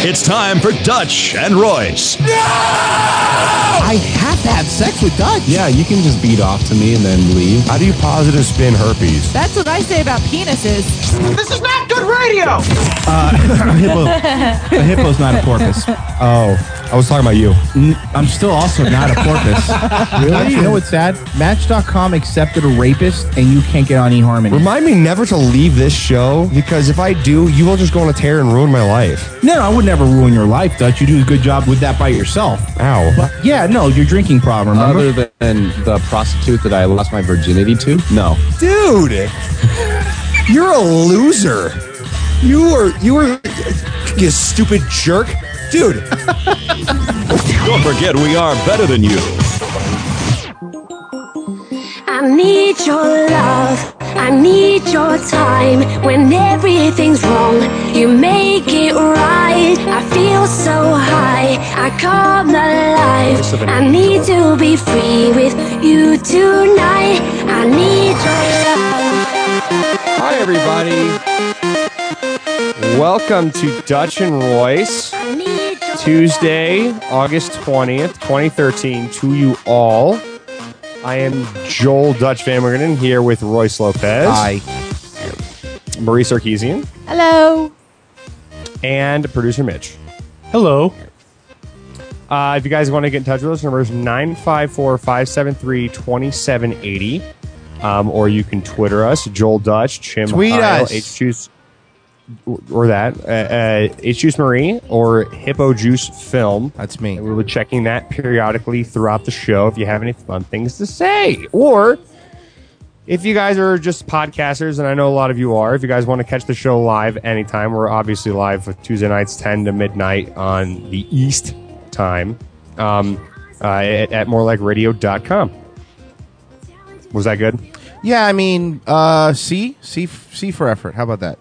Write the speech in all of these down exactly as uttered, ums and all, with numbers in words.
It's time for Dutch and Royce. No! I have to have sex with Dutch. Yeah, you can just beat off to me and then leave. How do you positive spin herpes? That's what I say about penises. This is not good radio! Uh, a hippo. A hippo's not a porpoise. Oh, I was talking about you. N- I'm still also not a porpoise. Really? You know what's sad? Match dot com accepted a rapist, and you can't get on eHarmony. Remind me never to leave this show, because if I do, you will just go on a tear and ruin my life. No, I would never ruin your life, Dutch. You do a good job with that by yourself. Ow. But, yeah, no, your drinking problem, remember? Other than the prostitute that I lost my virginity to? No. Dude, you're a loser. You were, you were, you stupid jerk. Dude. Don't forget, we are better than you. I need your love, I need your time. When everything's wrong, you make it right. I feel so high, I come alive. I need to be free with you tonight. I need your love. Hi, everybody. Welcome to Dutch and Royce. Tuesday, August twentieth, twenty thirteen, to you all. I am Joel Dutch Van Wigerden here with Royce Lopez. Hi. Marie Sarkeesian. Hello. And producer Mitch. Hello. Uh, if you guys want to get in touch with us, number is nine five four, five seven three, two seven eight zero. Um, or you can Twitter us, Joel Dutch, Chim Tweet Heil, us. H Juice, or that, uh, uh, H Juice Marie, or Hippo Juice Film. That's me. And we'll be checking that periodically throughout the show if you have any fun things to say. Or if you guys are just podcasters, and I know a lot of you are, if you guys want to catch the show live anytime, we're obviously live for Tuesday nights, ten to midnight on the East time, um, uh, at, at more like radio dot com. Was that good? Yeah, I mean, uh, C, C, C for effort. How about that?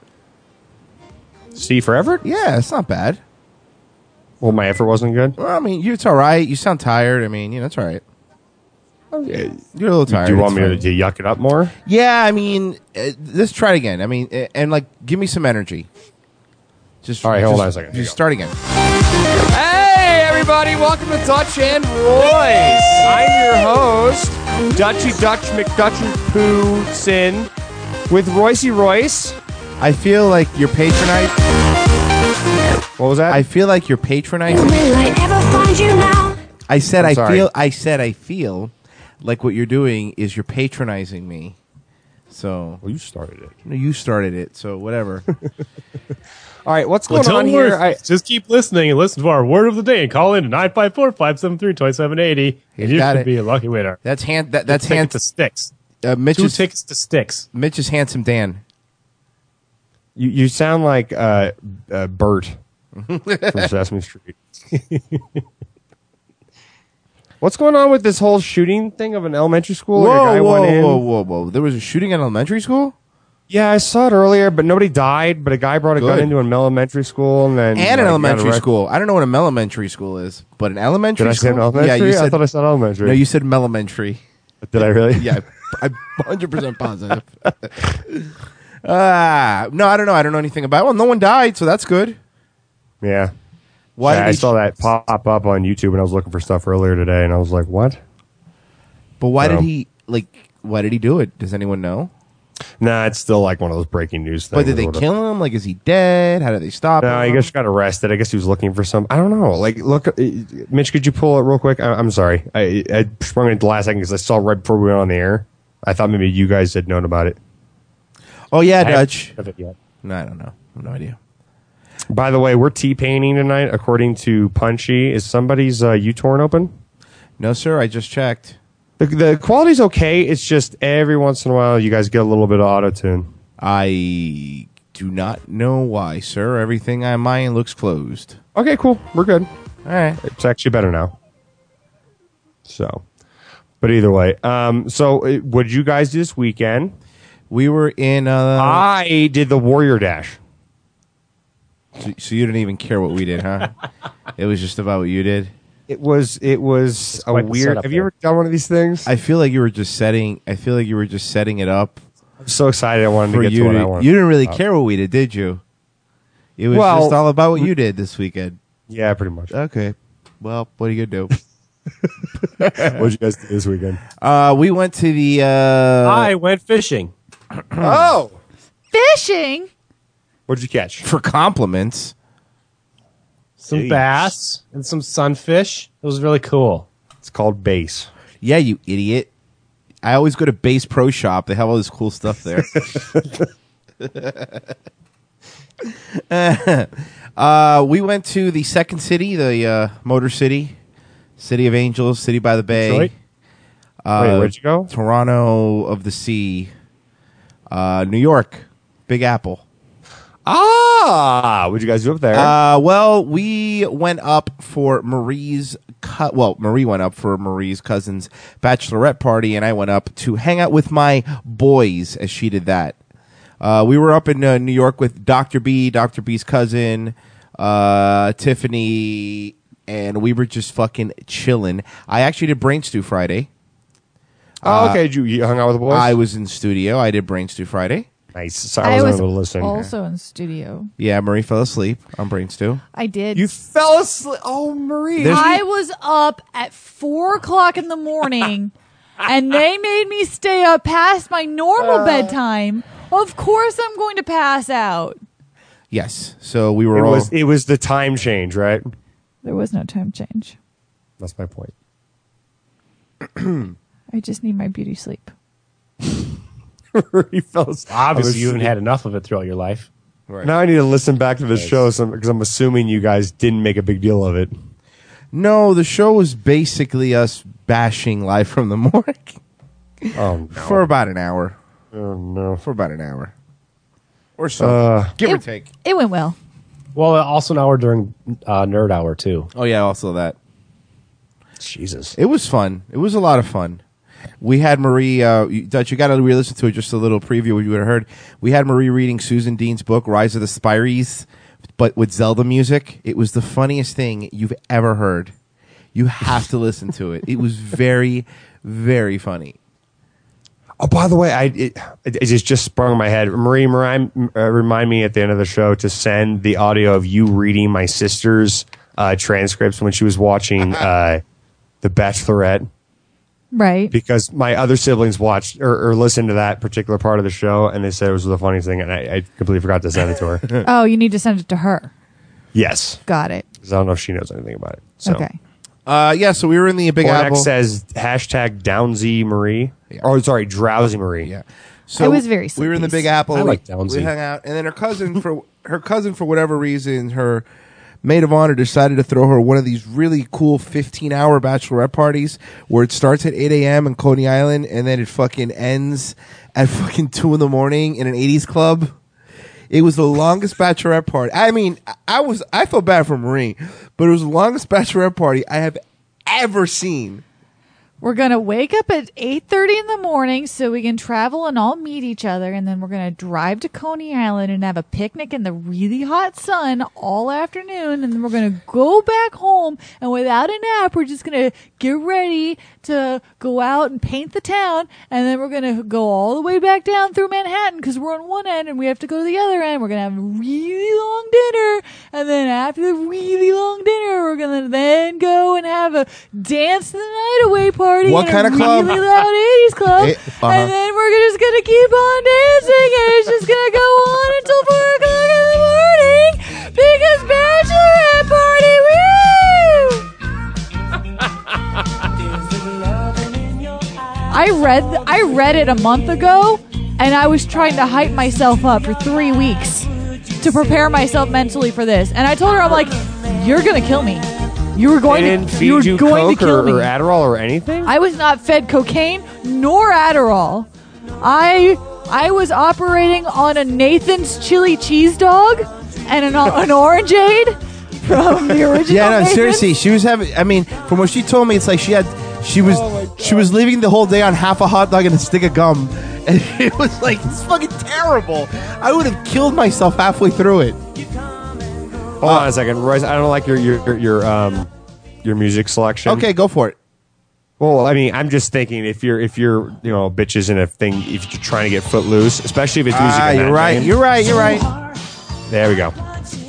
C for effort? Yeah, it's not bad. Well, my effort wasn't good. Well, I mean, you, it's all right. You sound tired. I mean, you know, it's all right. Okay. You're a little tired. Do you want It's me to, fine. to yuck it up more? Yeah, I mean, uh, let's try it again. I mean, uh, and like, give me some energy. Just All right, hold just- on a second. Here you Just go. start again. Hey, everybody, welcome to Dutch and Royce. I'm your host, Dutchy Dutch McDutchy Poo Sin, with Roycey Royce. I feel like you're patronizing. What was that? I feel like you're patronizing. Will I ever find you now? I said I'm I sorry. feel. I said I feel like what you're doing is you're patronizing me. So well, you started it. no, you started it. So whatever. All right, what's Well, going on don't here? worry. I, Just keep listening and listen to our word of the day and call in to nine five four, five seven three, two seven eight zero. He's And you got could it. be a lucky winner. That's hand. That, that's Two hand. tickets to Sticks. Uh, Two Mitch's tickets to Sticks. Mitch's handsome Dan. you, you sound like uh, uh, Bert from Sesame Street. What's going on with this whole shooting thing of an elementary school? Like a Whoa, guy whoa, went in. whoa, whoa, whoa! There was a shooting at elementary school. Yeah, I saw it earlier, but nobody died. But a guy brought a gun Good. into an elementary school, and then And like, an got elementary arrested. school. I don't know what an elementary school is, but an elementary Did I school. say an elementary? Yeah, you said. I thought I said elementary. no, you said elementary. Did I really? Yeah, I'm one hundred percent positive. Ah, no, I don't know. I don't know anything about it. Well, no one died, so that's good. Yeah. Why Yeah, did I he saw sh- that pop up on YouTube when I was looking for stuff earlier today, and I was like, "What?" But why So- did he like? Why did he do it? Does anyone know? Nah, it's still like one of those breaking news things. But did they or whatever. kill him? Like, is he dead? How did they stop No, him? he just got arrested. I guess he was looking for some. I don't know. Like, look, uh, Mitch, could you pull it real quick? I, I'm sorry, I, I sprung it at the last second because I saw right before we went on the air. I thought maybe you guys had known about it. Oh yeah, I haven't Dutch. heard of it yet. No, I don't know. I have no idea. By the way, we're T-painting tonight, according to Punchy. Is somebody's uh, U-torn open? No, sir. I just checked. The, the quality's okay. It's just every once in a while you guys get a little bit of auto-tune. I do not know why, sir. Everything on mine looks closed. Okay, cool. We're good. All right. It's actually better now. So, but either way, um, so uh, what did you guys do this weekend? We were in. Uh, I did the Warrior Dash. so, so you didn't even care what we did, huh? It was just about what you did. It was it was a quite the weird. setup Have you there. ever done one of these things? I feel like you were just setting. I feel like you were just setting it up I'm so excited. I wanted for to get you. to what I To, wanted. you didn't really Oh. care what we did, did you? It was Well- just all about what you did this weekend. Yeah, pretty much. Okay. Well, what are you gonna do? What'd you guys do this weekend? Uh, we went to the. Uh, I went fishing. Oh, Fishing? what'd you catch? for compliments. Some Jeez. bass and some sunfish. It was really cool. It's called base. Yeah, you idiot. I always go to Bass Pro Shop. They have all this cool stuff there. uh, we went to the second city, the uh, Motor City, City of Angels, City by the Bay. Detroit? Uh, Wait, where'd you go? Toronto of the Sea. Uh, New York, Big Apple. Ah, what'd you guys do up there? Uh, well, we went up for Marie's. Co- well, Marie went up for Marie's cousin's bachelorette party, and I went up to hang out with my boys as she did that. Uh, we were up in uh, New York with Doctor B, Doctor B's cousin, uh, Tiffany, and we were just fucking chilling. I actually did Brain Stew Friday. oh, okay. Did you, you hung out with the boys? I was in studio. I did Brain Stew Friday. nice. Sorry, I I wasn't was able to listen. also in studio. Yeah, Marie fell asleep on Brain Stew. I did. You fell asleep. Oh, Marie. There's- I was up at four o'clock in the morning, and they made me stay up past my normal bedtime. Of course, I'm going to pass out. Yes. So we were it all. was it was the time change, right? There was no time change. That's my point. I just need my beauty sleep. He fell asleep. Obviously, I you was- haven't had enough of it throughout your life. Right. Now I need to listen back to the show because I'm assuming you guys didn't make a big deal of it. No, the show was basically us bashing live from the morgue Oh no! for about an hour. Oh no! For about an hour. Or so. Uh, give or It- take. It went well. Well, also an hour during uh, Nerd Hour, too. Oh, yeah, also that. Jesus. It was fun. It was a lot of fun. We had Marie, uh, you- Dutch, you got to re-listen to it, just a little preview of what you would have heard. We had Marie reading Susan Dean's book, Rise of the Spyries, but with Zelda music. It was the funniest thing you've ever heard. You have to listen to it. It was very, very funny. Oh, by the way, I it, it just just sprung in my head. Marie, remind, uh, remind me at the end of the show to send the audio of you reading my sister's uh, transcripts when she was watching uh, The Bachelorette, Right. because my other siblings watched or, or listened to that particular part of the show, and they said it was the funniest thing, and I, I completely forgot to send it to her. Oh, you need to send it to her. Yes, Got it. because I don't know if she knows anything about it. So. Okay. Uh, yeah, so we were in the Big Pornax Apple. says hashtag Downsy Marie. Yeah. Oh, sorry, Drowsy Marie. Yeah. So I was very We were in the sleepy. Big Apple. I we, like Downsy. we hung out, and then her cousin for her cousin for whatever reason, her maid of honor decided to throw her one of these really cool fifteen-hour bachelorette parties where it starts at eight a.m. in Coney Island, and then it fucking ends at fucking two in the morning in an eighties club. It was the longest bachelorette party. I mean, I was I felt bad for Marie, but it was the longest bachelorette party I have ever seen. We're going to wake up at eight thirty in the morning so we can travel and all meet each other. And then we're going to drive to Coney Island and have a picnic in the really hot sun all afternoon. And then we're going to go back home. And without a nap, we're just going to get ready to go out and paint the town. And then we're going to go all the way back down through Manhattan because we're on one end and we have to go to the other end. We're going to have a really long dinner. And then after the really long dinner, we're going to then go and have a dance the night away party. What in kind a of club? Really loud eighties club. Eh, uh-huh. And then we're just going to keep on dancing and it's just going to go on until four o'clock in the morning because Bachelorette Party, woo! I read, I read it a month ago and I was trying to hype myself up for three weeks to prepare myself mentally for this. And I told her, I'm like, you're going to kill me. You were going They to, didn't you feed were you going Coke to kill or, me. or Adderall or anything? I was not fed cocaine nor Adderall. I I was operating on a Nathan's chili cheese dog and an, an orangeade from the original. Yeah, no, Nathan's. seriously, she was having. I mean, from what she told me, it's like she had, she was, she was leaving the whole day on half a hot dog and a stick of gum, and it was like it's fucking terrible. I would have killed myself halfway through it. Hold on a second, Royce. I don't like your your your, your um your music selection. Okay, go for it. Well, I mean, I'm just thinking if you're if you're you know bitches in a thing, if you're trying to get footloose, especially if it's music. Ah, in you're that right. name. You're right. You're right. There we go.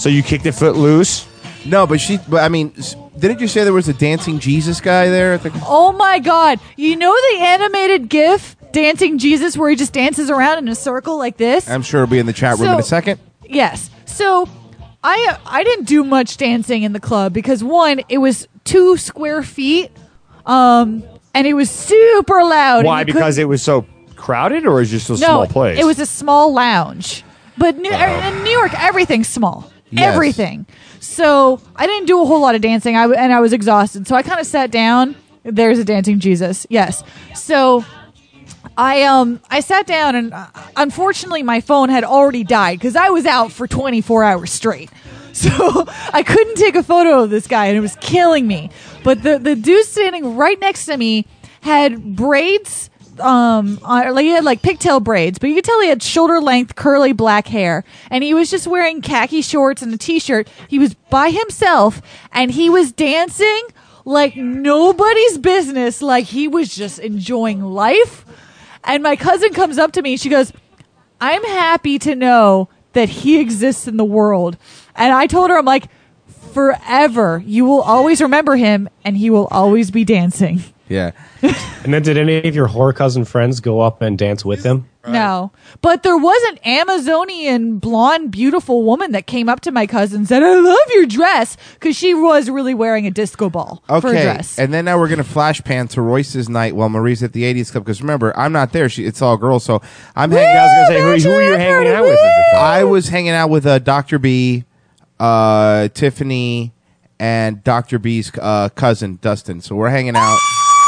So you kicked the foot loose? No, but she. But I mean, s- didn't you say there was a dancing Jesus guy there? At the, Oh my God. You know the animated GIF, Dancing Jesus, where he just dances around in a circle like this? I'm sure it'll be in the chat room So- in a second. Yes. So I I didn't do much dancing in the club because one, it was two square feet, um, and it was super loud. Why? and you Because couldn't- it was so crowded, or is it just a no, small place? it was a small lounge. But New, in New York, everything's small. Yes. Everything. So I didn't do a whole lot of dancing, I w- and I was exhausted. So I kind of sat down. There's a dancing Jesus. Yes. So I um I sat down, and uh, unfortunately my phone had already died because I was out for twenty-four hours straight. So I couldn't take a photo of this guy, and it was killing me. But the the dude standing right next to me had braids. Um, uh, like he had like pigtail braids, but you could tell he had shoulder length curly black hair, and he was just wearing khaki shorts and a t-shirt. He was by himself, and he was dancing like nobody's business, like he was just enjoying life. And my cousin comes up to me, she goes, "I'm happy to know that he exists in the world." And I told her, I'm like, forever, you will always remember him, and he will always be dancing. Yeah. And then did any of your whore cousin friends go up and dance with him? No. But there was an Amazonian blonde, beautiful woman that came up to my cousin and said, "I love your dress," because she was really wearing a disco ball for a Okay, dress. and then now we're gonna flash pan to Royce's night while Marie's at the eighties club. Because remember, I'm not there; she, it's all girls. So I'm hanging. I was out. gonna say, who, who were you Bachelorette hanging out party, with at the time? I was hanging out with uh, Doctor B, uh, Tiffany, and Doctor B's uh, cousin Dustin. So we're hanging out.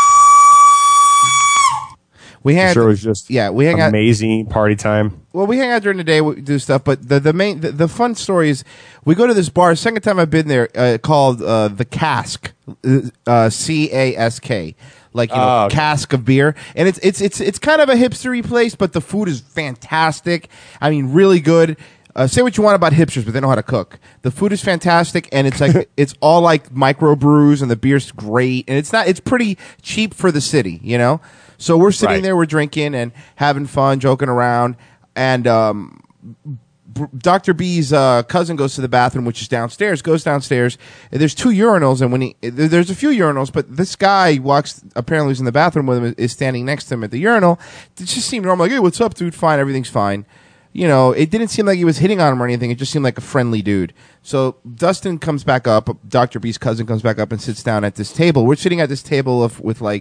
We I'm had sure it was just yeah, we hang out. amazing party time. Well, we hang out during the day, we do stuff, but the the main the, the fun story is we go to this bar. Second time I've been there, uh, called uh, the Cask, uh, C A S K, like you know, Oh, okay. cask of beer, and it's it's it's it's kind of a hipstery place, but the food is fantastic. I mean, really good. Uh, say what you want about hipsters, but they know how to cook. The food is fantastic, and it's like it's all like microbrews, and the beer's great, and it's not it's pretty cheap for the city, you know. So we're sitting Right. there, we're drinking and having fun, joking around, and um, B- Doctor B's uh, cousin goes to the bathroom, which is downstairs. Goes downstairs, and there's two urinals, and when he there- there's a few urinals, but this guy walks. Apparently, who's in the bathroom with him is standing next to him at the urinal. It just seemed normal. Like, hey, what's up, dude? Fine, everything's fine. You know, it didn't seem like he was hitting on him or anything. It just seemed like a friendly dude. So Dustin comes back up. Doctor B's cousin comes back up and sits down at this table. We're sitting at this table of with like.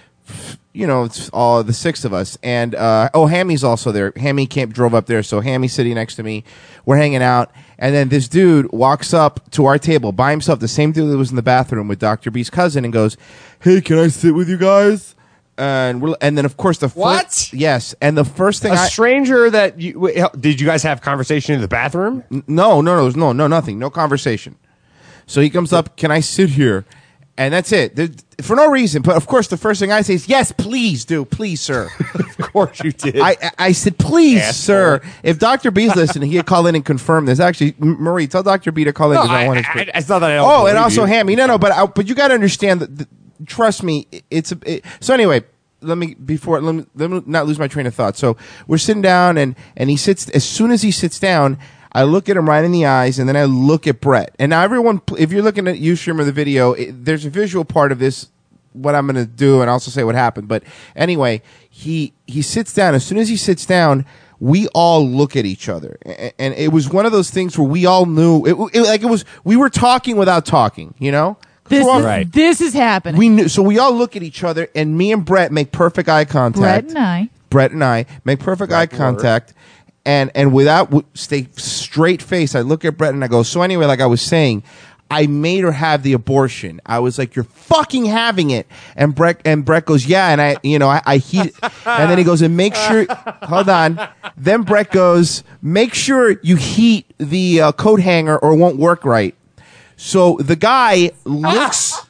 You know, it's all the six of us, and uh, oh, Hammy's also there. Hammy came, drove up there, so Hammy's sitting next to me. We're hanging out, and then this dude walks up to our table by himself, the same dude that was in the bathroom with Doctor B's cousin, and goes, "Hey, can I sit with you guys?" And we're, and then of course the fir- What? yes, and the first thing A I stranger that you wait, hell, did you guys have conversation in the bathroom? no, no, no, no, no, nothing, no conversation. So he comes up, "Can I sit here?" And that's it. There, for no reason. But of course, the first thing I say is, "Yes, please do. Please, sir." Of course you did. I, I I said, "Please, Asshole. sir." If Doctor B's listening, he'd call in and confirm this. Actually, M- Marie, tell Doctor B to call in no, because I, I, want his. I, it's not that I don't Oh, and believe also you. Hammy. No, no, but I, but you got to understand that. that- Trust me, it's a. It, so anyway, let me before let me, let me not lose my train of thought. So we're sitting down, and and he sits. As soon as he sits down, I look at him right in the eyes, and then I look at Brett. And now everyone, if you're looking at Ustream or the video, it, there's a visual part of this. What I'm going to do, and also say what happened. But anyway, he he sits down. As soon as he sits down, we all look at each other, and, and it was one of those things where we all knew it, it. Like it was, we were talking without talking. You know, 'Cause This we're all- is, Right. this is happening. we knew, so we all look at each other, and me and Brett make perfect eye contact. Brett and I. Brett and I make perfect eye contact, and and without w- stay straight face, I look at Brett and I go, "So anyway, like I was saying, I made her have the abortion. I was like, you're fucking having it." And Brett and Brett goes, "Yeah," and I, you know, I, I heat, and then he goes, "And make sure." Hold on. Then Brett goes, "Make sure you heat the uh, coat hanger, or it won't work right." So the guy looks,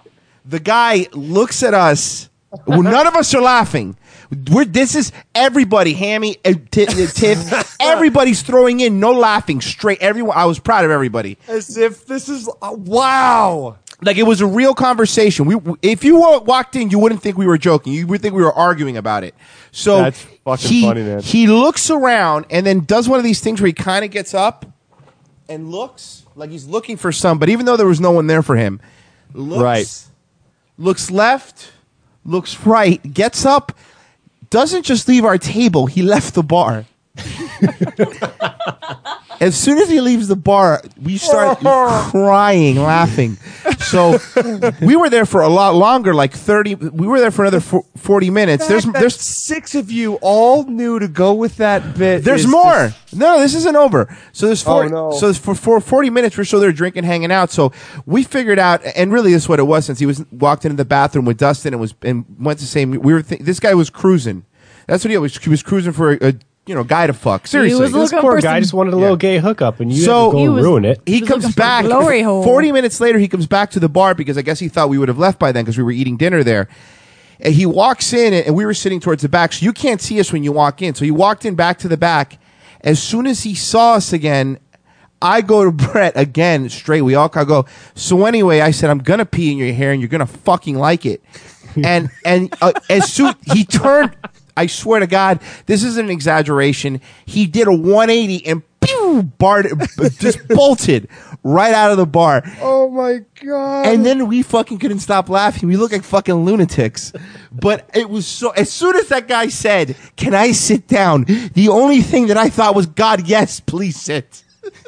the guy looks at us. Well, none of us are laughing. We're, this is everybody, Hammy, uh, T- uh, Tiff, everybody's throwing in, no laughing, straight. Everyone, I was proud of everybody. As if this is uh, wow. Like it was a real conversation. We, if you wa- walked in, you wouldn't think we were joking. You would think we were arguing about it. So That's fucking he, funny, man. he looks around and then does one of these things where he kind of gets up and looks like he's looking for some, but even though there was no one there for him, looks, Right. looks left, looks right, gets up, doesn't just leave our table, he left the bar. As soon as he leaves the bar, we start crying, laughing. So we were there for a lot longer, like thirty. We were there for another forty minutes. There's there's six of you all knew to go with that bit. There's is more. just- No, this isn't over. So there's four. Oh, no. So there's for, for forty minutes we're still there drinking, hanging out. So we figured out, and really this is what it was. Since he was walked into the bathroom with Dustin and was and went to say we were. Th- this guy was cruising. That's what he was. He was cruising for a, a you know guy to fuck. Seriously, was This looking poor for guy some- just wanted a little gay hookup, and you So- had to go He and was- ruin it. he was comes looking for a back glory hole. forty minutes later. He comes back to the bar because I guess he thought we would have left by then because we were eating dinner there. And he walks in, and we were sitting towards the back, so you can't see us when you walk in. So he walked in back to the back. As soon as he saw us again, I go to Brett again straight. We all I go. So anyway, I said I'm gonna pee in your hair, and you're gonna fucking like it. And and uh, as soon he turned, I swear to God, this isn't an exaggeration. He did a one eighty and pew, barred, just bolted right out of the bar. Oh my god! And then we fucking couldn't stop laughing. We look like fucking lunatics. But it was so, as soon as that guy said, "Can I sit down?" the only thing that I thought was, God, yes, please sit.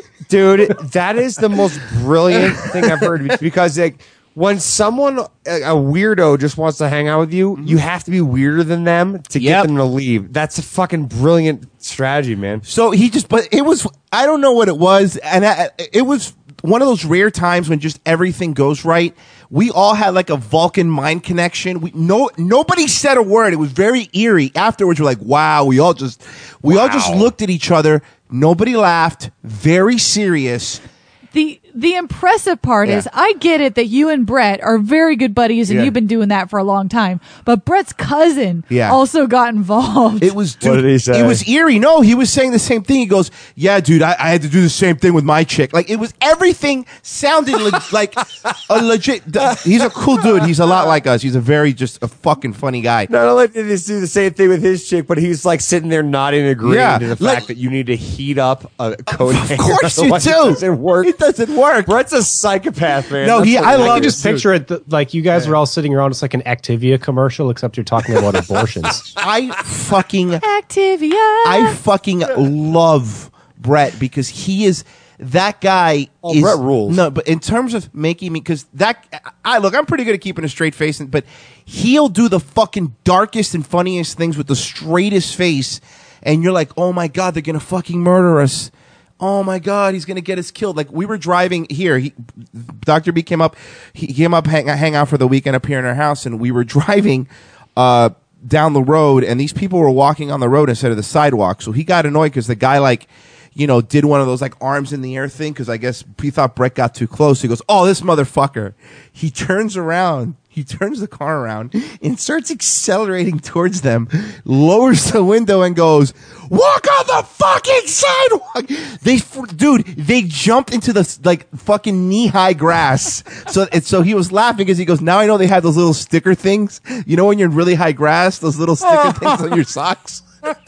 Dude, that is the most brilliant thing I've heard because like when someone a, a weirdo just wants to hang out with you, you have to be weirder than them to get Yep. them to leave. That's a fucking brilliant strategy, man. So he just, but it was, I don't know what it was. And I, it was one of those rare times when just everything goes right. We all had like a Vulcan mind connection. We no nobody said a word. It was very eerie. Afterwards, we're like, wow. We all just we all just looked at each other. Nobody laughed. Very serious. The the impressive part Yeah. is I get it that you and Brett are very good buddies and Yeah. you've been doing that for a long time. But Brett's cousin Yeah. also got involved. It was, dude, What did he say? It was eerie. No, he was saying the same thing. He goes, yeah, dude, I, I had to do the same thing with my chick. Like, it was, everything sounded le- like a legit, he's a cool dude. He's a lot like us. He's a very, just a fucking funny guy. Not only did he do the same thing with his chick, but he's like sitting there nodding and agreeing Yeah, to the like- fact that you need to heat up a coat Of hanger, course you otherwise do. It doesn't work. It doesn't work. Brett's a psychopath, man. No, That's he- what I I love can just it, picture it th- like you guys were all sitting around. It's like an Activia commercial, except you're talking about abortions. I fucking, Activia. I fucking love Brett because he is that guy. Oh, is, Brett rules. No, but in terms of making me, because that I look, I'm pretty good at keeping a straight face, and, but he'll do the fucking darkest and funniest things with the straightest face, and you're like, oh my god, they're gonna fucking murder us. Oh my god, he's gonna get us killed. Like we were driving here, he, Doctor B came up, he came up hang, hang out for the weekend up here in our house, and we were driving uh, down the road, and these people were walking on the road instead of the sidewalk. So he got annoyed because the guy like, you know, did one of those like arms in the air thing because I guess he thought Brett got too close. He goes, "Oh, this motherfucker!" He turns around. He turns the car around and starts accelerating towards them, lowers the window and goes, "Walk on the fucking sidewalk!" They, dude, they jumped into the like fucking knee-high grass. So, and so he was laughing because he goes, "Now I know they have those little sticker things. You know when you're in really high grass, those little sticker things on your socks."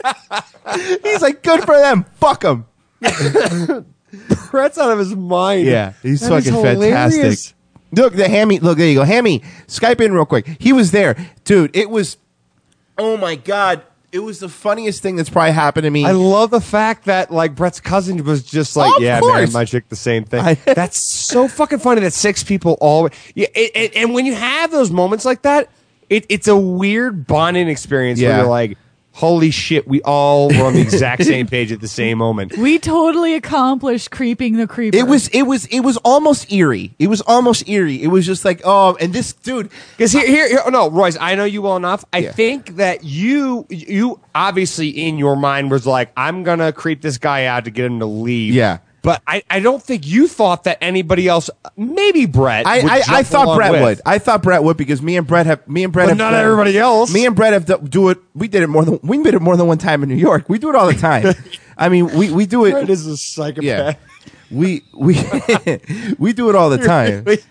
He's like, "Good for them. Fuck them." Brett's out of his mind. Yeah, he's That fucking is fantastic. hilarious. Look, the Hammy. Look, there you go. Hammy, Skype in real quick. He was there, dude. It was, oh my god, it was the funniest thing that's probably happened to me. I love the fact that like Brett's cousin was just like, Oh, of yeah, course. man, my chick, the same thing. I- That's so fucking funny that six people all. Yeah, it, it, and when you have those moments like that, it, it's a weird bonding experience Yeah. where you're like, holy shit, we all were on the exact same page at the same moment. We totally accomplished creeping the creeper. It was, it was, it was almost eerie. It was almost eerie. It was just like, oh, and this dude. Because here, here, here, no, Royce, I know you well enough. I Yeah. think that you, you obviously in your mind was like, I'm gonna creep this guy out to get him to leave. Yeah. But I, I don't think you thought that anybody else, maybe Brett. I, would I, jump I thought along Brett with. would. I thought Brett would because me and Brett have, me and Brett But have. not done- everybody else. Me and Brett have do, do it. We did it more than we did it more than one time in New York. We do it all the time. I mean, we we do it. Brett is a psychopath. Yeah. We we we do it all the time. Well,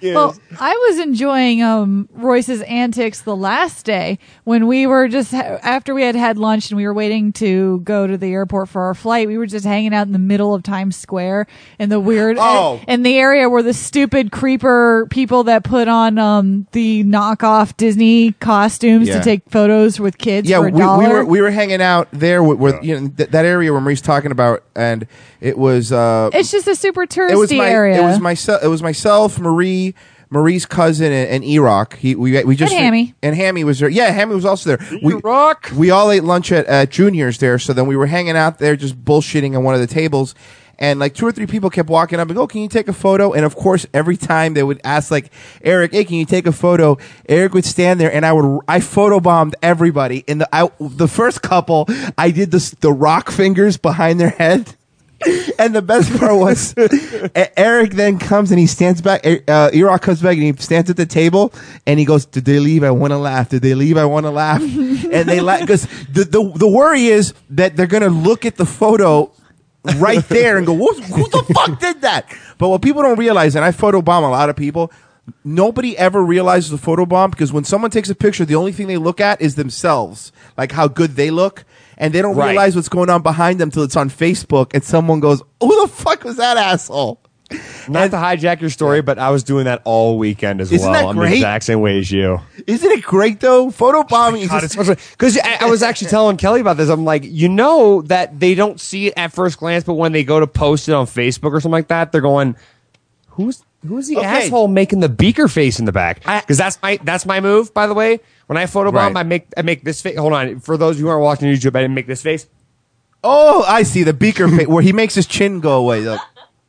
I was enjoying um, Royce's antics the last day when we were just, after we had had lunch and we were waiting to go to the airport for our flight, we were just hanging out in the middle of Times Square in the weird, Oh. in the area where the stupid creeper people that put on um, the knockoff Disney costumes Yeah. to take photos with kids Yeah, for a we, dollar. we were we were hanging out there with, with you know th- that area where Marie's talking about, and it was uh, It's just a super touristy it was my area. it was myself it was myself Marie. Marie's cousin and, and E-Rock. He we we just And Hammy. and Hammy was there. Yeah, Hammy was also there. We E-Rock. we all ate lunch at, at Junior's there. So then we were hanging out there, just bullshitting on one of the tables. And like two or three people kept walking up and go, "Can you take a photo?" And of course, every time they would ask, like, "Eric, hey, can you take a photo?" Eric would stand there, and I would I photobombed everybody. In the I, the first couple, I did the the rock fingers behind their head. And the best part was, E- Eric then comes and he stands back. Uh, E-Rock comes back and he stands at the table and he goes, "Did they leave? I want to laugh. Did they leave? I want to laugh." And they laugh because the, the the worry is that they're gonna look at the photo right there and go, "Who, who the fuck did that?" But what people don't realize, and I photobomb a lot of people, nobody ever realizes the photobomb because when someone takes a picture, the only thing they look at is themselves, like how good they look. And they don't Right. realize what's going on behind them till it's on Facebook and someone goes, "Who the fuck was that asshole?" Not to hijack your story, but I was doing that all weekend as Isn't well. that I'm the great? exact same way as you. Isn't it great though? Photobombing is God, just, it's because I, I was actually telling Kelly about this. I'm like, you know that they don't see it at first glance, but when they go to post it on Facebook or something like that, they're going, "Who's who's the Okay. asshole making the beaker face in the back?" Because that's my that's my move, by the way. When I photobomb, Right. I make I make this face. Hold on, for those who aren't watching YouTube, I didn't make this face. oh, I see the beaker fa- where he makes his chin go away. Look.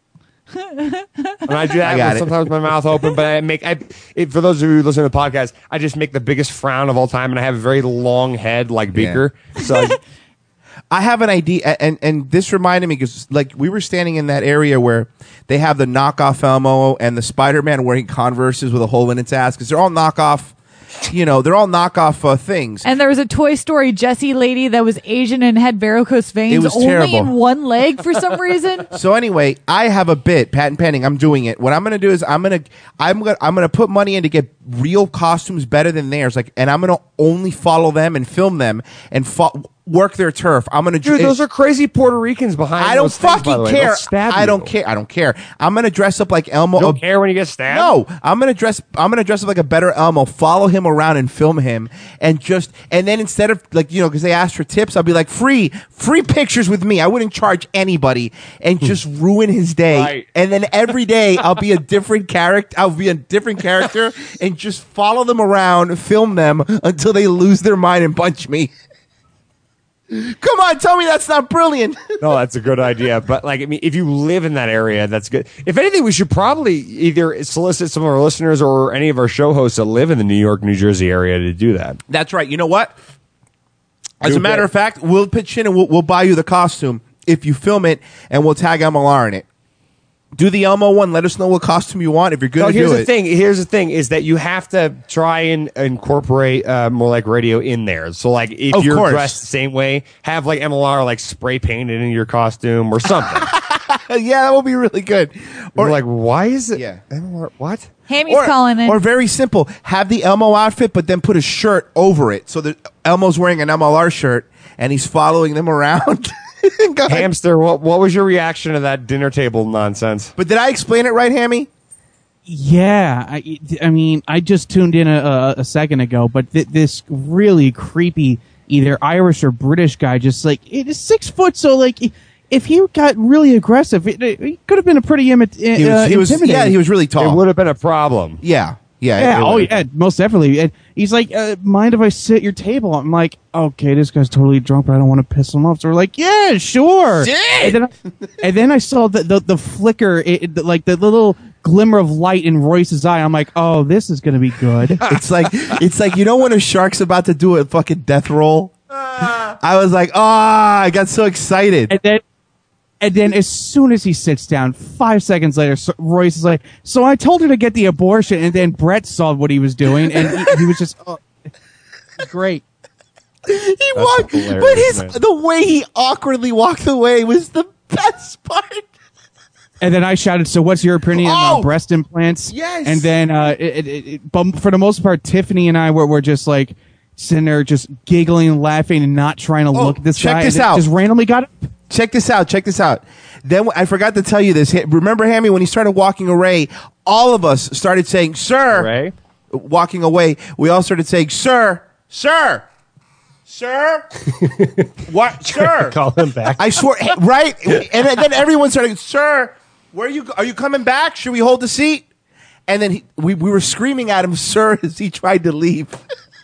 And I do that I got with it. sometimes my mouth open, but I make I it, for those of you who listen to the podcast, I just make the biggest frown of all time, and I have a very long head like Beaker. So I, I have an idea, and and this reminded me because like we were standing in that area where they have the knockoff Elmo and the Spider-Man wearing Converses with a hole in its ass because they're all knockoff. You know, they're all knockoff uh, things. And there was a Toy Story Jessie lady that was Asian and had varicose veins It was only terrible. in one leg for some reason. So anyway, I have a bit, patent pending. I'm doing it. What I'm going to do is I'm going to I'm going to I'm going to put money in to get real costumes better than theirs. Like, and I'm going to only follow them and film them and fo- work their turf. I'm going to dude, those are crazy Puerto Ricans behind. I don't those things, by the fucking way. care. They'll stab I you. don't care. I don't care. I'm going to dress up like Elmo. You don't care when you get stabbed? No, I'm gonna dress. I'm gonna dress up like a better Elmo. Follow him around and film him, and just and then instead of like you know because they asked for tips, I'll be like free, free pictures with me. I wouldn't charge anybody, and just ruin his day. Right. And then every day I'll be a different character. I'll be a different character, and just follow them around, film them until they lose their mind and punch me. Come on, tell me that's not brilliant. No, that's a good idea. But like, I mean, if you live in that area, that's good. If anything, we should probably either solicit some of our listeners or any of our show hosts that live in the New York, New Jersey area to do that. That's right. You know what? As Do a matter it. of fact, we'll pitch in and we'll, we'll buy you the costume if you film it, and we'll tag M L R in it. Do the Elmo one. Let us know what costume you want if you're going No, to here's do the it. thing. Here's the thing: is that you have to try and incorporate uh, more like radio in there. So, like, if Of you're course. dressed the same way, have like M L R like spray painted in your costume or something. Yeah, that will be really good. Or like, why is it? Yeah. M L R, what? Hammy's or, calling in. or very simple. Have the Elmo outfit, but then put a shirt over it. So that Elmo's wearing an M L R shirt and he's following them around. Go ahead. Hamster, what what was your reaction to that dinner table nonsense? But did I explain it right, Hammy? Yeah, I, I mean, I just tuned in a, a, a second ago, but th- this really creepy, either Irish or British guy, just like it is six foot, so like if he got really aggressive, it, it, he could have been a pretty imi- He was, uh, he was intimidating. yeah, he was really It tall. would have been a problem. Yeah, yeah. Yeah, it oh would've- yeah, most definitely. And he's like, uh, mind if I sit at your table? I'm like, okay, this guy's totally drunk, but I don't want to piss him off. So we're like, yeah, sure. And then, I, and then I saw the the, the flicker, it, it- like the little glimmer of light in Royce's eye. I'm like, oh, this is gonna be good. It's like it's like you know when a shark's about to do a fucking death roll. I was like, ah, I got so excited. And then, and then as soon as he sits down, five seconds later, so Royce is like, so I told her to get the abortion, and then Brett saw what he was doing, and he, he was just, oh, great. He walked, but hilarious, his man. the way he awkwardly walked away was the best part. And then I shouted, "So what's your opinion Oh! on breast implants?" Yes. And then, uh, it, it, it, but for the most part, Tiffany and I were, were just like sitting there, just giggling and laughing and not trying to Oh, look at this check guy. this and it out. Just randomly got. Check this out. Check this out. Then I forgot to tell you this. Remember, Hammy, when he started walking away, all of us started saying, "Sir." Ray? Walking away, we all started saying, "Sir, sir, sir." What, sir? Call him back. I swear, right? And then, then everyone started, "Sir, where are you? Are you coming back? Should we hold the seat?" And then he, we we were screaming at him, "Sir," as he tried to leave.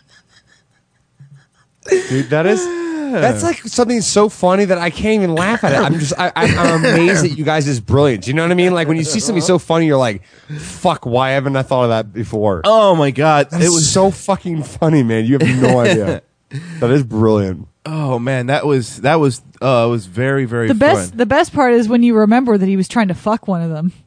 Dude, that is that's like something so funny that I can't even laugh at it. I'm just I, I'm, I'm amazed at you guys' brilliance. You know what I mean? Like when you see something so funny, you're like, "Fuck, why haven't I thought of that before?" Oh my god, It was so fucking funny, man. You have no idea. That is brilliant. Oh man, that was that was uh, it was very very The fun. best, the best part is when you remember that he was trying to fuck one of them.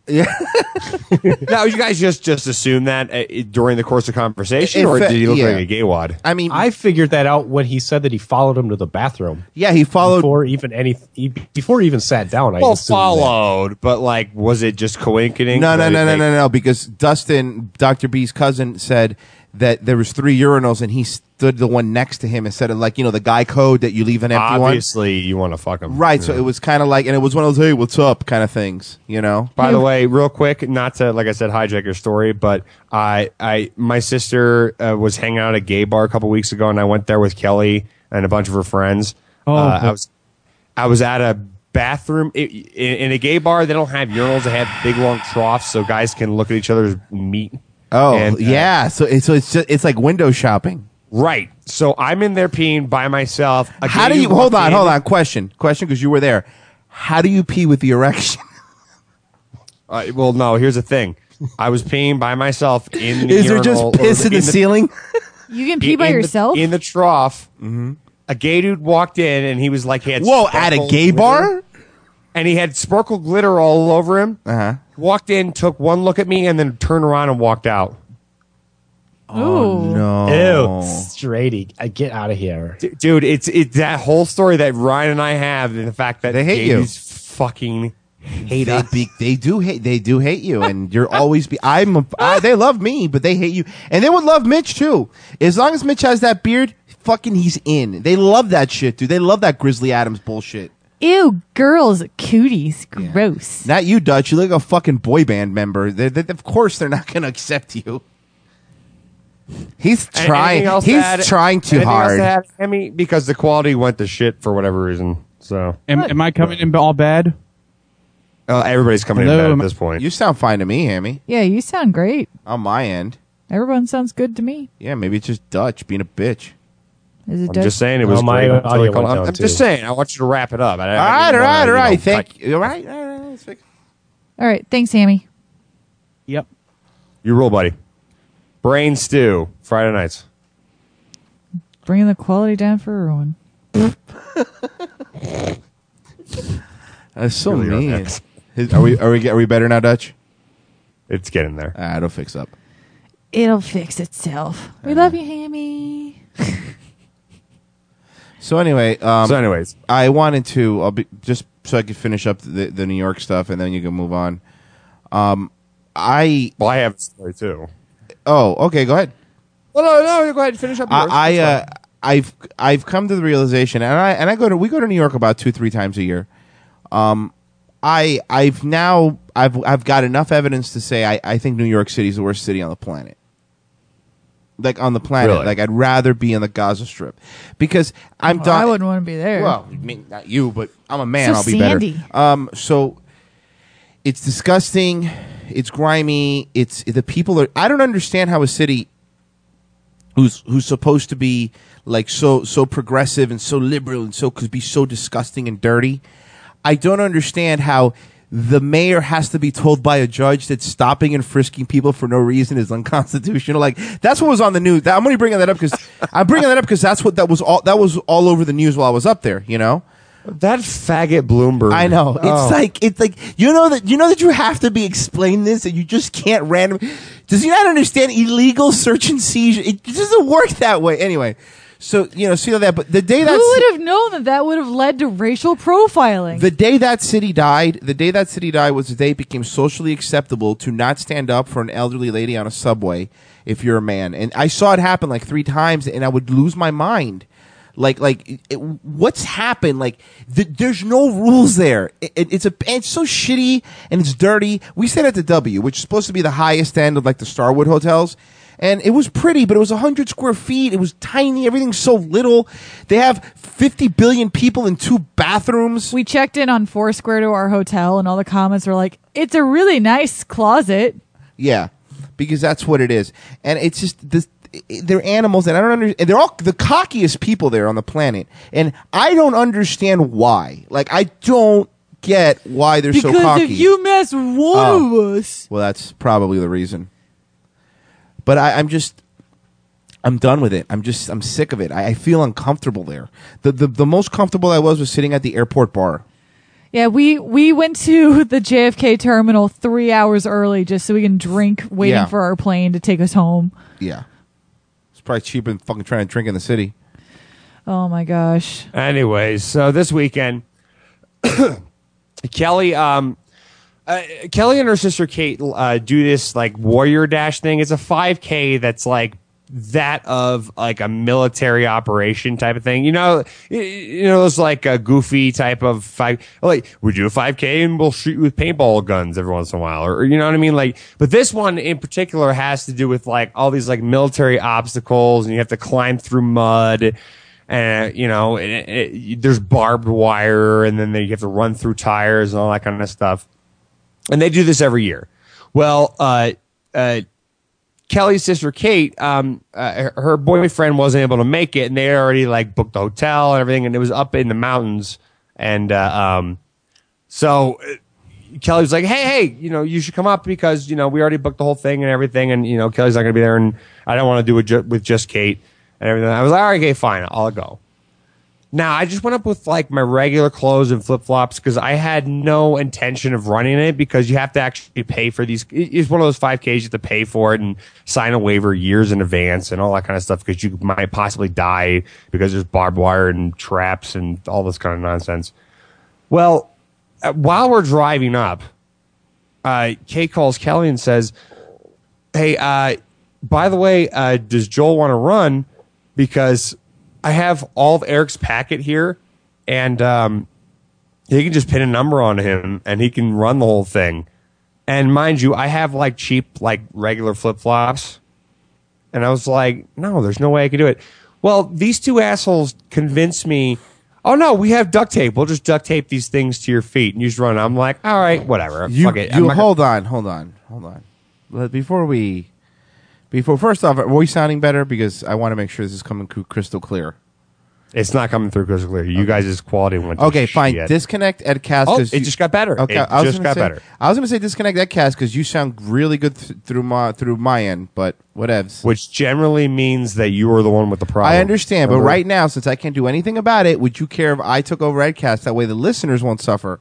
Now, you guys just just assume that uh, during the course of conversation, In or fa- did he look yeah. like a gay wad? I mean, I figured that out when he said that he followed him to the bathroom yeah, he followed. before even any he, before he even sat down. I Well, assumed that. followed, but like, was it just coincidence? No, no, that no, it- no, they- no, no. Because Dustin, Doctor B's cousin, said that there was three urinals, and he stood the one next to him instead of like you know the guy code that you leave an empty one. Obviously, you want to fuck him, Right. So it was kind of like, and it was one of those "Hey, what's up" kind of things, you know. By the way, real quick, not to like I said hijack your story, but I, I, my sister uh, was hanging out at a gay bar a couple weeks ago, and I went there with Kelly and a bunch of her friends. Oh, uh, cool. I was, I was at a bathroom in, in a gay bar. They don't have urinals; they have big long troughs, so guys can look at each other's meat. Oh And, uh, yeah. So it's so it's just, it's like window shopping. Right. So I'm in there peeing by myself. A How gay do you dude hold walked on? in. Hold on. Question. Question. Because you were there. How do you pee with the erection? Uh, well, no. Here's the thing. I was peeing by myself in the Is there urinal, just or piss in the, ceiling? You can pee in by the- yourself. in the trough. A gay dude walked in, and he was like, he had Whoa! At a sparkle gay glitter, bar? and he had sparkle glitter all over him. Uh huh. Walked in, took one look at me, and then turned around and walked out. Ooh. No. Ew, Straighty, uh, get out of here. D- dude, it's it's that whole story that Ryan and I have, and the fact that They hate gay you. dudes fucking hate They, us. be, they do hate. They do hate you, and you're always be. I'm. A, I, they love me, but they hate you, and they would love Mitch too. As long as Mitch has that beard, fucking, he's in. They love that shit, dude. They love that Grizzly Adams bullshit. Ew, girls, cooties, gross. Not you, Dutch. You look like a fucking boy band member. They, they, of course, they're not going to accept you. He's Anything trying. else He's to add? trying too Anything else hard. to add, Emmy? Because the quality went to shit for whatever reason. So Am, am I coming in all bad? uh, everybody's coming Hello, in bad am- at this point. You sound fine to me, Hammy. Yeah, you sound great. On my end, Everyone sounds good to me. yeah, maybe it's just Dutch being a bitch. Is it I'm Dutch? just saying it was Well, my great until audio he called- went I'm, down, I'm too. just saying. I want you to wrap it up. I, I All right, didn't all right, wanna, all you right. know, Thank cut- you. All right, all right. Let's fix- All right, thanks, Hammy. Yep. You rule, buddy. Brain stew Friday nights. Bringing the quality down for everyone. That's so Really are mean. next. His- Are we? Are we? Are we better now, Dutch? It's getting there. Ah, it'll fix up. It'll fix itself. We love you, Hammy. So anyway, um, so, anyways, I wanted to. I'll be just so I could finish up the the New York stuff, and then you can move on. Um, I. well, I have a story too. Oh, okay. Go ahead. Well, no, no, go ahead and finish up. yours. I, I That's uh, I've I've come to the realization, and I and I go to we go to New York about two three times a year. Um, I I've now I've I've got enough evidence to say I, I think New York City is the worst city on the planet. Like on the planet, Really? like I'd rather be in the Gaza Strip because I'm Well, done. I wouldn't want to be there. Well, I mean, not you, but I'm a man. So I'll be sandy. better. Um, so it's disgusting. It's grimy. It's the people are. I don't understand how a city who's who's supposed to be like so so progressive and so liberal and so could be so disgusting and dirty. I don't understand how the mayor has to be told by a judge that stopping and frisking people for no reason is unconstitutional. Like that's what was on the news. I'm only bringing that up because I'm bringing that up because that's what that was all that was all over the news while I was up there. You know. That faggot Bloomberg. I know. It's Oh. like it's like you know that you know that you have to be explained this and you just can't random. Does he not understand illegal search and seizure? It doesn't work that way. Anyway, So, you know, see all that. But the day that Who would have known that that would have led to racial profiling? The day that city died, the day that city died was the day it became socially acceptable to not stand up for an elderly lady on a subway if you're a man. And I saw it happen like three times, and I would lose my mind. Like, like, it, what's happened? Like, th- there's no rules there. It, it, it's a, it's so shitty and it's dirty. We stayed at the W, which is supposed to be the highest end of like the Starwood hotels, and it was pretty, but it was a hundred square feet. It was tiny. Everything's so little. They have fifty billion people in two bathrooms. We checked in on Foursquare to our hotel, and all the comments were like, "It's a really nice closet." Yeah, because that's what it is, and it's just this. They're animals, and I don't understand. They're all the cockiest people there on the planet, and I don't understand why. Like, I don't get why they're because so cocky. Because if you mess one oh. of us, well, that's probably the reason. But I, I'm just, I'm done with it. I'm just, I'm sick of it. I, I feel uncomfortable there. The, the the most comfortable I was was sitting at the airport bar. Yeah, we, we went to the J F K terminal three hours early just so we can drink, waiting Yeah. for our plane to take us home. Yeah. Probably cheaper than fucking trying to drink in the city. Oh my gosh. Anyways, so this weekend, Kelly, um, uh, Kelly and her sister Kate uh, do this like warrior dash thing. It's a five K that's like that of like a military operation type of thing. You know, you, you know, it's like a goofy type of five. Like we do a five K and we'll shoot with paintball guns every once in a while, or, or you know what I mean. Like, but this one in particular has to do with like all these like military obstacles, and you have to climb through mud. And, you know, it, it, there's barbed wire, and then they, you have to run through tires and all that kind of stuff. And they do this every year. Well, uh, uh, Kelly's sister Kate, um, uh, her boyfriend wasn't able to make it, and they already like booked the hotel and everything, and it was up in the mountains. And uh, um, so uh, Kelly was like, "Hey, hey, you know, you should come up because you know we already booked the whole thing and everything, and you know Kelly's not going to be there, and I don't want to do it ju- with just Kate and everything." I was like, "All right, okay, fine, I'll go." Now, I just went up with like my regular clothes and flip-flops because I had no intention of running it because you have to actually pay for these. It's one of those five Ks you have to pay for it and sign a waiver years in advance and all that kind of stuff because you might possibly die because there's barbed wire and traps and all this kind of nonsense. Well, uh, while we're driving up, uh, Kate calls Kelly and says, "Hey, uh, by the way, uh, does Joel want to run? Because I have all of Eric's packet here, and um, he can just pin a number on him, and he can run the whole thing. And mind you, I have like cheap, like regular flip flops." And I was like, "No, there's no way I can do it." Well, these two assholes convinced me. "Oh no, we have duct tape. We'll just duct tape these things to your feet and you just run." I'm like, "All right, whatever. You, Fuck it." you I'm hold on, hold on, hold on. But before we, before first off, are we sounding better? Because I want to make sure this is coming cr- crystal clear. It's not coming through crystal clear. You guys' quality went to Okay, fine. shit. Disconnect Edcast. Oh, 'cause it you- just got better. Okay, It I was just gonna got say, better. I was going to say disconnect Edcast because you sound really good th- through my through my end, but whatevs. Which generally means that you were the one with the problem. I understand, but Remember? right now, since I can't do anything about it, would you care if I took over Edcast? That way, the listeners won't suffer.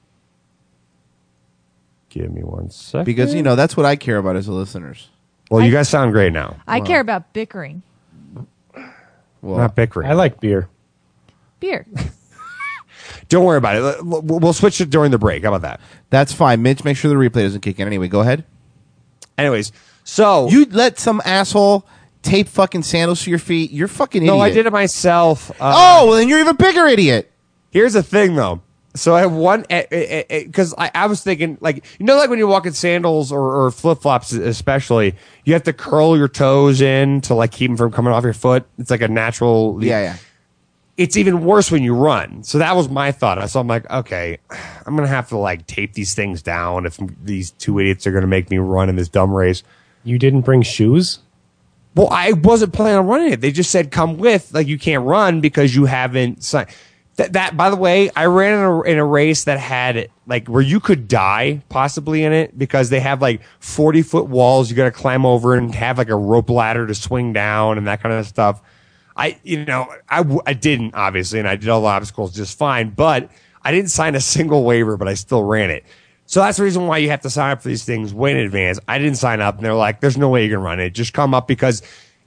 Give me one second. Because you know that's what I care about as the listeners. Well, you guys sound great now. I care about bickering. Well, Not bickering. I like beer. Beer. Don't worry about it. We'll we'll switch it during the break. How about that? that's fine. Mitch, make sure the replay doesn't kick in. Anyway, go ahead. Anyways, so You let some asshole tape fucking sandals to your feet. You're fucking idiot. no, I did it myself. Uh, Oh, well, then you're even bigger idiot. Here's the thing, though. So I have one because I, I was thinking, like, you know, like when you walk in sandals or, or flip flops, especially, you have to curl your toes in to like keep them from coming off your foot. It's like a natural. Yeah, yeah. It's even worse when you run. So that was my thought. So I'm like, okay, I'm gonna have to like tape these things down if these two idiots are gonna make me run in this dumb race. You didn't bring shoes? Well, I wasn't planning on running it. They just said come with, like you can't run because you haven't signed. That, that, by the way, I ran in a, in a race that had like where you could die possibly in it because they have like forty foot walls you got to climb over and have like a rope ladder to swing down and that kind of stuff. I, you know, I, I didn't obviously, and I did all the obstacles just fine, but I didn't sign a single waiver, but I still ran it. So that's the reason why you have to sign up for these things way in advance. I didn't sign up, and they're like, "There's no way you can run it. Just come up because."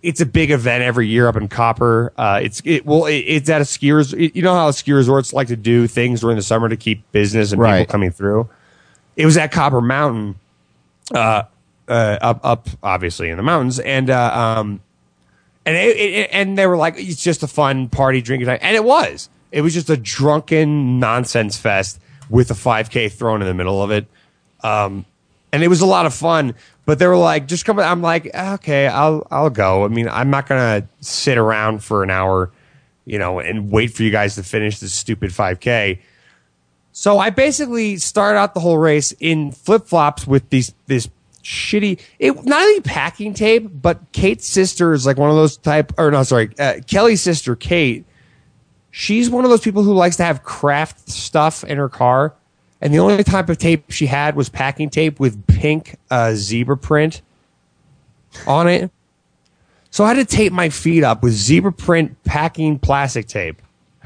it's a big event every year up in Copper. Uh, it's it well, it, it's at a ski resort. You know how ski resorts like to do things during the summer to keep business and Right. people coming through. It was at Copper Mountain, uh, uh, up up obviously in the mountains, and uh, um, and it, it, and they were like, it's just a fun party drinking night, and it was. It was just a drunken nonsense fest with a five K thrown in the middle of it. Um, and it was a lot of fun, but they were like, just come. I'm like, okay, I'll, I'll go. I mean, I'm not going to sit around for an hour, you know, and wait for you guys to finish this stupid five K. So I basically started out the whole race in flip flops with these, this shitty, it, not only packing tape, but Kate's sister is like one of those type, or no, sorry, uh, Kelly's sister, Kate. She's one of those people who likes to have craft stuff in her car. And the only type of tape she had was packing tape with pink uh, zebra print on it. So I had to tape my feet up with zebra print packing plastic tape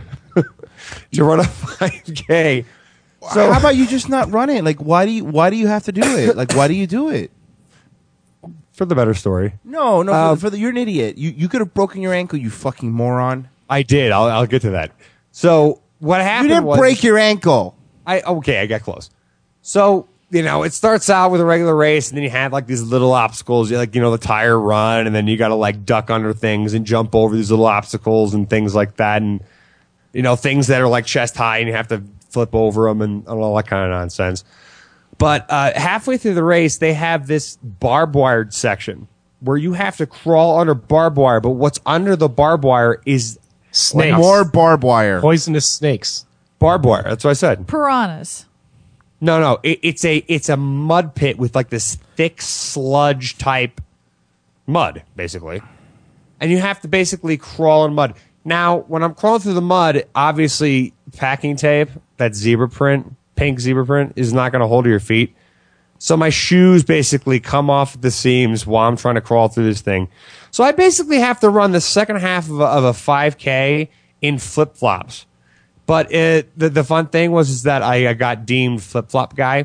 to run a five K. So how about you just not run it? Like, why do you why do you have to do it? Like, why do you do it? For the better story. No, no, Um, for, the, for the, you're an idiot. You you could have broken your ankle, you fucking moron. I did. I'll, I'll get to that. So what happened You didn't was, break your ankle. I okay, I got close. So, you know, it starts out with a regular race, and then you have like these little obstacles, like, you know, the tire run, and then you got to like duck under things and jump over these little obstacles and things like that, and you know, things that are like chest high, and you have to flip over them and, and all that kind of nonsense. But uh, halfway through the race, they have this barbed wired section where you have to crawl under barbed wire, but what's under the barbed wire is Snakes. More barbed wire. Poisonous snakes. barbed wire. That's what I said. Piranhas. No, no, it, it's a it's a mud pit with like this thick sludge type mud, basically, and you have to basically crawl in mud. Now, when I'm crawling through the mud, obviously packing tape, that zebra print, pink zebra print, is not going to hold your feet. So my shoes basically come off the seams while I'm trying to crawl through this thing. So I basically have to run the second half of a, of a five K in flip flops. But it, the the fun thing was is that I, I got deemed flip flop guy.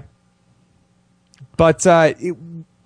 But uh, it,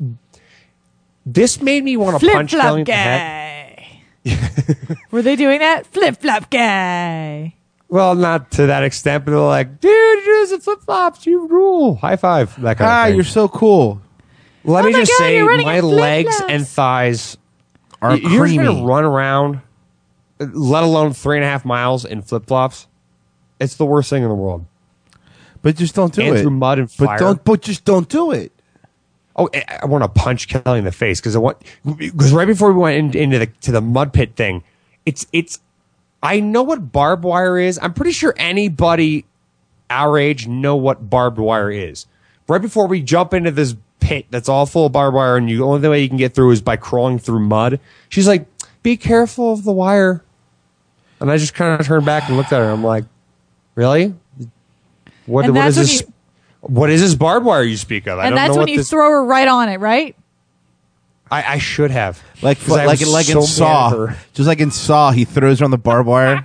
this made me want to Flip punch Kelly flop in the head. guy. Were they doing that? Flip flop guy. Well, not to that extent, but they're like, dude, you're the flip flops, you rule. High five. That kind Ah, of thing. you're so cool. Let Oh me my just God, say, you're running my in legs flip-flops. and thighs Are you, you're creamy. trying to run around, let alone three and a half miles in flip flops. It's the worst thing in the world. But just don't do and it. through mud and fire. But don't. But just don't do it. Oh, I, I want to punch Kelly in the face because I want because right before we went in, into the to the mud pit thing, it's it's. I know what barbed wire is. I'm pretty sure anybody our age know what barbed wire is. Right before we jump into this pit that's all full of barbed wire, and you, the only way you can get through is by crawling through mud. She's like, "Be careful of the wire," and I just kind of turned back and looked at her. I'm like, "Really? What? And what that's is when this? you- What is this barbed wire you speak of?" I And don't that's know when what you this, throw her right on it, right? I, I should have. Like 'Cause I like was like in so mad at Saw. her. Just like in Saw, he throws her on the barbed wire.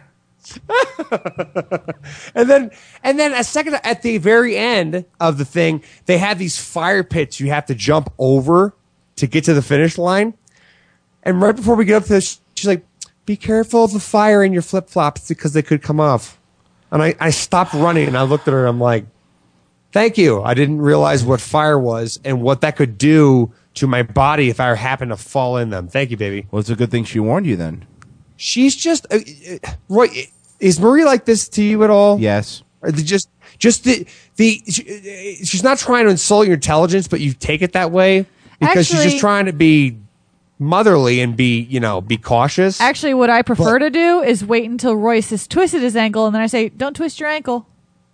And then, and then a second at the very end of the thing, they have these fire pits you have to jump over to get to the finish line. And right before we get up to this, she's like, "Be careful of the fire in your flip flops because they could come off." And I, I stopped running and I looked at her. And I'm like, "Thank you. I didn't realize what fire was and what that could do to my body if I happened to fall in them. Thank you, baby." Well, it's a good thing she warned you then. She's just, uh, uh, Roy, is Marie like this to you at all? Yes. Or the, just, just the, the, she, uh, she's not trying to insult your intelligence, but you take it that way because she's Actually- just trying to be motherly and be, you know, be cautious. Actually, what I prefer But- to do is wait until Royce has twisted his ankle, and then I say, "Don't twist your ankle."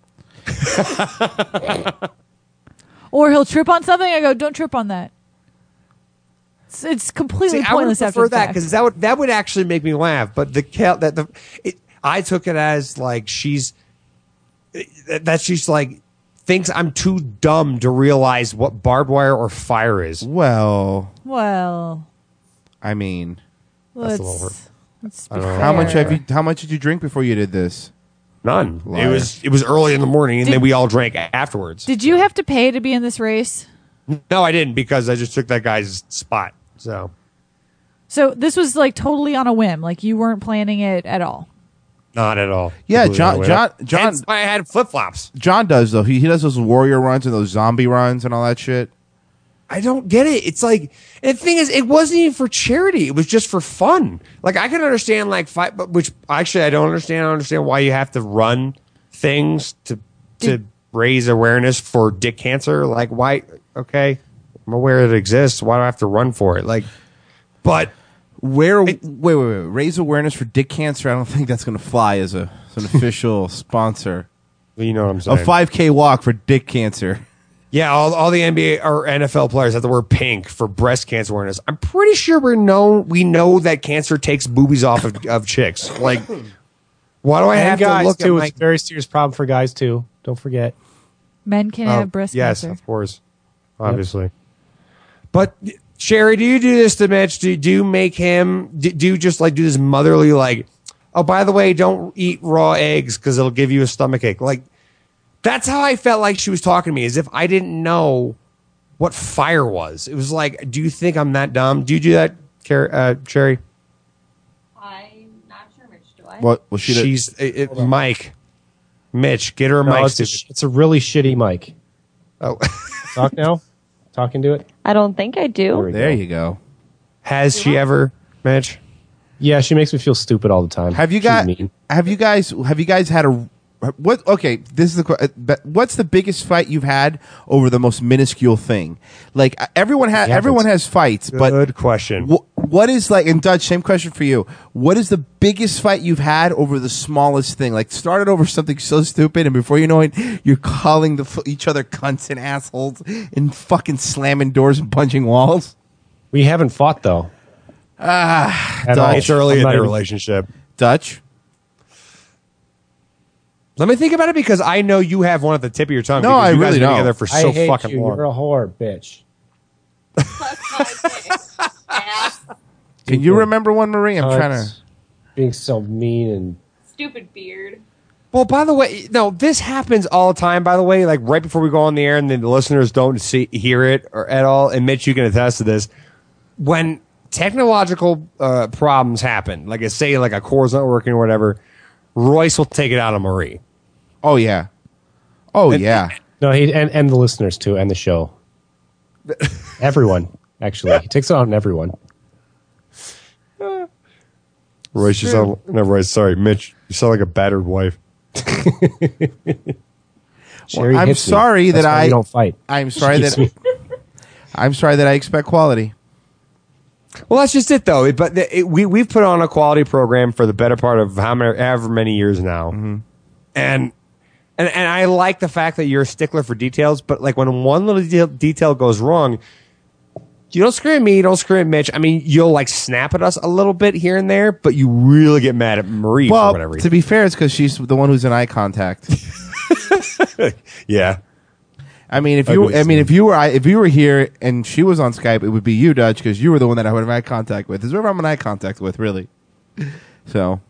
Or he'll trip on something. I go, "Don't trip on that." It's, it's completely See, I would pointless after prefer the that fact. because that would that would actually make me laugh. But the Kel- that the it, I took it as like she's that she's like thinks I'm too dumb to realize what barbed wire or fire is. Well, Well, I mean, let's, a little over- let's be I don't know. how much fair. have you? How much did you drink before you did this? None. Liar. It was it was early in the morning, and Did- then we all drank afterwards. Did you have to pay to be in this race? No, I didn't because I just took that guy's spot. So So this was like totally on a whim. Like you weren't planning it at all. Not at all. Yeah, Completely John. unaware. John. John. Hence why I had flip flops. John does though. He he does those warrior runs and those zombie runs and all that shit. I don't get it. It's like, and the thing is, it wasn't even for charity. It was just for fun. Like I can understand like fight, but which actually I don't understand. I don't understand why you have to run things to to raise awareness for dick cancer. Like why? Okay, I'm aware it exists. Why do I have to run for it? Like, but where? It, wait, wait, wait. Raise awareness for dick cancer. I don't think that's going to fly as a as an official sponsor. You know what I'm saying? A five K walk for dick cancer. Yeah, all, all the N B A or N F L players have to wear pink for breast cancer awareness. I'm pretty sure we know we know that cancer takes boobies off of, of chicks. Like, why do I and have guys to look too? at my... It's a very serious problem for guys too. Don't forget. Men can Oh, have breast yes, cancer. of course, obviously. But Sherry, do you do this to Mitch? Do, do you make him? Do, do you just like do this motherly like? Oh, by the way, don't eat raw eggs because it'll give you a stomach ache. Like. That's how I felt like she was talking to me, as if I didn't know what fire was. It was like, do you think I'm that dumb? Do you do that, Car- uh, Cherry? I'm not sure, Mitch. Do I? What was she? She's it, it, Mike. Mitch, get her a No, mic. it's, a, sh- it's a really shitty mic. Oh, talk now. Talking to it. I don't think I do. There you go. Has she ever, Mitch? Yeah, she makes me feel stupid all the time. Have you She's got? mean. Have you guys? Have you guys had a? What? Okay, this is the. que- but What's the biggest fight you've had over the most minuscule thing? Like uh, everyone has. Yeah, Everyone but- has fights, but Good question. wh- what is like? And Dutch, same question for you. What is the biggest fight you've had over the smallest thing? Like started over something so stupid, and before you know it, you're calling the f- each other cunts and assholes, and fucking slamming doors and punching walls. We haven't fought though. Ah, At all. Dutch. It's early I'm in not their even- relationship. Dutch. Let me think about it because I know you have one at the tip of your tongue. No, because I you guys really have been don't. together for I so hate fucking you. long. You're a whore, bitch. Can you remember one, Marie? I'm trying to. Being so mean and Stupid beard. Well, by the way, no, this happens all the time, by the way, like right before we go on the air and then the listeners don't see hear it or at all. And Mitch, you can attest to this. When technological uh, problems happen, like I say, like a core's not working or whatever, Royce will take it out on Marie. Oh yeah. Oh yeah. no, he and, and the listeners too, and the show. Everyone, actually, he takes it on everyone. Royce, you sound no Royce. Sorry, Mitch, you sound like a battered wife. Sherry I'm hits me. sorry That's that why I- we don't fight. I'm sorry She hits that me. I'm sorry that I expect quality. Well, that's just it, though. It, but it, we we've put on a quality program for the better part of how many, however many years now, Mm-hmm. and and and I like the fact that you're a stickler for details. But like when one little de- detail goes wrong, you don't scream at me, you don't scream at Mitch. I mean, you'll like snap at us a little bit here and there, but you really get mad at Marie for Well, whatever to reason. be fair, it's because she's the one who's in eye contact. Yeah. I mean, if I you, believe I mean, so. if you were, if you were here and she was on Skype, it would be you, Dutch, because you were the one that I would have eye contact with. Is whoever I'm in eye contact with, really. So,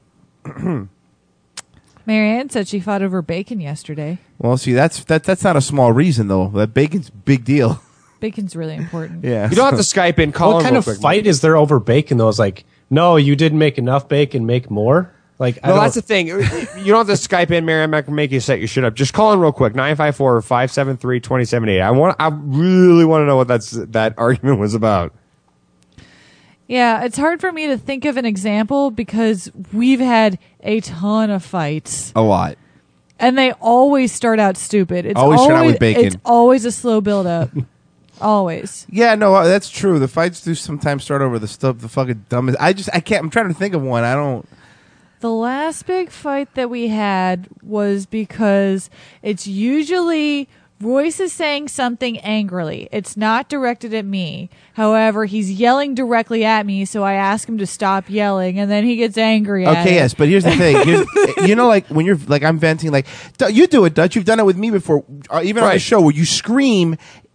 Marianne said she fought over bacon yesterday. well, see, that's that. That's not a small reason, though. That bacon's a big deal. Bacon's really important. Yeah. You don't have to Skype in. Call What in kind real of quick. fight is there over bacon though? It's like, no, you didn't make enough bacon, make more. Like, I No, don't, that's the thing. You don't have to Skype in, Mary. I'm not gonna make you set your shit up. Just call in real quick. nine five four, five seven three, two seven eight. I want. I really want to know what that's that argument was about. Yeah, it's hard for me to think of an example because we've had a ton of fights. A lot. And they always start out stupid. It's Always start out with bacon. It's always a slow build up. Always. Yeah, no, uh, that's true. The fights do sometimes start over the stuff, the fucking dumbest. I just, I can't. I'm trying to think of one. I don't. The last big fight that we had was because it's usually Royce is saying something angrily. It's not directed at me. However, he's yelling directly at me, so I ask him to stop yelling, and then he gets angry at Okay, it. yes, but here's the thing. Here's, you know, like when you're like I'm venting, like "Du- you do it, Dutch. You've done it with me before, uh, even on the Right. show where you scream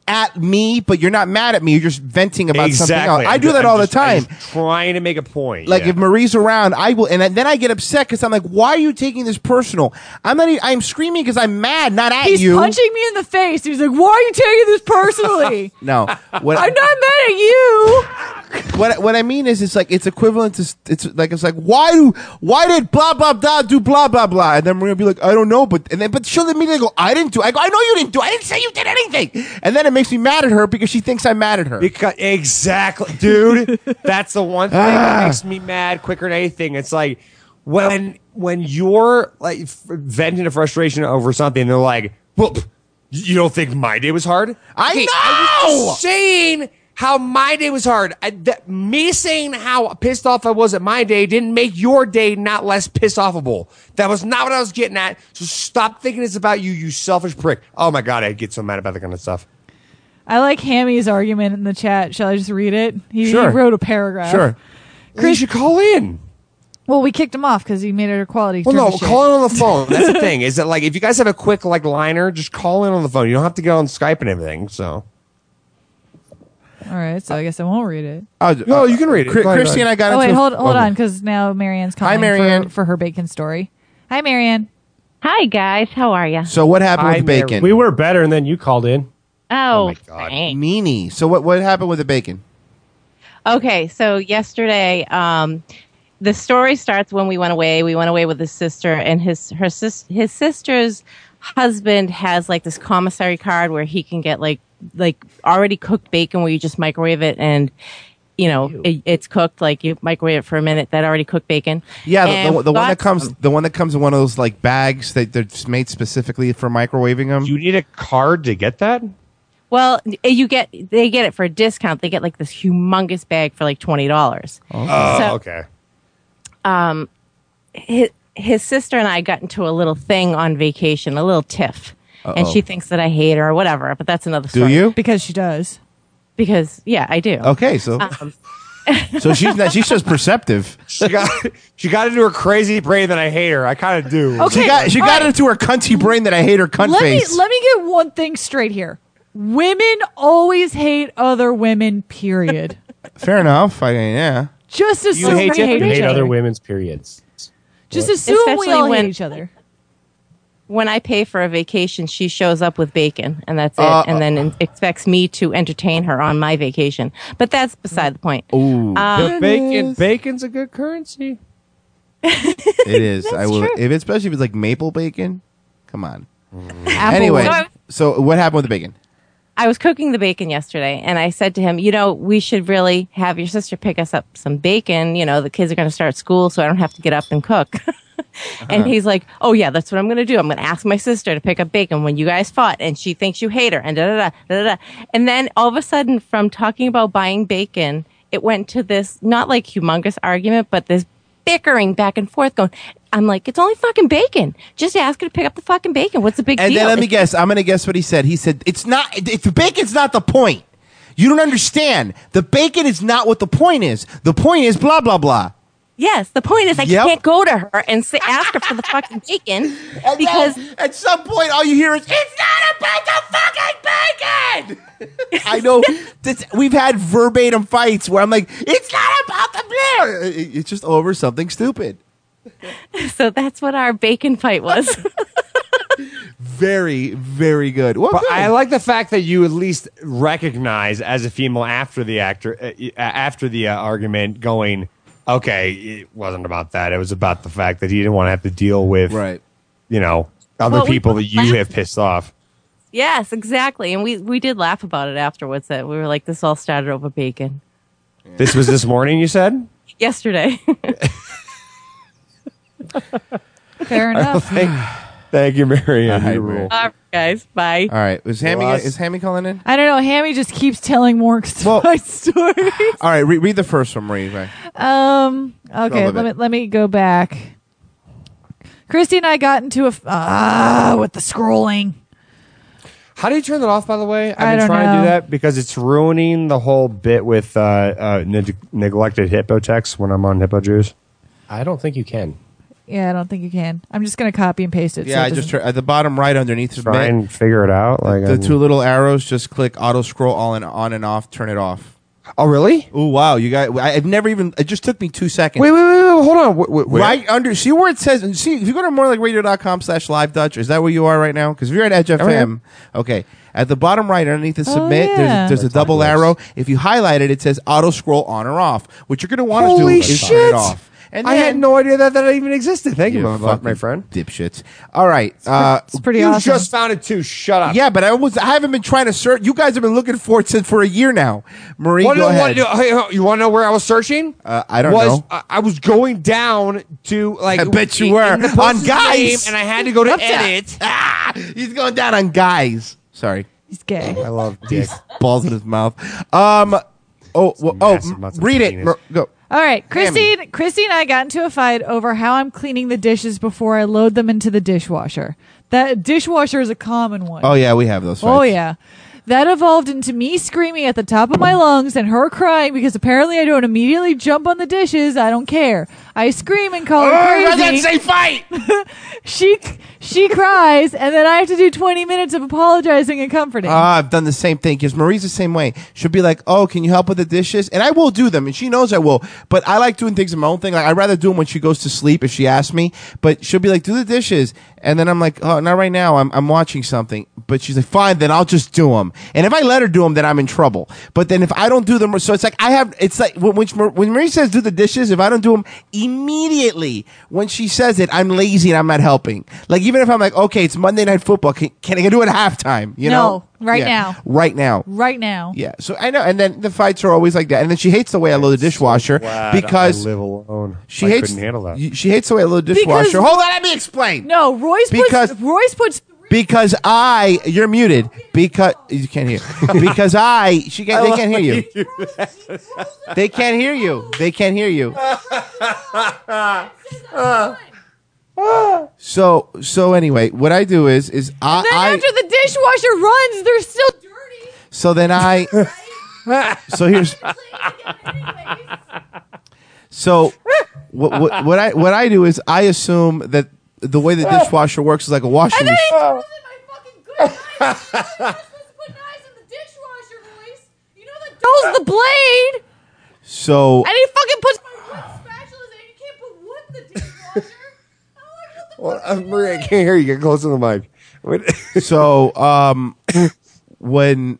at me, but you're not mad at me. You're just venting about something Exactly. else. I do that I'm all just- the I'm time. just trying to make a point. Like yeah. if Marie's around, I will, and then I get upset because I'm like, "Why are you taking this personal?" I'm not. e- I'm screaming because I'm mad, not at He's you. punching me in the face. He's like, "Why are you taking this personally?" No, what I'm not mad at you. what what I mean is, it's like it's equivalent to it's like it's like why do why did blah blah blah do blah blah blah, and then we're gonna be like, I don't know, but and then but she'll immediately go, I didn't do. I go, I know you didn't do. I didn't say you did anything, and then it makes me mad at her because she thinks I'm mad at her. Because exactly, dude. That's the one thing that makes me mad quicker than anything. It's like when when you're like f- venting a frustration over something, they're like, "Well, pff, you don't think my day was hard?" I Okay, know. I was just saying how my day was hard. I, that, me saying how pissed off I was at my day didn't make your day not less pissed offable. That was not what I was getting at. So stop thinking it's about you, you selfish prick. Oh my god, I get so mad about that kind of stuff. I like Hammy's argument in the chat. Shall I just read it? He, Sure. he wrote a paragraph. Sure. Chris, you should call in. Well, we kicked him off because he made it a quality. Well, turn no, to shit. call in on the phone. That's the thing. Is that like if you guys have a quick like liner, just call in on the phone. You don't have to go on Skype and everything. So, All right, so I guess I won't read it. Uh, no, you can read it. Chris, Go ahead, Christy go and I ahead. got Oh into. wait, a- hold hold okay. on, because now Marianne's calling Marianne. for, for her bacon story. Hi, Marianne. Hi, guys. How are you? So what happened Hi, with the Mary. bacon? We were better, and then you called in. Oh, my God. thanks. meanie. So what what happened with the bacon? Okay, so yesterday, um, the story starts when we went away. We went away with his sister, and his her sis, his sister's husband has like this commissary card where he can get like like already cooked bacon where you just microwave it and. You know, it, it's cooked. Like you microwave it for a minute. That already cooked bacon. Yeah, And the, the, the one got that comes some. the one that comes in one of those like bags that they're just made specifically for microwaving them. You need a card to get that. Well, you get they get it for a discount. They get like this humongous bag for like twenty dollars. Oh, So- okay. Um, his, his sister and I got into a little thing on vacation, a little tiff, and Uh-oh. she thinks that I hate her or whatever. But that's another Do story. you? Because she does. Because yeah, I do. Okay, so Um, so she's not, she's just perceptive. She got she got into her crazy brain that I hate her. I kind of do. Okay. She got she all got right. into her cunty brain that I hate her cunt Let face. me let me get one thing straight here. Women always hate other women. Period. Fair enough. I yeah. Just You assume hate- we hate, You each hate other. other women's periods. Just assume we Especially all when- hate each other. when I pay for a vacation, she shows up with bacon, and that's it, Uh, and then in- expects me to entertain her on my vacation. But that's beside the point. Ooh, Um, bacon, bacon's a good currency. it is. I will. true. If it's, especially if it's like maple bacon. Come on. Apple Anyway, So- so what happened with the bacon? I was cooking the bacon yesterday, and I said to him, you know, we should really have your sister pick us up some bacon. You know, the kids are going to start school, so I don't have to get up and cook. And he's like, oh, yeah, that's what I'm going to do. I'm going to ask my sister to pick up bacon when you guys fought, and she thinks you hate her, and da da da da da. And then all of a sudden, from talking about buying bacon, it went to this, not like humongous argument, but this bickering back and forth going, I'm like, it's only fucking bacon. Just ask her to pick up the fucking bacon. What's the big And deal? then let me It's- guess. I'm going to guess what he said. He said it's not. If the bacon's not the point. You don't understand. The bacon is not what the point is. The point is blah blah blah. Yes, the point is I Yep. can't go to her and say, ask her for the fucking bacon And because then at some point, all you hear is, "It's not about the fucking bacon." I know. This, we've had verbatim fights where I'm like, "It's not about the blah." It- It's just over something stupid. so that's what our bacon fight was. Very, very good. Well, But good. I like the fact that you at least recognize as a female after the actor uh, uh, after the uh, argument, going, okay, it wasn't about that. It was about the fact that he didn't want to have to deal with, right. you know, other Well, we people were that you laughing. have pissed off. Yes, exactly. And we, we did laugh about it afterwards that we were like, this all started over bacon. This was this morning, you said? Yesterday. Fair enough. thank, thank you, Marianne. All right, You Marianne. rule. All right, guys. Bye. All right. Is Hammy Lost. is Hammy calling in? I don't know. Hammy just keeps telling more Well- my stories. All right. Re- read the first one, Marie. Right. Um. Okay. Relevant. Let me let me go back. Christy and I got into a f- ah with the scrolling. How do you turn that off, by the way? I've I been don't trying to know. do that because it's ruining the whole bit with uh, uh, neg- neglected hippo text when I'm on Hippo Juice. I don't think you can. Yeah, I don't think you can. I'm just gonna copy and paste it. Yeah, so it I just doesn't- try, at the bottom right underneath Try submit, and figure it out. Like the I'm- two little arrows. Just click auto scroll all and on and off. Turn it off. Oh, really? Oh, wow! You guys, I, I've never even. It just took me two seconds. Wait, wait, wait, wait hold on. Wait, wait, wait. Right under, see where it says. See, if you go to more like radio dot com slash live Dutch, is that where you are right now? Because if you're at Edge F M, okay. At the bottom right, underneath the Oh, submit, yeah. there's, a, there's a Let's double talk arrow. If you highlight it, it says auto scroll on or off. What you're going to want to do Holy is turn shit. it off. And I had then- no idea that that even existed. Thank you, You my, fucking my friend. dipshits. All right. Uh, It's pretty You awesome. just found it too. Shut up. yeah, but I was. I haven't been trying to search. You guys have been looking for it since for a year now. Marie, What, go what, ahead. hey, hey, you want to know where I was searching? Uh, I don't was, know. I, I was going down to like. I bet you in- were. in the On person's Guys. name, and I had to go to Up top. edit. Ah, he's going down on guys. Sorry. He's gay. I love dick. Balls in his mouth. Um. Oh. Well, oh. massive amounts of Read it. penis. Mer- Go. All right, Hammy. Christine. Christine and I got into a fight over how I'm cleaning the dishes before I load them into the dishwasher. That dishwasher is a common one. Oh yeah, we have those. Fights. Oh, yeah. That evolved into me screaming at the top of my lungs and her crying because apparently I don't immediately jump on the dishes. I don't care. I scream and call her Oh, crazy. say fight. she she cries, and then I have to do twenty minutes of apologizing and comforting. Uh, I've done the same thing because Marie's the same way. She'll be like, "Oh, can you help with the dishes?" And I will do them, and she knows I will. But I like doing things in my own thing. Like I'd rather do them when she goes to sleep if she asks me. But she'll be like, "Do the dishes," and then I'm like, "Oh, not right now. I'm I'm watching something." But she's like, "Fine, then I'll just do them." And if I let her do them, then I'm in trouble. But then if I don't do them, so it's like I have. It's like when when, when Marie says do the dishes, if I don't do them immediately when she says it, I'm lazy and I'm not helping. Like even if I'm like, okay, it's Monday Night Football, can, can I do it at halftime? You know, No, right Yeah. now. right now. right now. Yeah, so I know, and then the fights are always like that. And then she hates the way I load the dishwasher Glad because I live alone. she I hates couldn't handle that. y- She hates the way I load the dishwasher. Because- Hold on, let me explain. No, Royce Because- puts Royce puts Because I, you're muted. Because you can't hear. Because I, she can't. They can't hear you. They can't hear you. They can't hear you. So, so anyway, what I do is, is I, then I after the dishwasher runs, they're still dirty. so then I, so here's, so what, what, what I, what I do is I assume that the way the dishwasher works is like a washing And then machine. he throws in my fucking good knife. You're not supposed to put knives in the dishwasher, Royce. You know that goes the blade. So, And he fucking puts my wood spatulas in. You can't put wood in the dishwasher. I'm like, what the Well, uh, Maria, I can't hear you. Get close to the mic. Wait. so, um, when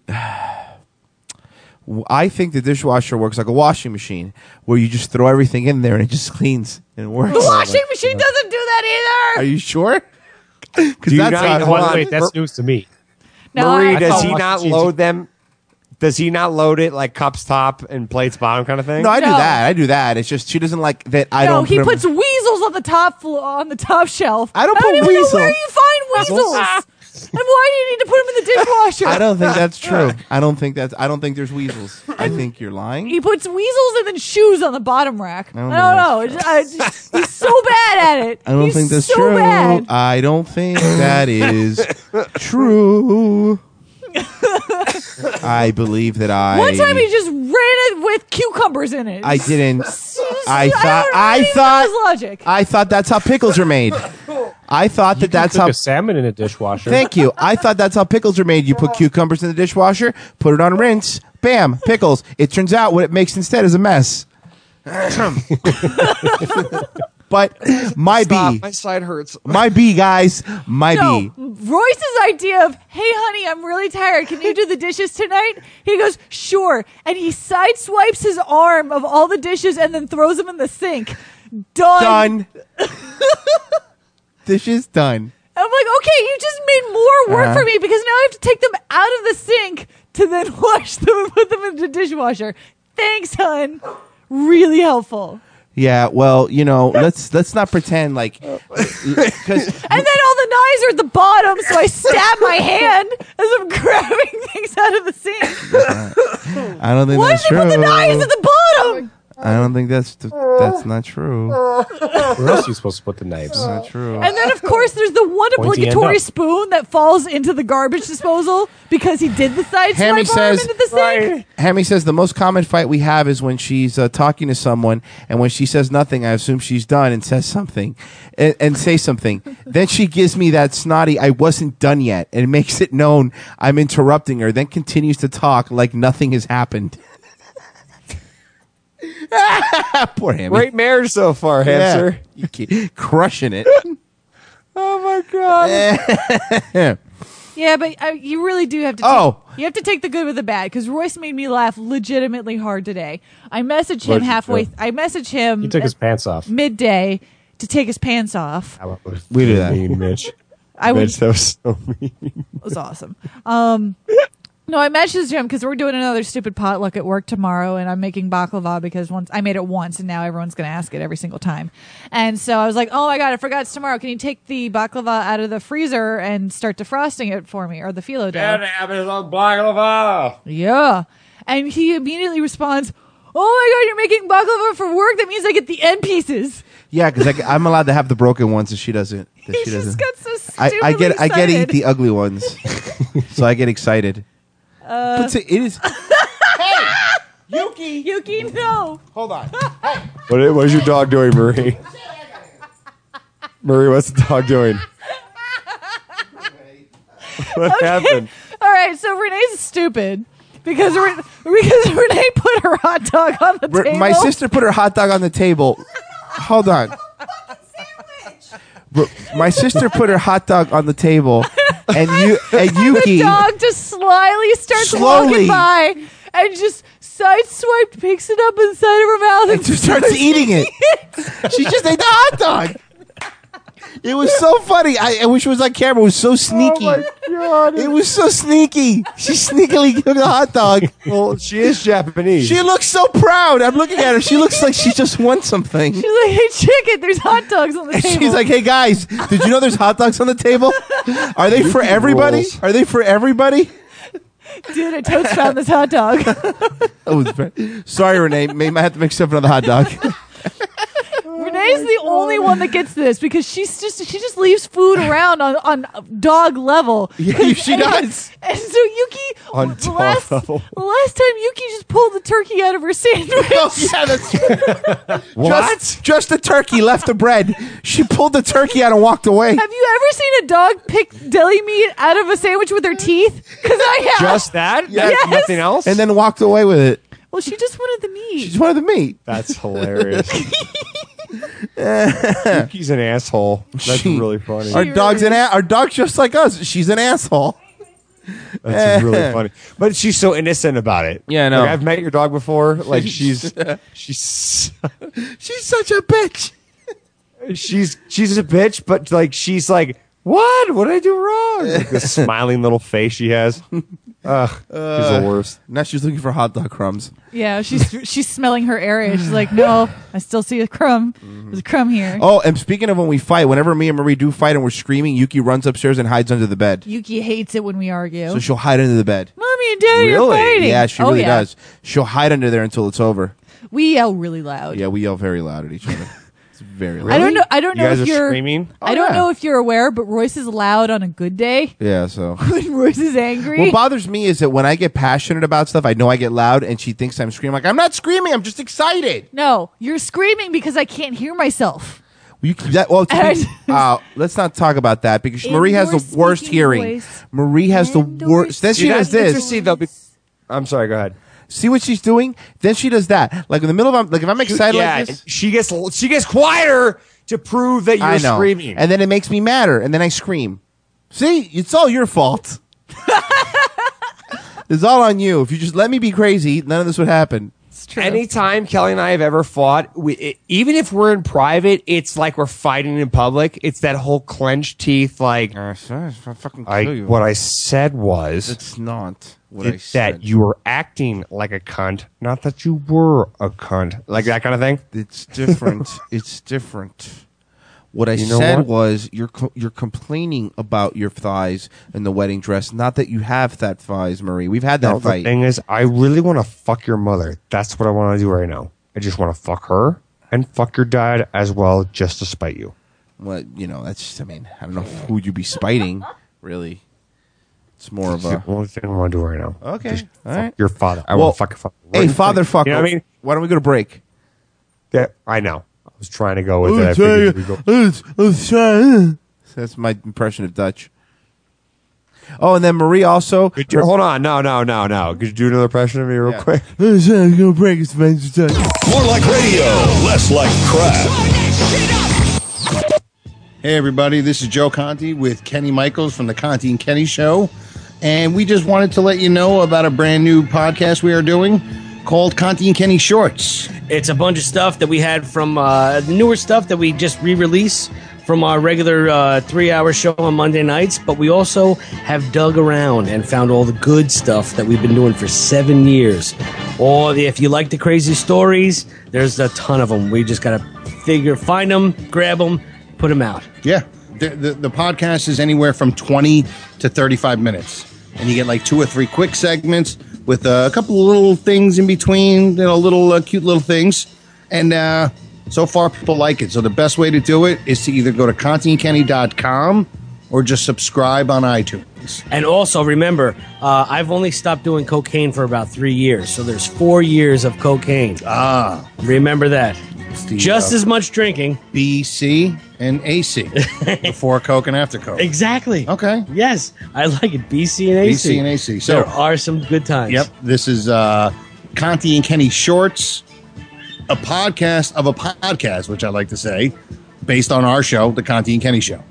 I think the dishwasher works like a washing machine, where you just throw everything in there and it just cleans and it works. The washing machine doesn't do that Are either. you sure? Because Do you that's not- how- hold Wait, on. wait, that's news to me. No, Marie, I- does thought he washing not machines- load them? Does he not load it like cups top and plates bottom kind of thing? No, I do No. that. I do that. It's just she doesn't like that. I no, don't. he put 'em- puts weasels on the top floor, on the top shelf. I don't put even weasel. know where you find weasels. And why do you need to put them in the dishwasher? I don't think that's true. I don't think that's. I don't think there's weasels. I think you're lying. He puts weasels and then shoes on the bottom rack. I don't don't, think know. I just- he's so bad at it. I don't He's think that's so true. Bad. I don't think that is true. I believe that I. One time he just ran it with cucumbers in it. I didn't. I I thought. don't I even know thought. his logic. I thought that's how pickles are made. I thought that that's Cook how. a salmon in a dishwasher. Thank you. I thought that's how pickles are made. You put cucumbers in the dishwasher, put it on rinse, bam, pickles. It turns out what it makes instead is a mess. But my Stop. B, My side hurts. my B, guys, my No, B. Royce's idea of, hey, honey, I'm really tired. Can you do the dishes tonight? He goes, sure. And he sideswipes his arm of all the dishes and then throws them in the sink. Done. Done. Dishes done. I'm like, okay, you just made more work Uh-huh. for me because now I have to take them out of the sink to then wash them and put them in the dishwasher. Thanks, hun. Really helpful. Yeah, well, you know, let's let's not pretend like because And then all the knives are at the bottom, so I stab my hand as I'm grabbing things out of the sink. I don't think Why that's did they true. put the knives at the bottom? I don't think that's. The, That's not true. Where else are you supposed to put the knives? That's not true. And then, of course, there's the one Pointy end obligatory up. spoon that falls into the garbage disposal because he did the side Hammy swipe arm says- into the sink. Hammy says the most common fight we have is when she's uh, talking to someone, and when she says nothing, I assume she's done and says something, and, and say something. Then she gives me that snotty, I wasn't done yet, and makes it known I'm interrupting her, then continues to talk like nothing has happened. Poor Hammy. Great marriage so far, hamster. Yeah. You keep crushing it. Oh my god. Yeah, but uh, you really do have to. Take, Oh. you have to take the good with the bad because Royce made me laugh legitimately hard today. I messaged him What'd you halfway. do? I messaged him. He took his at pants off. midday to take his pants off. We do that. Mean, Mitch. I would. Mitch, that was so mean. It was awesome. Um, no, I messaged him because we're doing another stupid potluck at work tomorrow, and I'm making baklava because once I made it once, and now everyone's going to ask it every single time. And so I was like, "Oh my god, I forgot it's tomorrow. Can you take the baklava out of the freezer and start defrosting it for me, or the phyllo dough?" Yeah. And he immediately responds, "Oh my god, you're making baklava for work? That means I get the end pieces." Yeah, because I'm allowed to have the broken ones, and she doesn't. That He she just doesn't. got so I, stupidly I get I get to eat excited. the ugly ones, so I get excited. Uh, but it is. Hey, Yuki, Yuki, no. Hold on. What is, what is your dog doing, Marie? Marie, what's the dog doing? What Okay. happened? All right, so Renee's stupid because Re- because Renee put her hot dog on the Re- table. My sister put her hot dog on the table. Hold on. Re- My sister put her hot dog on the table, and you and Yuki. The dog just slyly starts Slowly. walking by and just sideswiped, picks it up inside of her mouth, and, and just starts eating it. She just ate the hot dog. It was so funny. I, I wish it was on camera. It was so sneaky. Oh my god! It was so sneaky. She sneakily took the hot dog. Well, she is Japanese. She looks so proud. I'm looking at her. She looks like she just won something. She's like, "Hey, chicken, there's hot dogs on the And table." she's like, "Hey guys, did you know there's hot dogs on the table? Are they for everybody? rules. Are they for everybody?" "Dude, I totes found this hot dog." Oh, it's very- sorry, Renee. May might have to mix up another hot dog. Renee's the only one that gets this because she's just she just leaves food around on, on dog level. Yeah, she And- does. And so Yuki, On the dog last, level. the last time Yuki just pulled the turkey out of her sandwich. Oh yeah, that's What? Just, just the turkey left the bread. She pulled the turkey out and walked away. Have you ever seen a dog pick deli meat out of a sandwich with her teeth? Because I have. Just that? Yeah. Yes. Nothing else? And then walked away with it. Well, she just wanted the meat. She just wanted the meat. That's hilarious. Yuki's an asshole. That's She- really funny. Our dog's an a- our dog's just like us. She's an asshole. That's really funny. But she's so innocent about it. Yeah, I know. Like, I've met your dog before. Like she's she's She's such a bitch. she's she's a bitch, but like she's like, what? What did I do wrong? Like this smiling little face she has. Ugh, she's the worst. Now she's looking for hot dog crumbs. Yeah, she's she's smelling her area. She's like, no, I still see a crumb. There's a crumb here. Oh, and speaking of when we fight, whenever me and Marie do fight and we're screaming, Yuki runs upstairs and hides under the bed. Yuki hates it when we argue. So she'll hide under the bed. Mommy and Daddy Really? are fighting. Yeah, she Oh, really yeah. does. She'll hide under there until it's over. We yell really loud. Yeah, we yell very loud at each other. It's very loud. I don't know. I don't You know guys if are you're. screaming? I Oh, don't yeah. know if you're aware, but Royce is loud on a good day. Yeah, so. When Royce is angry, What bothers me is that when I get passionate about stuff, I know I get loud, and she thinks I'm screaming. Like, I'm not screaming. I'm just excited. no, you're screaming because I can't hear myself. You, that, well, to And be- I- uh, let's not talk about that because In Marie has your the worst speaking hearing. voice. Marie has the In your worst. Then she See, does that's this. interesting though. be- I'm sorry. Go ahead. See what she's doing? Then she does that. Like in the middle of, like if I'm excited yeah, like this, she gets she gets quieter to prove that you're I know, screaming. and then it makes me madder, and then I scream. See, it's all your fault. It's all on you. If you just let me be crazy, none of this would happen. It's true. Anytime Kelly and I have ever fought, we, it, even if we're in private, it's like we're fighting in public. It's that whole clenched teeth, like I fucking I. What I said was It's not what I it's said. that you were acting like a cunt, not that you were a cunt, like that kind of thing. It's different. It's different. What I You know said what? was you're co- you're complaining about your thighs in the wedding dress, not that you have fat thighs, Marie. We've had that No, the fight. thing is, I really want to fuck your mother. That's what I want to do right now. I just want to fuck her and fuck your dad as well, just to spite you. Well, you know, that's just, I mean, I don't know who you'd be spiting, really. It's more of a... the only thing I want to do right now. Okay, Just all fuck right. your father. I Well, want to fuck your father. Hey, Right in father front- fucker. You know what I mean? Why don't we go to break? Yeah, I know. I was trying to go with it. I figured we'd go. That's my impression of Dutch. Oh, and then Marie also... Could you, hold on. No, no, no, no. Could you do another impression of me real Yeah. quick? Go break. It's Spencer Dutch. More like radio, less like crap. Hey, everybody, this is Joe Conti with Kenny Michaels from the Conti and Kenny Show. And we just wanted to let you know about a brand new podcast we are doing called Conti and Kenny Shorts. It's a bunch of stuff that we had from uh, the newer stuff that we just re-release from our regular uh, three-hour show on Monday nights, but we also have dug around and found all the good stuff that we've been doing for seven years. Or if you like the crazy stories, there's a ton of them. We just got to figure, find them, grab them, put them out. Yeah, the, the, the podcast is anywhere from twenty to thirty-five minutes. And you get like two or three quick segments with uh, a couple of little things in between, you know, little uh, cute little things. And uh, so far, people like it. So the best way to do it is to either go to conti and kenny dot com or just subscribe on iTunes. And also, remember, uh, I've only stopped doing cocaine for about three years. So there's four years of cocaine. Ah. Remember that. The, Just uh, as much drinking. B, C, and A C. Before Coke and after Coke. Exactly. Okay. Yes, I like it. B, C, and A C. B, C, and A C. So, there are some good times. Yep. This is uh, Conti and Kenny Shorts, a podcast of a podcast, which I like to say, based on our show, The Conti and Kenny Show.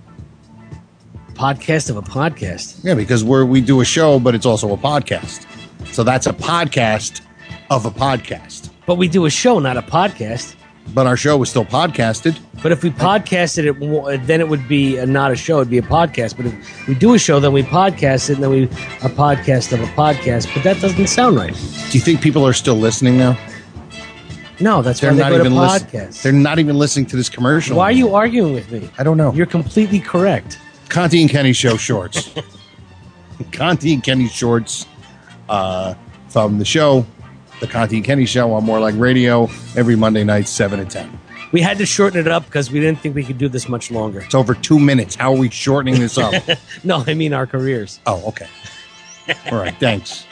Podcast of a podcast. Yeah, because we're, we do a show, but it's also a podcast. So that's a podcast of a podcast. But we do a show, not a podcast. But our show is still podcasted. But if we podcasted it, then it would be a, not a show. It'd be a podcast. But if we do a show, then we podcast it, and then we a podcast of a podcast. But that doesn't sound right. Do you think people are still listening now? No, that's They're why they not go to even listen- podcasts. They're not even listening to this commercial. Why are you arguing with me? I don't know. You're completely correct. Conti and Kenny Show shorts. Conti and Kenny shorts uh, from the show, The Conti and Kenny Show on More Like Radio, every Monday night, seven to ten. We had to shorten it up because we didn't think we could do this much longer. It's over two minutes. How are we shortening this up? No, I mean our careers. Oh, okay. All right, thanks.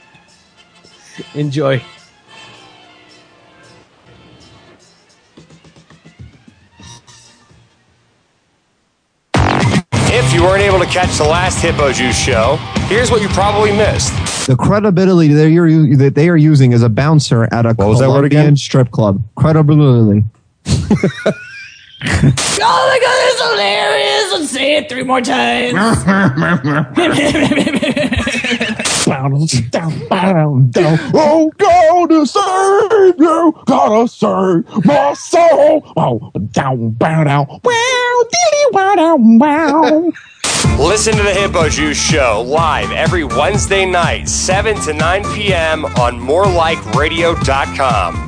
Enjoy. If you weren't able to catch the last Hippo Juice show, here's what you probably missed. The credibility that you're that they are using as a bouncer at a What was that word Colombian again? strip club. Credibility. Oh my god, it's hilarious! Let's say it three more times. Oh, gotta save you, gotta save my soul. Oh, down, down, down, wow, dilly, wow, down, wow. Listen to the Hippo Juice show live every Wednesday night, seven to nine p.m. on more like radio dot com.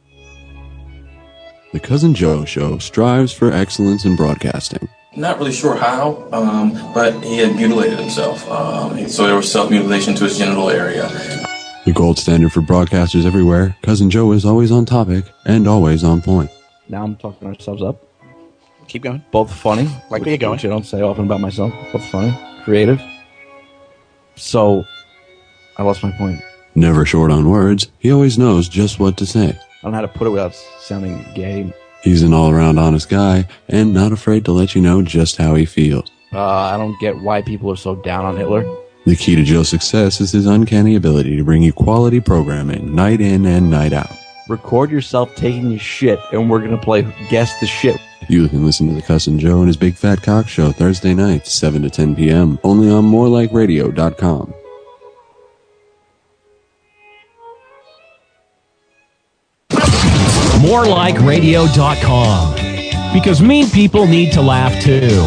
The Cousin Joe Show strives for excellence in broadcasting. Not really sure how, um, but he had mutilated himself. Um, so there was self-mutilation to his genital area. The gold standard for broadcasters everywhere, Cousin Joe is always on topic and always on point. Now I'm talking ourselves up. Keep going. Both funny. Like where you going? Which I don't say often about myself. Both funny, creative. So, I lost my point. Never short on words, he always knows just what to say. I don't know how to put it without sounding gay. He's an all-around honest guy and not afraid to let you know just how he feels. Uh, I don't get why people are so down on Hitler. The key to Joe's success is his uncanny ability to bring you quality programming night in and night out. Record yourself taking your shit, and we're going to play Guess the Shit. You can listen to the Cousin Joe and his Big Fat Cock Show Thursday nights, seven to ten p.m. only on more like radio dot com. more like radio dot com. Because mean people need to laugh too.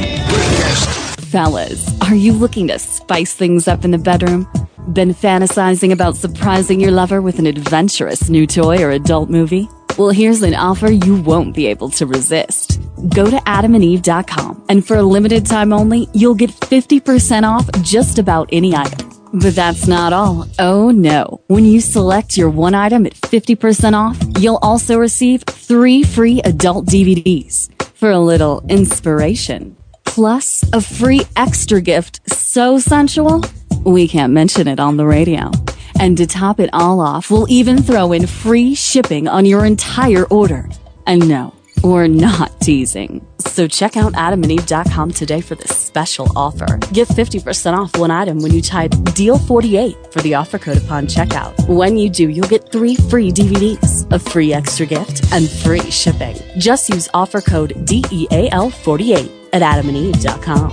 Fellas, are you looking to spice things up in the bedroom? Been fantasizing about surprising your lover with an adventurous new toy or adult movie? Well, here's an offer you won't be able to resist. Go to adam and eve dot com, and for a limited time only, you'll get fifty percent off just about any item. But that's not all. Oh no. When you select your one item at fifty percent off, you'll also receive three free adult D V Ds for a little inspiration. Plus, a free extra gift so sensual, we can't mention it on the radio. And to top it all off, we'll even throw in free shipping on your entire order. And no, we're not teasing. So check out adam and eve dot com today for this special offer. Get fifty percent off one item when you type deal forty-eight for the offer code upon checkout. When you do, you'll get three free D V Ds, a free extra gift, and free shipping. Just use offer code D E A L forty-eight at adam and eve dot com.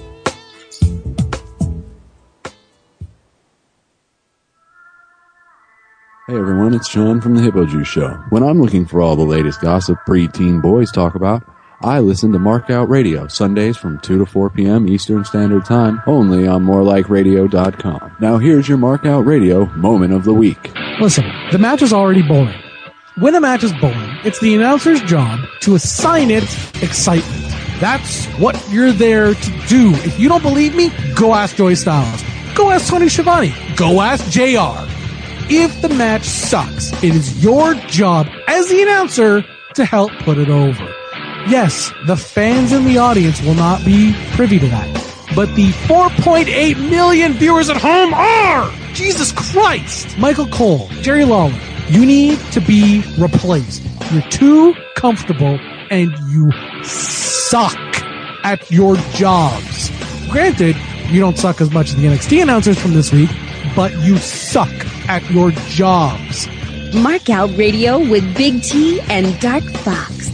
Hey everyone, it's Sean from the Hippo Juice Show. When I'm looking for all the latest gossip preteen boys talk about, I listen to Mark Out Radio, Sundays from two to four p.m. Eastern Standard Time, only on more like radio dot com. Now here's your Mark Out Radio Moment of the Week. Listen, the match is already boring. When a match is boring, it's the announcer's job to assign it excitement. That's what you're there to do. If you don't believe me, go ask Joey Styles. Go ask Tony Schiavone. Go ask J R. If the match sucks, it is your job as the announcer to help put it over. Yes, the fans in the audience will not be privy to that, but the four point eight million viewers at home are! Jesus Christ! Michael Cole, Jerry Lawler, you need to be replaced. You're too comfortable and you suck at your jobs. Granted, you don't suck as much as the N X T announcers from this week, but you suck at your jobs. Mark Out Radio with Big T and Dark Fox.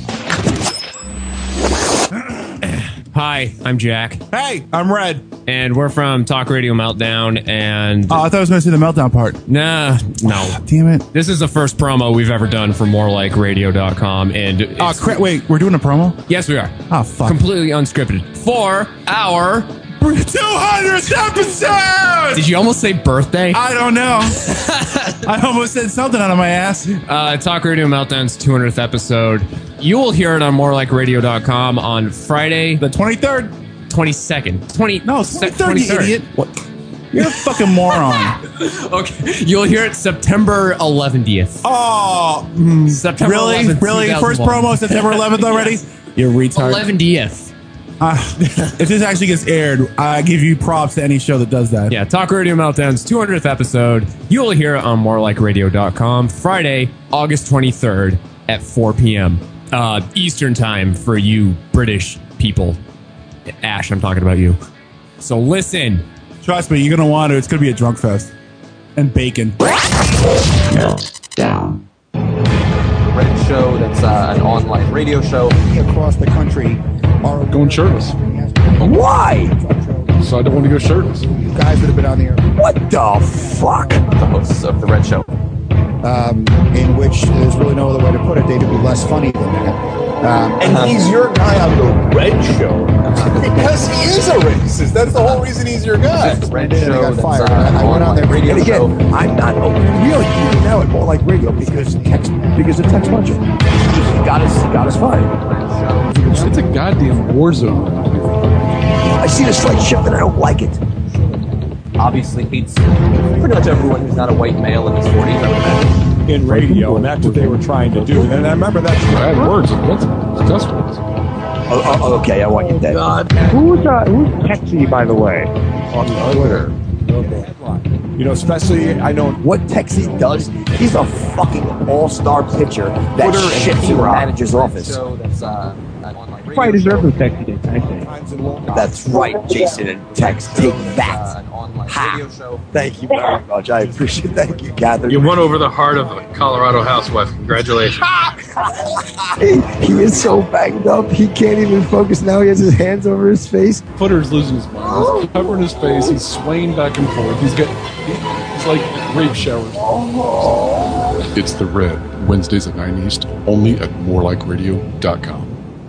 Hi, I'm Jack. Hey, I'm Red. And we're from Talk Radio Meltdown, and... Oh, I thought I was going to say the Meltdown part. Nah, no. Damn it. This is the first promo we've ever done for more like radio dot com, and... Oh, crap, wait, we're doing a promo? Yes, we are. Oh, fuck. Completely unscripted. For our... two hundredth episode! Did you almost say birthday? I don't know. I almost said something out of my ass. Uh, Talk Radio Meltdown's two hundredth episode. You will hear it on more like radio dot com on Friday, the twenty-third. twenty-second. twenty No, it's twenty-third, you idiot. What? You're a fucking moron. Okay, you'll hear it September eleventh. Oh, mm, September really? eleventh, Really? First promo September eleventh already? You retard. eleventh. Uh, if this actually gets aired, I give you props to any show that does that. Yeah, Talk Radio Meltdown's two hundredth episode. You will hear it on more like radio dot com Friday, August twenty-third at four p.m. Uh, Eastern time for you British people. Ash, I'm talking about you. So listen. Trust me, you're going to want to. It's going to be a drunk fest. And bacon. Down. The Red Show, that's uh, an online radio show. Across the country are going shirtless. Why? So I don't want to go shirtless. You guys that have been on the air. What the fuck? The hosts of The Red Show. Um, in which there's really no other way to put it. They'd be less funny than that. Um, and uh, he's your guy on the Red Show because he is a racist. That's the whole reason he's your guy. The Red Show. Got fired. Uh, I went on there radio and again, show. I'm not open. Really, even now at more like radio because text because of text budget. He got us. He got us fired. It's a goddamn war zone. I see the slight shift and I don't like it. Obviously hates pretty much everyone who's not a white male in his forties, I would imagine. In radio, and that's what they were trying to do. And I remember that's bad words. That's cuss words. Oh, oh, okay, I want you dead. God. Who's uh, who's Texie, by the way? On Twitter. Okay. You know, especially, I know... What Texie does, he's a fucking all-star pitcher that Twitter shits in the manager's office. Show that's, uh, Probably deserve those Texie days, I think. That's right, Jason and Tex. Take that. Ha. Thank you very much. I appreciate it. Thank you, Catherine. You won over the heart of a Colorado housewife. Congratulations. he, he is so banged up, he can't even focus now. He has his hands over his face. Footer's losing his mind. He's covering his face. He's swaying back and forth. He's got, he's like rape showers. It's The Red, Wednesdays at nine East, only at more like radio dot com.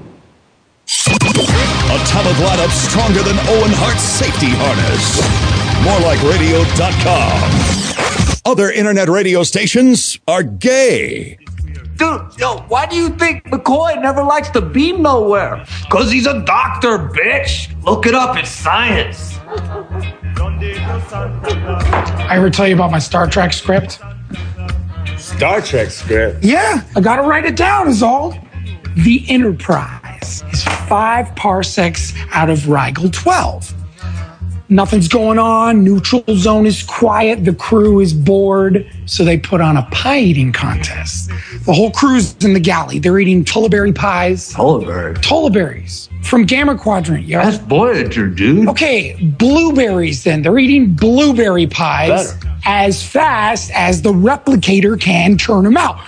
Atomic lineup stronger than Owen Hart's safety harness. more like radio dot com. Other internet radio stations are gay. Dude, yo, why do you think McCoy never likes to be nowhere? Because he's a doctor, bitch. Look it up, it's science. I ever tell you about my Star Trek script? Star Trek script? Yeah, I gotta write it down is all. The Enterprise is five parsecs out of Rigel twelve. Nothing's going on. Neutral zone is quiet. The crew is bored. So they put on a pie eating contest. The whole crew's in the galley. They're eating Tullaberry pies. Tullaberry? Tullaberries. From Gamma Quadrant, yo. That's Voyager, dude. Okay, blueberries then. They're eating blueberry pies Better. as fast as the replicator can turn them out.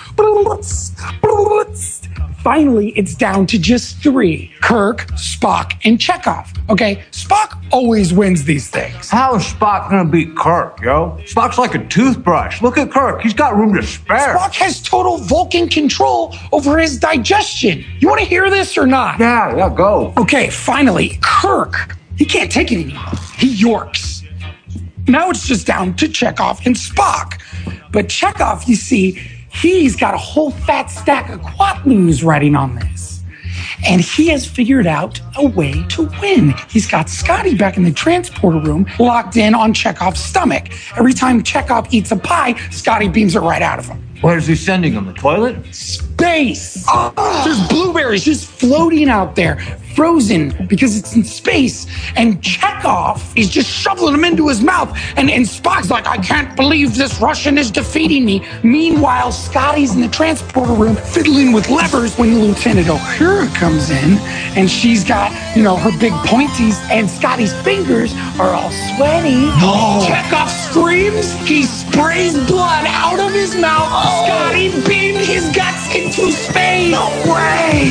Finally, it's down to just three. Kirk, Spock, and Chekhov. Okay, Spock always wins these things. How is Spock gonna beat Kirk, yo? Spock's like a toothbrush. Look at Kirk. He's got room to spare. Spock has total Vulcan control over his digestion. You want to hear this or not? Yeah, yeah, go. Okay, finally, Kirk. He can't take it anymore. He yorks. Now it's just down to Chekhov and Spock. But Chekhov, you see, he's got a whole fat stack of Quat News writing on this. And he has figured out a way to win. He's got Scotty back in the transporter room, locked in on Chekhov's stomach. Every time Chekhov eats a pie, Scotty beams it right out of him. Where is he sending him? The toilet? Space! There's blueberries just floating out there, frozen because it's in space. And Chekhov is just shoveling them into his mouth. And, and Spock's like, I can't believe this Russian is defeating me. Meanwhile, Scotty's in the transporter room fiddling with levers when Lieutenant Uhura comes in. And she's got, you know, her big pointies. And Scotty's fingers are all sweaty. No. Chekhov screams. He sprays blood out of his mouth. Scotty beamed his guts into space. No way!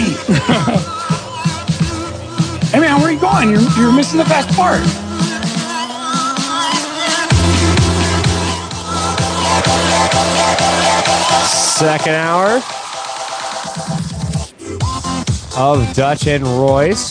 Hey man, where are you going? You're, you're missing the best part. Second hour of Dutch and Royce.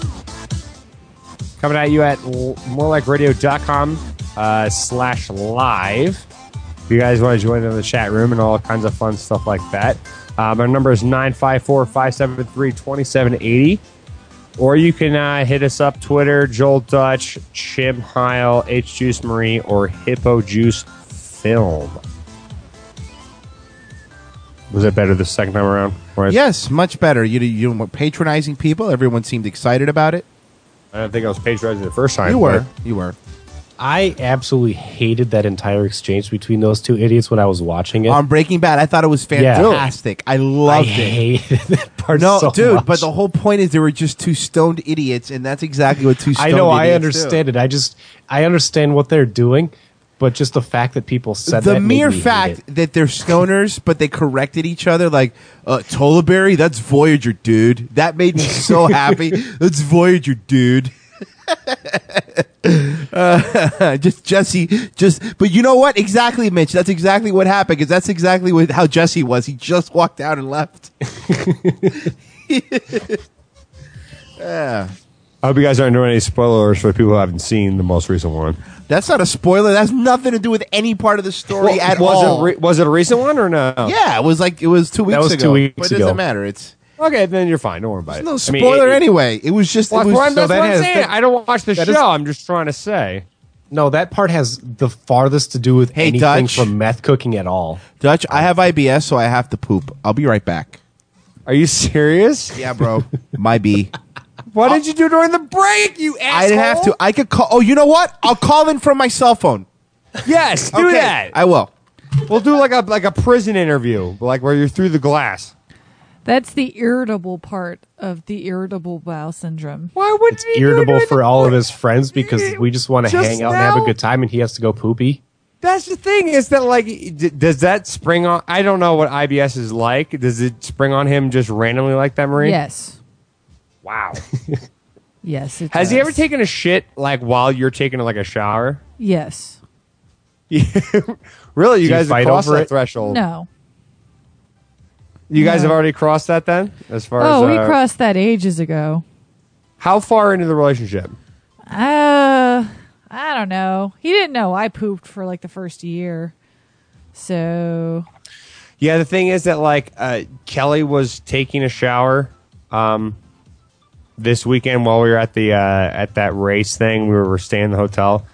Coming at you at more like radio dot com uh, slash live. If you guys want to join in the chat room and all kinds of fun stuff like that. Um, our number is nine five four, five seven three, two seven eight zero. Or you can uh, hit us up Twitter, Joel Dutch, Chim Heil, H Juice Marie, or Hippo Juice Film. Was it better the second time around? Or Yes, much better. You, you were patronizing people. Everyone seemed excited about it. I don't think I was patronizing the first time. You were. but- You were. I absolutely hated that entire exchange between those two idiots when I was watching it. On Breaking Bad, I thought it was fantastic. I loved I it. hated that part No, so dude, much. but the whole point is they were just two stoned idiots, and that's exactly what two stoned I know, I idiots understand do. it. I just, I understand what they're doing, but just the fact that people said The that made mere me hate fact it. that they're stoners, but they corrected each other, like, uh, Tullaberry, that's Voyager, dude. That made me so happy. That's Voyager, dude. uh, just Jesse, just, but you know what? Exactly, Mitch. That's exactly what happened, because that's exactly what, how Jesse was. He just walked out and left. Yeah. I hope you guys aren't doing any spoilers for people who haven't seen the most recent one. That's not a spoiler. That has nothing to do with any part of the story Well, at was all. It re- was it a recent one or no? Yeah, it was like it was two weeks That was ago. two weeks but it ago. doesn't matter. It's Okay, then you're fine. Don't worry about it. no I mean, spoiler it- it- anyway. It was just. Well, it was, that's what I'm, that's that what I'm has- saying. that- I don't watch the show. that is- I'm just trying to say. No, that part has the farthest to do with Hey, anything Dutch. from meth cooking at all. Dutch, I have I B S, so I have to poop. I'll be right back. Are you serious? Yeah, bro. My B. What did you do during the break, you asshole? I didn't have to. I could call. Oh, you know what? I'll call in from my cell phone. Yes, do Okay, that. I will. We'll do like a like a prison interview, like where you're through the glass. That's the irritable part of the irritable bowel syndrome. Why would It's irritable for all of his friends because we just want to Just hang out and have now? a good time, and he has to go poopy. That's the thing is that like, d- does that spring on? I don't know what I B S is like. Does it spring on him just randomly like that, Marie? Yes. Wow. Yes. It Has he does. ever taken a shit like while you're taking like a shower? Yes. Really, you Do you guys have fight crossed over that it? threreshold. No. You guys No. have already crossed that then, as far Oh, as we uh, crossed that ages ago. how far into the relationship? Uh, I don't know. He didn't know I pooped for like the first year. So, Yeah, the thing is that like uh, Kelly was taking a shower um, this weekend while we were at the uh, at that race thing. We were, were staying in the hotel,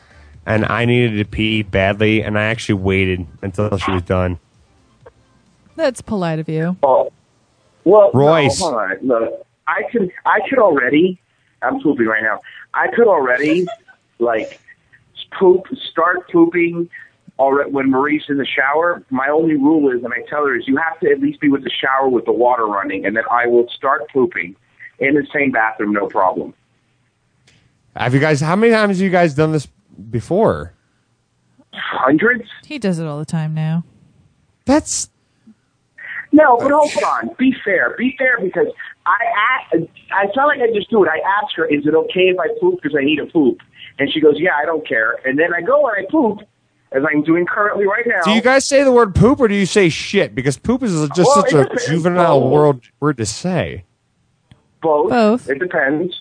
and I needed to pee badly, and I actually waited until she was done. That's polite of you. Oh, well, Royce. No, hold on. Look, I could, I could already. I'm pooping right now. I could already, like, poop, start pooping already when Marie's in the shower. My only rule is, and I tell her, is you have to at least be with the shower with the water running, and then I will start pooping in the same bathroom, no problem. Have you guys? How many times have you guys done this before? Hundreds. He does it all the time now. That's no, but hold on. Be fair. Be fair because I ask, I it's not like I just do it. I ask her, "Is it okay if I poop because I need a poop?" And she goes, "Yeah, I don't care." And then I go and I poop, as I'm doing currently right now. Do you guys say the word poop or do you say shit? Because poop is just Well, such it a depends. juvenile Both. word word to say. Both. Both. It depends.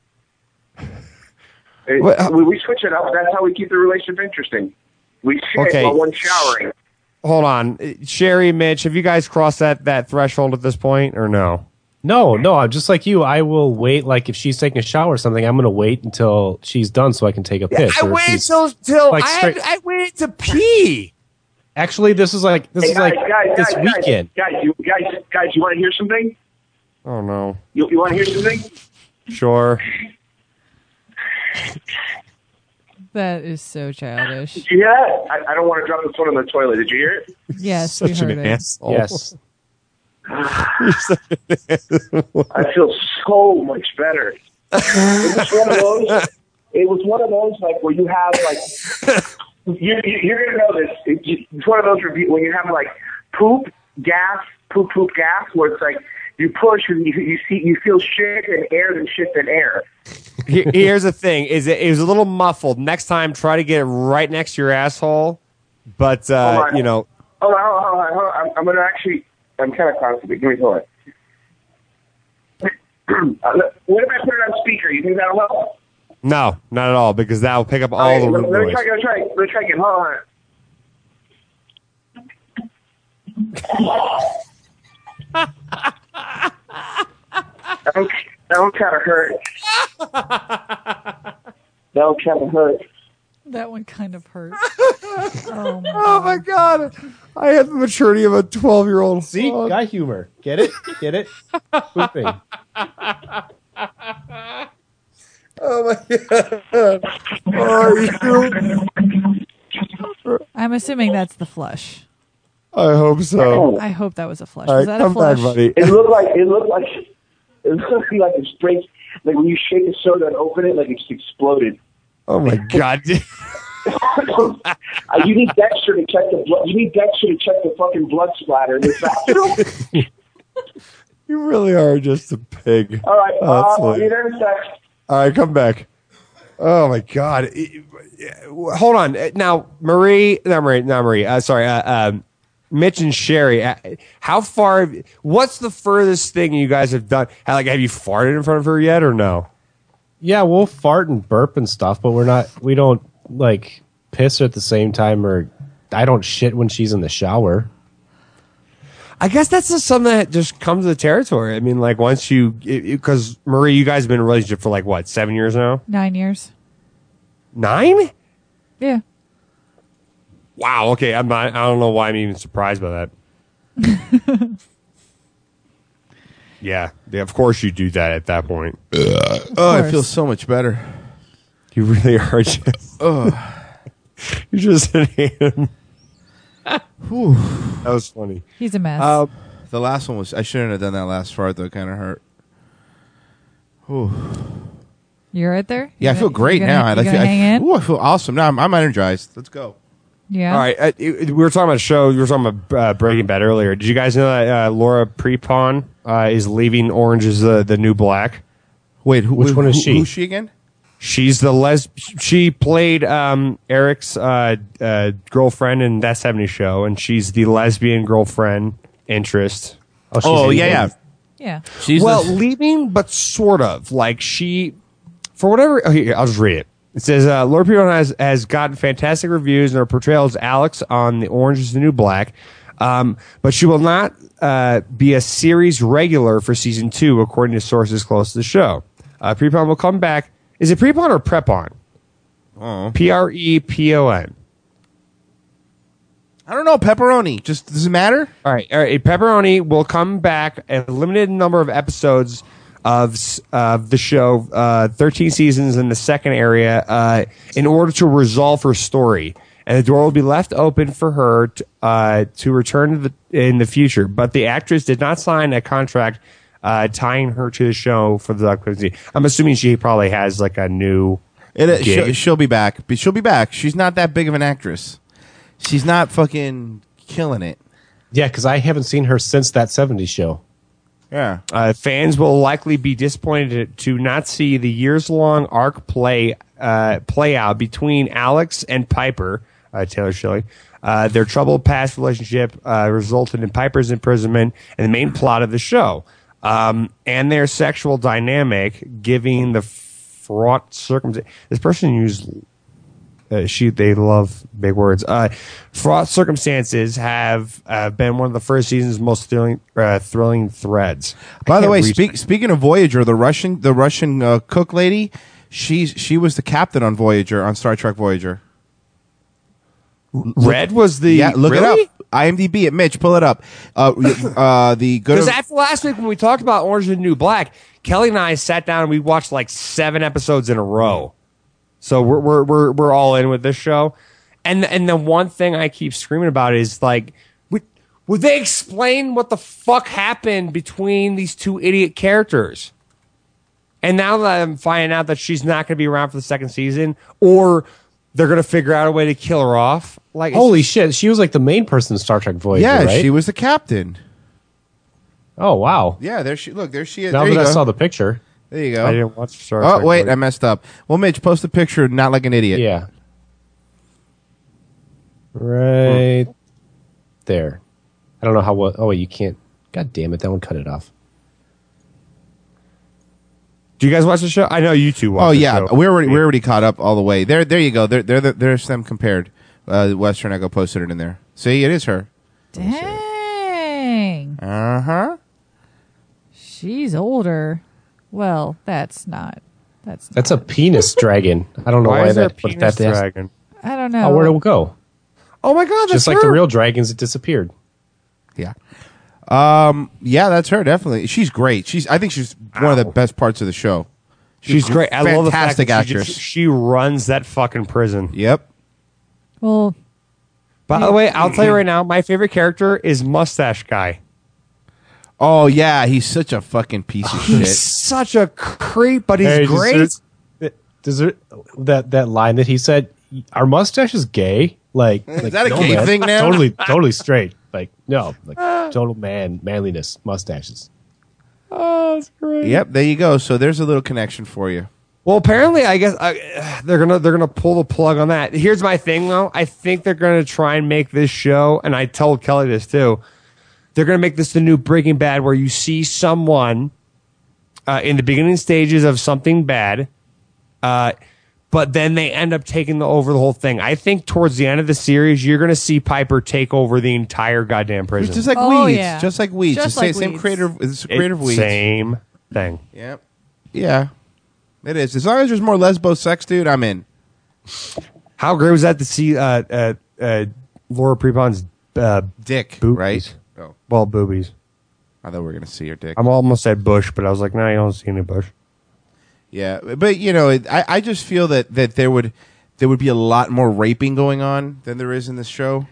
It, What, uh, we, we switch it up. That's how we keep the relationship interesting. We shit Okay. while one's showering. Hold on, Sherry, Mitch, have you guys crossed that that threshold at this point or no? No, no, I'm just like you. I will wait. Like if she's taking a shower or something, I'm going to wait until she's done so I can take a piss. I Or if waited she's, till till like, I, had, straight- I waited to pee. Actually, this is like this Hey, is guys, like guys, this guys, weekend. Guys, guys, you, guys, guys, you want to hear something? Oh no! You, you want to hear something? Sure. That is so childish. Did you hear that? I, I don't want to drop this one in the toilet. Did you hear it? Yes, we Such heard an it. asshole. Yes. I feel so much better. It was one of those. It was one of those like where you have like you, you, you're gonna know this. It, it's one of those review when you have like poop gas, poop poop gas, where it's like you push and you, you see you feel shit and air and shit and air. Here- Here's the thing: is it, it was a little muffled. Next time, try to get it right next to your asshole. But uh, Hold on. you know, Hold on, hold on, hold on. Hold on. I'm, I'm gonna actually. I'm kind of constipated. Give me a hold on. Uh, What if I put it on speaker? You think that'll help? no, not at all, because that will pick up all All right, the let, room let me noise. try. Let me try. Let me try again. Hold on. That one, that one kind of hurt. That one kind of hurt. That one kind of hurt. oh, my Oh my god! I have the maturity of a twelve-year-old. See, guy humor. Get it? Get it? Pooping. Oh my god! Are you? I'm assuming that's the flush. I hope so. I hope that was a flush. All Was right, that a come back, flush? buddy. It looked like it looked like it looked like a straight like when you shake a soda and open it, like it just exploded. Oh my god! Uh, you need Dexter to check the blood. You need Dexter to check the fucking blood splatter in this bathroom. You really are just a pig. All right, Oh, that's uh, I'll hilarious. be there in a sec. All right, come back. Oh my God! It- Hold on. Now, Marie, not Marie, not Marie. Uh, sorry, uh, um, Mitch and Sherry. uh, How far? What's the furthest thing you guys have done? How, like, have you farted in front of her yet, or no? Yeah, we'll fart and burp and stuff, but we're not. We don't like piss her at the same time, or I don't shit when she's in the shower. I guess that's just something that just comes with the territory. I mean, like once you, because Marie, you guys have been in a relationship for like what, seven years now? Nine years. Nine? Yeah. Wow. Okay, I'm not. I don't know why I'm even surprised by that. Yeah, yeah, of course you do that at that point. Oh, I feel so much better. You really are just. Oh. You just hit him. That was funny. He's a mess. Uh, the last one was. I shouldn't have done that last fart though. It kind of hurt. Whew. You're right there? Yeah, I You feel gonna- great you now. gonna- I, you I, gonna feel, hang I, in? ooh, I feel awesome now. I'm, I'm energized. Let's go. Yeah. All right. Uh, it- we were talking about a show. We were talking about uh, Breaking Bad earlier. Did you guys know that uh, Laura Prepon uh, is leaving Orange is the, the New Black? Wait, who, Which who- one is who- she? Who's she again? She's the les. She played um, Eric's uh, uh, girlfriend in That seventies Show, and she's the lesbian girlfriend interest. Oh, she's Oh in yeah, yeah. it. Yeah. She's well, the- leaving, but sort of. Like she, for whatever. Oh, here, I'll just read it. It says, uh, Laura Prepon has, has gotten fantastic reviews in her portrayal as Alex on The Orange is the New Black, um, but she will not uh, be a series regular for season two, according to sources close to the show. Uh, Prepon will come back. Is it Prepon or Prepon? Oh. P R E P O N. I don't know. Pepperoni. Just does it matter? All right. All right. Pepperoni will come back a limited number of episodes of uh, the show, uh, thirteen seasons in the second area, uh, in order to resolve her story. And the door will be left open for her to, uh, to return to the, in the future. But the actress did not sign a contract uh, tying her to the show for the upcoming season. I'm assuming she probably has like a new It, uh, gig. she'll, she'll be back. But she'll be back. She's not that big of an actress. She's not fucking killing it. Yeah, because I haven't seen her since that seventies show. Yeah. Uh, fans will likely be disappointed to not see the years-long arc play uh, play out between Alex and Piper, uh, Taylor Schilling. Uh, their troubled past relationship uh, resulted in Piper's imprisonment and the main plot of the show. Um, and their sexual dynamic, giving the fraught circumstance. This person used... Uh, she, they love big words. Uh, fraught circumstances have uh, been one of the first season's most thrilling, uh, thrilling threads. By the way, reach- speak, speaking of Voyager, the Russian, the Russian uh, cook lady, she's she was the captain on Voyager on Star Trek Voyager. Red was the yeah. Look really? it up. IMDb it. Mitch, pull it up. Uh, uh, the good. Because after last week when we talked about Orange is the New Black, Kelly and I sat down and we watched like seven episodes in a row. So we're we're we're we're all in with this show, and and the one thing I keep screaming about is like, would would they explain what the fuck happened between these two idiot characters? And now that I'm finding out that she's not going to be around for the second season, or they're going to figure out a way to kill her off, like it's Holy shit, she was like the main person in Star Trek Voyager, yeah, right? she was the captain. Oh, wow. Yeah, there she. Look, there she is. Now there that you I go. saw the picture. There you go. I didn't watch Star Oh Trek wait, Voyager. I messed up. Well, Mitch, post a picture, not like an idiot. Yeah. Right there. I don't know how. What, oh, wait, you can't. God damn it! That one cut it off. Do you guys watch the show? I know you two watch. Oh the yeah, show. we're already we're already caught up all the way. There, there you go. There, there, there's them compared. Uh, Western Echo posted it in there. See, it is her. Dang. Uh huh. She's older. Well, that's not. That's That's a penis dragon. I don't know Why why, is there that. a But penis that has- dragon? I don't know. Oh, where did it go? Oh my god, that's Just like her. the real dragons, it disappeared. Yeah. Um. Yeah, that's her. Definitely. She's great. She's. I think she's one of the best parts of the show. She's great. I love the fact Fantastic that she, actress. just, she runs that fucking prison. Yep. Well, By the way, I'll tell you right now, my favorite character is Mustache Guy. Oh yeah, he's such a fucking piece of shit. He's such a creep, but he's Hey, does great. there- Does it that that line that he said? Are mustaches gay? Like, Is like, that a no, gay man. thing now? Totally, totally straight. Like, no, like total man manliness mustaches. Oh, that's great. Yep. There you go. So there's a little connection for you. Well, apparently, I guess I, they're gonna they're gonna pull the plug on that. Here's my thing, though. I think they're gonna try and make this show, and I told Kelly this too. They're gonna make this the new Breaking Bad, where you see someone uh, in the beginning stages of something bad, uh, but then they end up taking the, over the whole thing. I think towards the end of the series, you're gonna see Piper take over the entire goddamn prison. Just like Oh, Weeds. yeah. Just like Weeds. Just the same, like same Weeds. creator. It's the creator of It's Weeds. same thing. Yep. Yeah. It is. As long as there's more lesbo sex, dude, I'm in. How great was that to see uh, uh, uh, Laura Prepon's uh, Dick, boobies. right? Oh. Well, boobies. I thought we were going to see her dick. I'm almost at Bush, but I was like, no, you don't see any Bush. Yeah, but you know, it, I I just feel that that there would there would be a lot more raping going on than there is in this show.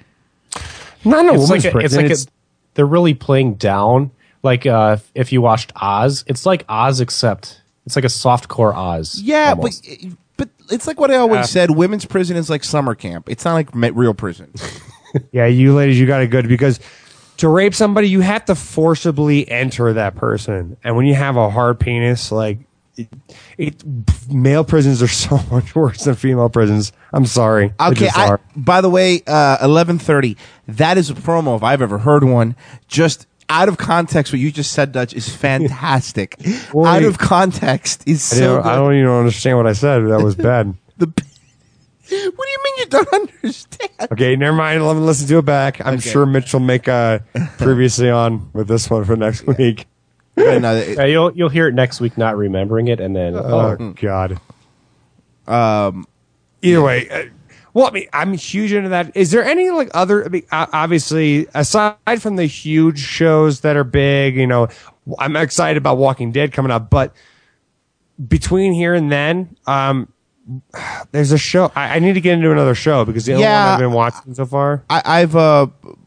Not in a It's like woman's a, it's prison. like a, It's- they're really playing down. Like uh, if you watched Oz, it's like Oz except it's like a softcore Oz. Yeah, almost. but but it's like what I always Yeah. said: women's prison is like summer camp. It's not like me- real prison. yeah, you ladies, you got it good because to rape somebody, you have to forcibly enter that person, and when you have a hard penis, like it, it male prisons are so much worse than female prisons. I'm sorry. They Okay. just I, are. by the way, uh, eleven thirty. That is a promo if I've ever heard one. Just out of context, what you just said, Dutch, is fantastic. Well, out you- of context is I, so don't, good. I don't even understand what I said. That was bad. What do you mean you don't understand? Okay, never mind. Let me listen to it back. I'm Okay. sure Mitch will make a previously on with this one for next week. But no, it- Yeah, you'll you'll hear it next week, not remembering it, and then Oh oh, God. Um, Either way, uh, well, I mean, I'm huge into that. Is there any like other? I mean, uh, obviously, aside from the huge shows that are big, you know, I'm excited about Walking Dead coming up, but between here and then, um, there's a show. I, I need to get into another show because the only Yeah. one I've been watching so far. I, I've uh,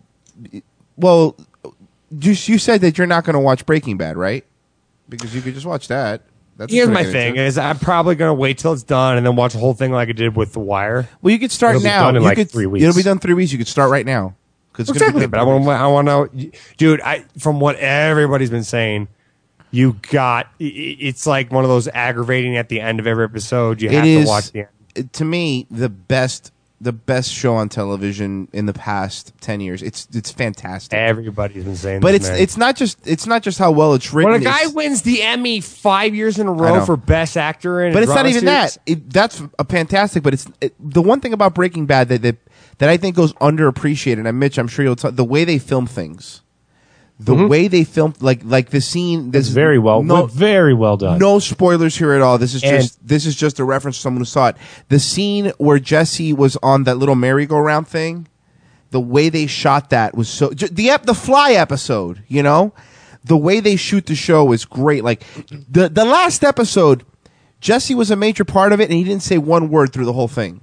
well, just you said that you're not going to watch Breaking Bad, right? Because you could just watch that. That's Here's what my I get thing: into. is I'm probably going to wait till it's done and then watch the whole thing like I did with The Wire. Well, you could start It'll be now. done in You like could- three weeks. It'll be done three weeks. You could start right now. 'Cause it's gonna be Exactly, done but I three want, I want to, dude. I from what everybody's been saying, you got. i- i- It's like one of those aggravating at the end of every episode. You It have is, to watch the end. it- to me, the best, the best show on television in the past ten years. It's it's fantastic. Everybody's been saying, But this, it's man. it's not just it's not just how well it's written. when a guy it's- wins the Emmy five years in a I row know. for best actor in, a but it's not drama even series, that. It, that's a fantastic. But it's it, the one thing about Breaking Bad that that, that I think goes underappreciated. And Mitch, I'm sure you'll talk, the way they film things, the Mhm. way they film like like the scene. This It's very well, no very well done. no spoilers here at all. This is And- just this is just a reference to someone who saw it. The scene where Jesse was on that little merry-go-round thing. The way they shot that was so ju- the ep- the Fly episode, you know, the way they shoot the show is great. Like the the last episode, Jesse was a major part of it, and he didn't say one word through the whole thing.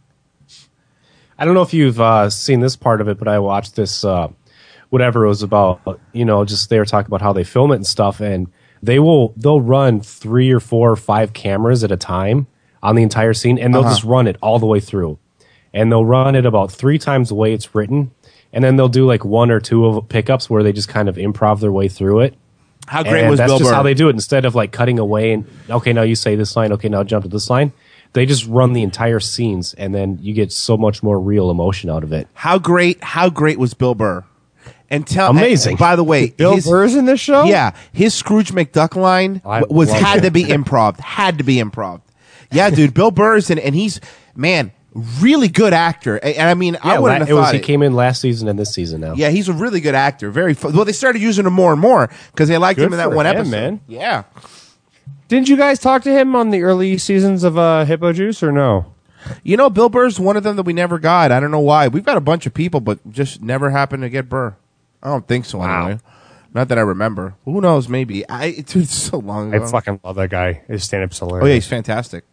I don't know if you've uh, seen this part of it, but I watched this, uh, whatever it was about. You know, just they were talking about how they film it and stuff, and they will they'll run three or four or five cameras at a time on the entire scene, and they'll Uh-huh. just run it all the way through, and they'll run it about three times the way it's written, and then they'll do like one or two of pickups where they just kind of improv their way through it. How great And was that's Bill just Burr? how they do it. Instead of like cutting away and okay, now you say this line. Okay, now jump to this line. They just run the entire scenes, and then you get so much more real emotion out of it. How great? How great was Bill Burr? And tell Amazing. and by the way, Bill Burr's in this show. Yeah, his Scrooge McDuck line I w- was love had it. to be improv. Had to be improv. Yeah, dude, Bill Burr's in, and he's man, really good actor. And, and I mean, I Yeah, wouldn't la- have it was thought he it. came in last season and this season now. Yeah, he's a really good actor. Very fu- well. They started using him more and more because they liked Good him in that for one him, episode. man. Yeah. Didn't you guys talk to him on the early seasons of uh, Hippo Juice or no? You know, Bill Burr's one of them that we never got. I don't know why. We've got a bunch of people, but just never happened to get Burr. I don't think so. Wow. Anyway, not that I remember. Who knows? Maybe. I. It's, it's so long I ago. fucking love that guy. His stand-up's hilarious. Oh yeah, he's fantastic.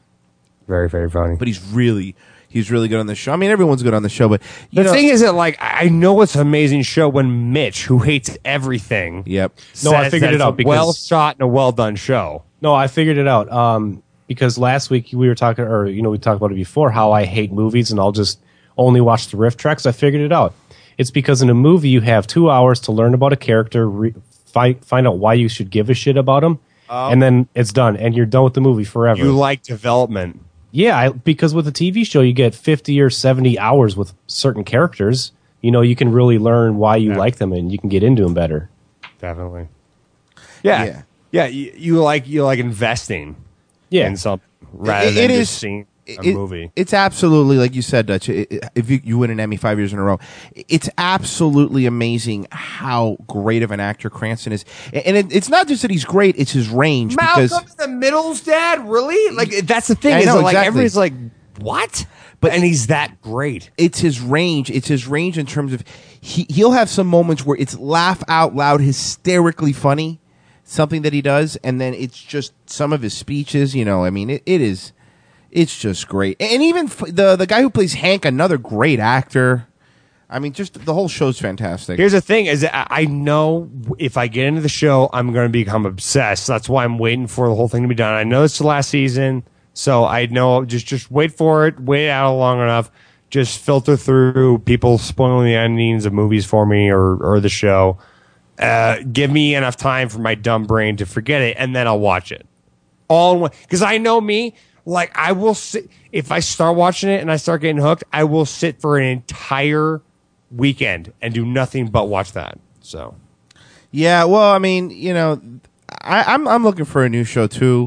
very, very funny. But he's really, he's really good on the show. I mean, everyone's good on the show, but you The know, thing is that, like, I know it's an amazing show when Mitch, who hates everything, yep. No, I says figured that it it's out a because- well shot and a well done show. No, I figured it out. Um, because last week we were talking, or you know, we talked about it before, how I hate movies and I'll just only watch the riff tracks. I figured it out. It's because in a movie you have two hours to learn about a character, re- find find out why you should give a shit about him, Oh. and then it's done, and you're done with the movie forever. You like development. Yeah, I, because with a T V show you get fifty or seventy hours with certain characters. You know, you can really learn why you Yeah. like them, and you can get into them better. Definitely. Yeah. Yeah. Yeah. you, you like you like investing Yeah. in something rather It- than it just is- seeing a It- movie. It's absolutely like you said, Dutch. it- it- If you, you win an Emmy five years in a row, it's absolutely amazing how great of an actor Cranston is. And it, it's not just that he's great; it's his range. Malcolm because in the Middle's dad, really? Like that's the thing. I is know, that, like exactly. everybody's like, what? But and he's that great. it's his range. It's his range in terms of he he'll have some moments where it's laugh out loud, hysterically funny, something that he does, and then it's just some of his speeches. You know, I mean, it, it is. It's just great, and even f- the the guy who plays Hank, another great actor. I mean, just the whole show's fantastic. Here's the thing: is that I I know if I get into the show, I'm going to become obsessed. That's why I'm waiting for the whole thing to be done. I know it's the last season, so I know just just wait for it. Wait out long enough. Just filter through people spoiling the endings of movies for me or or the show. Uh, give me enough time for my dumb brain to forget it, and then I'll watch it all in one. Because I know me. Like, I will sit, if I start watching it and I start getting hooked, I will sit for an entire weekend and do nothing but watch that. So, Yeah, well, I mean, you know, I, I'm I'm looking for a new show too,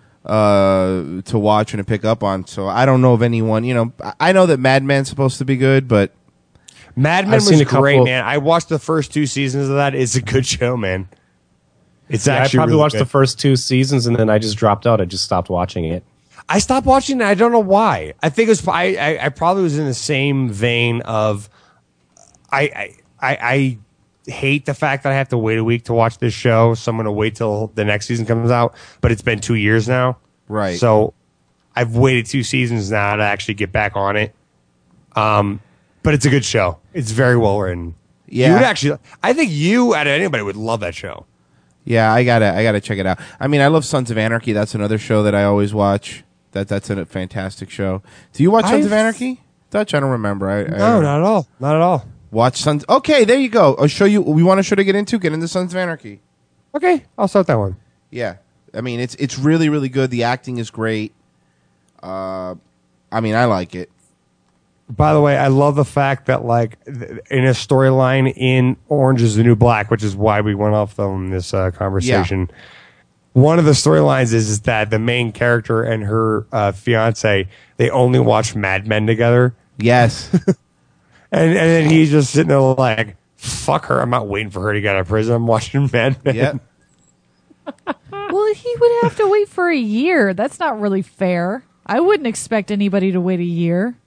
uh, to watch and to pick up on. So I don't know of anyone. You know, I- I know that Mad Men's supposed to be good, but Mad Men I've seen was a couple- great, man. I watched the first two seasons of that. It's a good show, man. It's Yeah, I actually probably really watched good. the first two seasons and then I just dropped out. I just stopped watching it. I stopped watching it. I don't know why. I think it was. I, I, I probably was in the same vein of. I, I I I hate the fact that I have to wait a week to watch this show, so I'm going to wait till the next season comes out. But it's been two years now, right? So I've waited two seasons now to actually get back on it. Um, but it's a good show. It's very well written. Yeah, you would actually. I think you out of anybody would love that show. Yeah, I gotta, I gotta check it out. I mean, I love Sons of Anarchy. That's another show that I always watch. That that's a fantastic show. Do you watch Sons I've- of Anarchy, Dutch? I don't remember. I, No, I, not at all. Not at all. Watch Sons. Okay, there you go. I'll show you. We want a show to get into. Get into Sons of Anarchy. Okay, I'll start that one. Yeah, I mean, it's it's really really good. The acting is great. Uh, I mean, I like it. By the way, I love the fact that, like, th- in a storyline in Orange is the New Black, which is why we went off on this uh, conversation. One of the storylines is, is that the main character and her uh, fiance, they only watch Mad Men together. Yes. and and then he's just sitting there like, fuck her. I'm not waiting for her to get out of prison. I'm watching Mad Men. Yep. Well, he would have to wait for a year. That's not really fair. I wouldn't expect anybody to wait a year.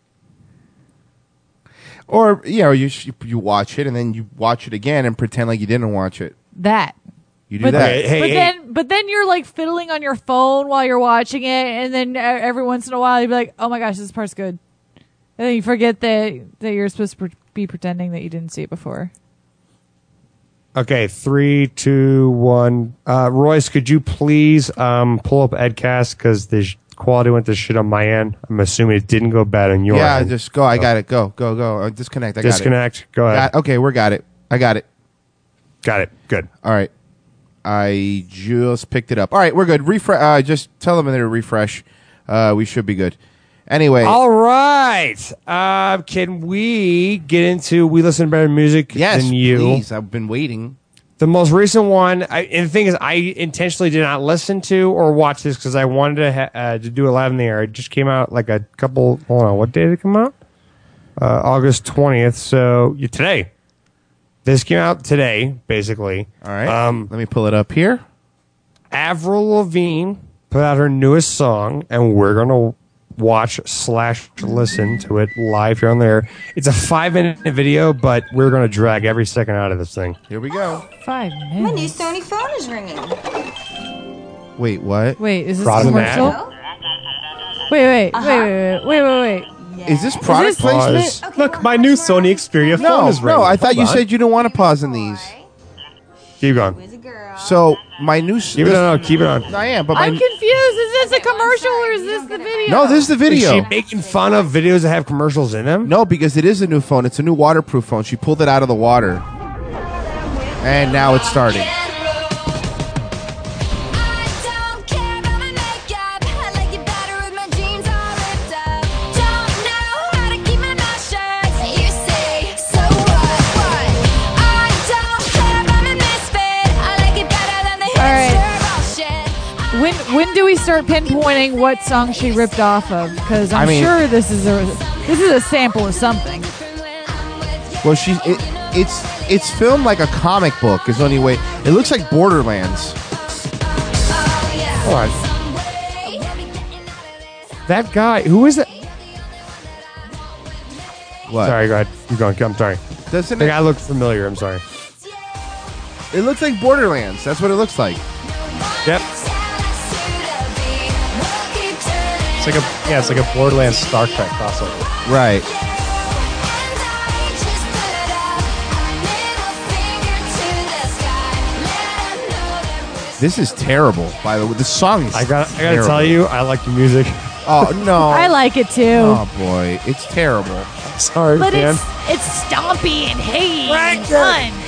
Or you know, you sh- you watch it and then you watch it again and pretend like you didn't watch it. That. You do But, that. Hey, but hey. then, but then you're like fiddling on your phone while you're watching it, and then uh, every once in a while you'd be like, "Oh my gosh, this part's good," and then you forget that that you're supposed to pre- be pretending that you didn't see it before. Okay, three, two, one. Uh, Royce, could you please um, pull up Edcast because the sh- quality went to shit on my end. I'm assuming it didn't go bad on your Yeah, end. just go. I got it. Go, go, go. Uh, disconnect. I Disconnect. Go got it. ahead. Got- okay, we got it. I got it. Got it. Good. All right. I just picked it up. All right, we're good. Refresh. Uh, just tell them to refresh. Uh, we should be good. Anyway. All right. Uh, can we get into We Listen to Better Music yes, Than You? please. I've been waiting. The most recent one, I, and the thing is, I intentionally did not listen to or watch this because I wanted to ha- uh, to do it live in the air. It just came out like a couple. Hold on, what day did it come out? Uh, August twentieth. So yeah, today. This came out today, basically. All right. Um, Let me pull it up here. Avril Lavigne put out her newest song, and we're gonna watch slash listen to it live here on there. It's a five minute video, but we're gonna drag every second out of this thing. Here we go. Five My new minutes. Sony phone is ringing. Wait, what? Wait, is this a Product commercial? Wait, wait, Uh-huh. wait, wait, wait, wait, wait. Is this product this- placement? Okay, Look, well, my new Sony Xperia No, phone is ringing. no. I thought Hold you on. said you didn't want to pause in these. Keep going. who's a girl? So my new. s- Keep it on. Keep it on. I am, but my. I'm confused. Is this a commercial or is this the video? No, this is the Is video. she making fun of videos that have commercials in them? No, because it is a new phone. It's a new waterproof phone. She pulled it out of the water. And now it's starting. When when do we start pinpointing what song she ripped off of? Because I'm I mean- sure this is a this is a sample of something. Well, she it, it's it's filmed like a comic book. Is the only way. It looks like Borderlands. Hold on. That guy, who is it? What? Sorry, go ahead. Keep going. I'm sorry. Doesn't The it? guy looked familiar. I'm sorry. It looks like Borderlands. That's what it looks like. Yep. It's like a yeah, it's like a Borderlands Star Trek crossover. Right. This is terrible. By the way, the song is. I got. I got to terrible. tell you, I like the music. Oh no! I like it too. Oh boy, it's terrible. Sorry, but man. it's it's stompy and hey and fun.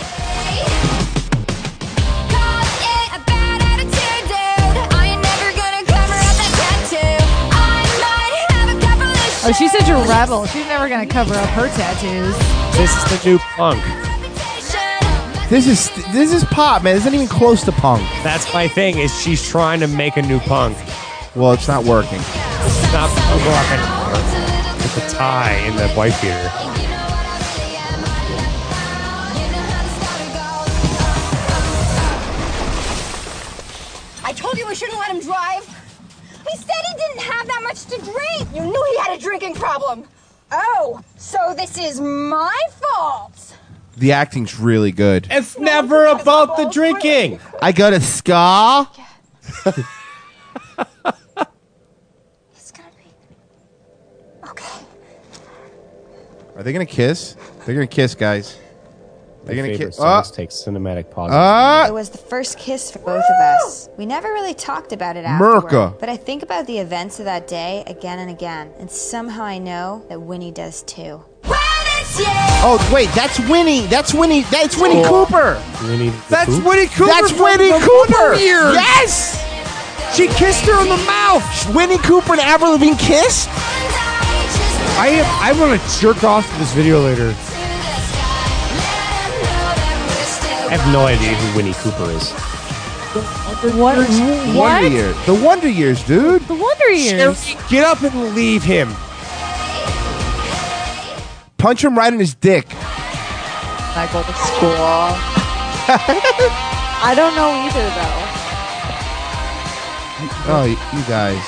Oh, she's such a rebel. She's never gonna cover up her tattoos. This is the new punk. This is this is pop, man. This isn't even close to punk. That's my thing. Is she's trying to make a new punk. Well, it's not working. It's not punk rock anymore. With the tie and the white beater. I told you we shouldn't let him drive. He said he didn't have that much to drink. You knew he had a drinking problem. Oh, so this is my fault. The acting's really good. It's never about the drinking. I got a scar. Are they gonna kiss? They're gonna kiss, guys. They're My gonna favorite kiss. song Oh. is take cinematic pauses. Ah! It was the first kiss for both of us. We never really talked about it afterward. Merca. But I think about the events of that day again and again. And somehow I know that Winnie does too. Oh wait, that's Winnie. That's Winnie. That's Winnie Oh. Cooper. Winnie That's Pooh? Winnie Cooper. That's from Winnie the Cooper. Wonder Years. Yes. She kissed her in the mouth. Winnie Cooper and Avril Lavigne kissed. I am, I want to jerk off to this video later. I have no idea who Winnie Cooper is. What? Wonder What? Years. The Wonder Years, dude. The Wonder Years. Sherry, get up and leave him. Punch him right in his dick. I go to school. I don't know either, though. Oh, you, you guys.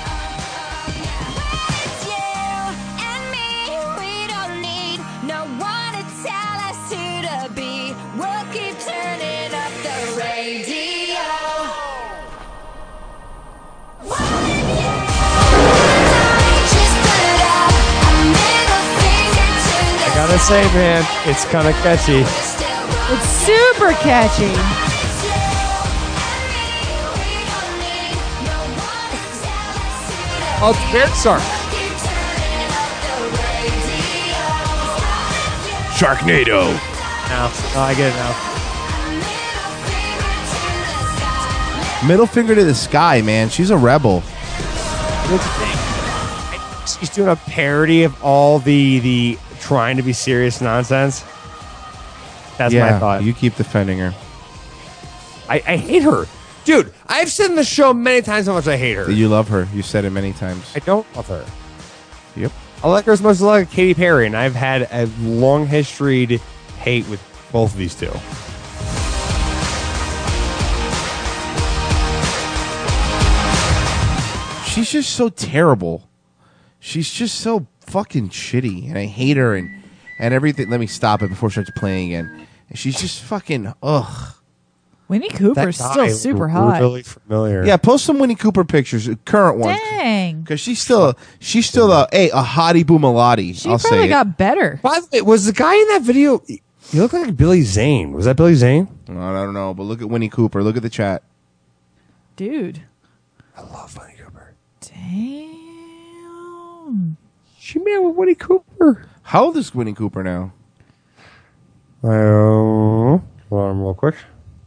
I gotta say, man, it's kind of catchy. It's super catchy. Oh, it's Bear Shark. Sharknado. No, no, I get it now. Middle finger to the sky, man. She's a rebel. She's doing a parody of all the the trying to be serious nonsense. That's yeah, my thought. You keep defending her. I, I hate her. Dude, I've said in the show many times how much I hate her. You love her. You said it many times. I don't love her. Yep. I like her as much as I like Katy Perry, and I've had a long history to hate with both of these two. She's just so terrible. She's just so fucking shitty, and I hate her and and everything. Let me stop it before it starts playing again. And she's just fucking ugh. Winnie Cooper's That still guy super looked hot. Really familiar. Yeah, post some Winnie Cooper pictures, uh, current ones, Dang. because she's still she's still a hey, a hottie boomalati. She I'll probably say it. got better. By the way, was the guy in that video? He looked like Billy Zane. Was that Billy Zane? I don't know, but look at Winnie Cooper. Look at the chat. Dude. I love Winnie Cooper. Damn. She married with Winnie Cooper. How old is Winnie Cooper now? Uh, hold on real quick.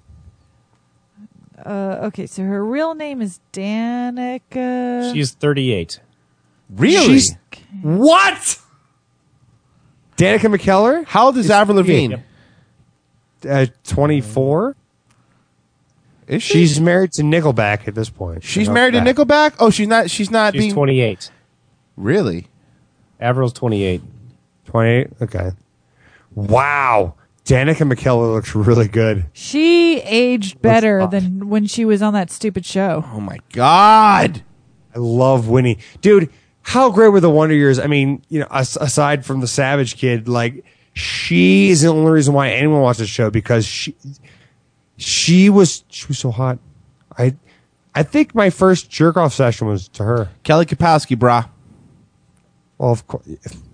Uh, okay, so her real name is Danica. She's thirty-eight. Really? She's- What? Danica McKellar? How old is Avril Lavigne? Uh, twenty-four. Is she? She's married to Nickelback at this point. She's So married to that- Nickelback. Oh, she's not. She's not She's being twenty-eight. really. Avril's twenty-eight. twenty-eight? Okay. Wow. Danica McKellar looks really good. She aged better hot. than when she was on that stupid show. Oh my god. I love Winnie. Dude, how great were the Wonder Years? I mean, you know, as- aside from the Savage Kid, like, she is the only reason why anyone watched the show, because she she was she was so hot. I I think my first jerk off session was to her. Kelly Kapowski, brah. Well, of course.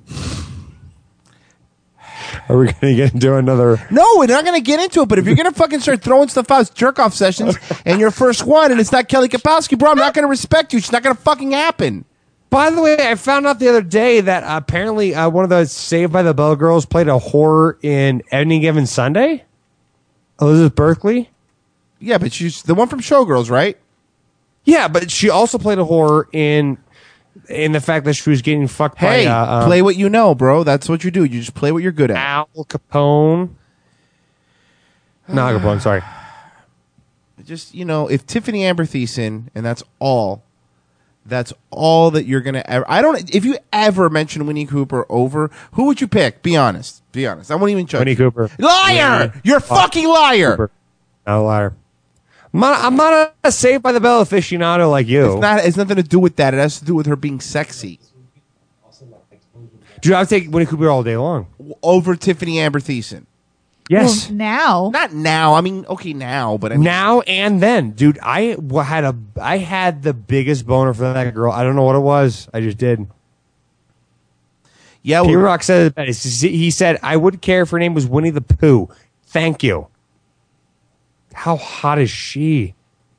Are we going to get into another? No, we're not going to get into it. But if you're going to fucking start throwing stuff out, jerk off sessions, and your first one, and it's not Kelly Kapowski, bro, I'm not going to respect you. It's not going to fucking happen. By the way, I found out the other day that uh, apparently uh, one of the Saved by the Bell girls played a whore in Any Given Sunday. Elizabeth Berkley. Yeah, but she's the one from Showgirls, right? Yeah, but she also played a whore in in the fact that she was getting fucked Hey, by uh, um, play what you know, bro. That's what you do. You just play what you're good at. Al Capone. No, Al Capone. Sorry. Just, you know, if Tiffany Amber Thiessen, and that's all, that's all that you're gonna ever. I don't. If you ever mention Winnie Cooper over, who would you pick? Be honest. Be honest. I won't even judge. Winnie you. Cooper. Liar! Winnie. You're a fucking liar. Cooper. Not a liar. I'm not, I'm not a Saved by the Bell aficionado like you. It's not. It's nothing to do with that. It has to do with her being sexy. Dude, I would take Winnie Cooper all day long. Over Tiffany Amber Thiessen. Yes. Well, now. Not now. I mean, okay, now, but I mean, now and then, dude. I w- had a, I had the biggest boner for that girl. I don't know what it was. I just did. Yeah, P Rock said it best. He said, "I would care if her name was Winnie the Pooh." Thank you. How hot is she?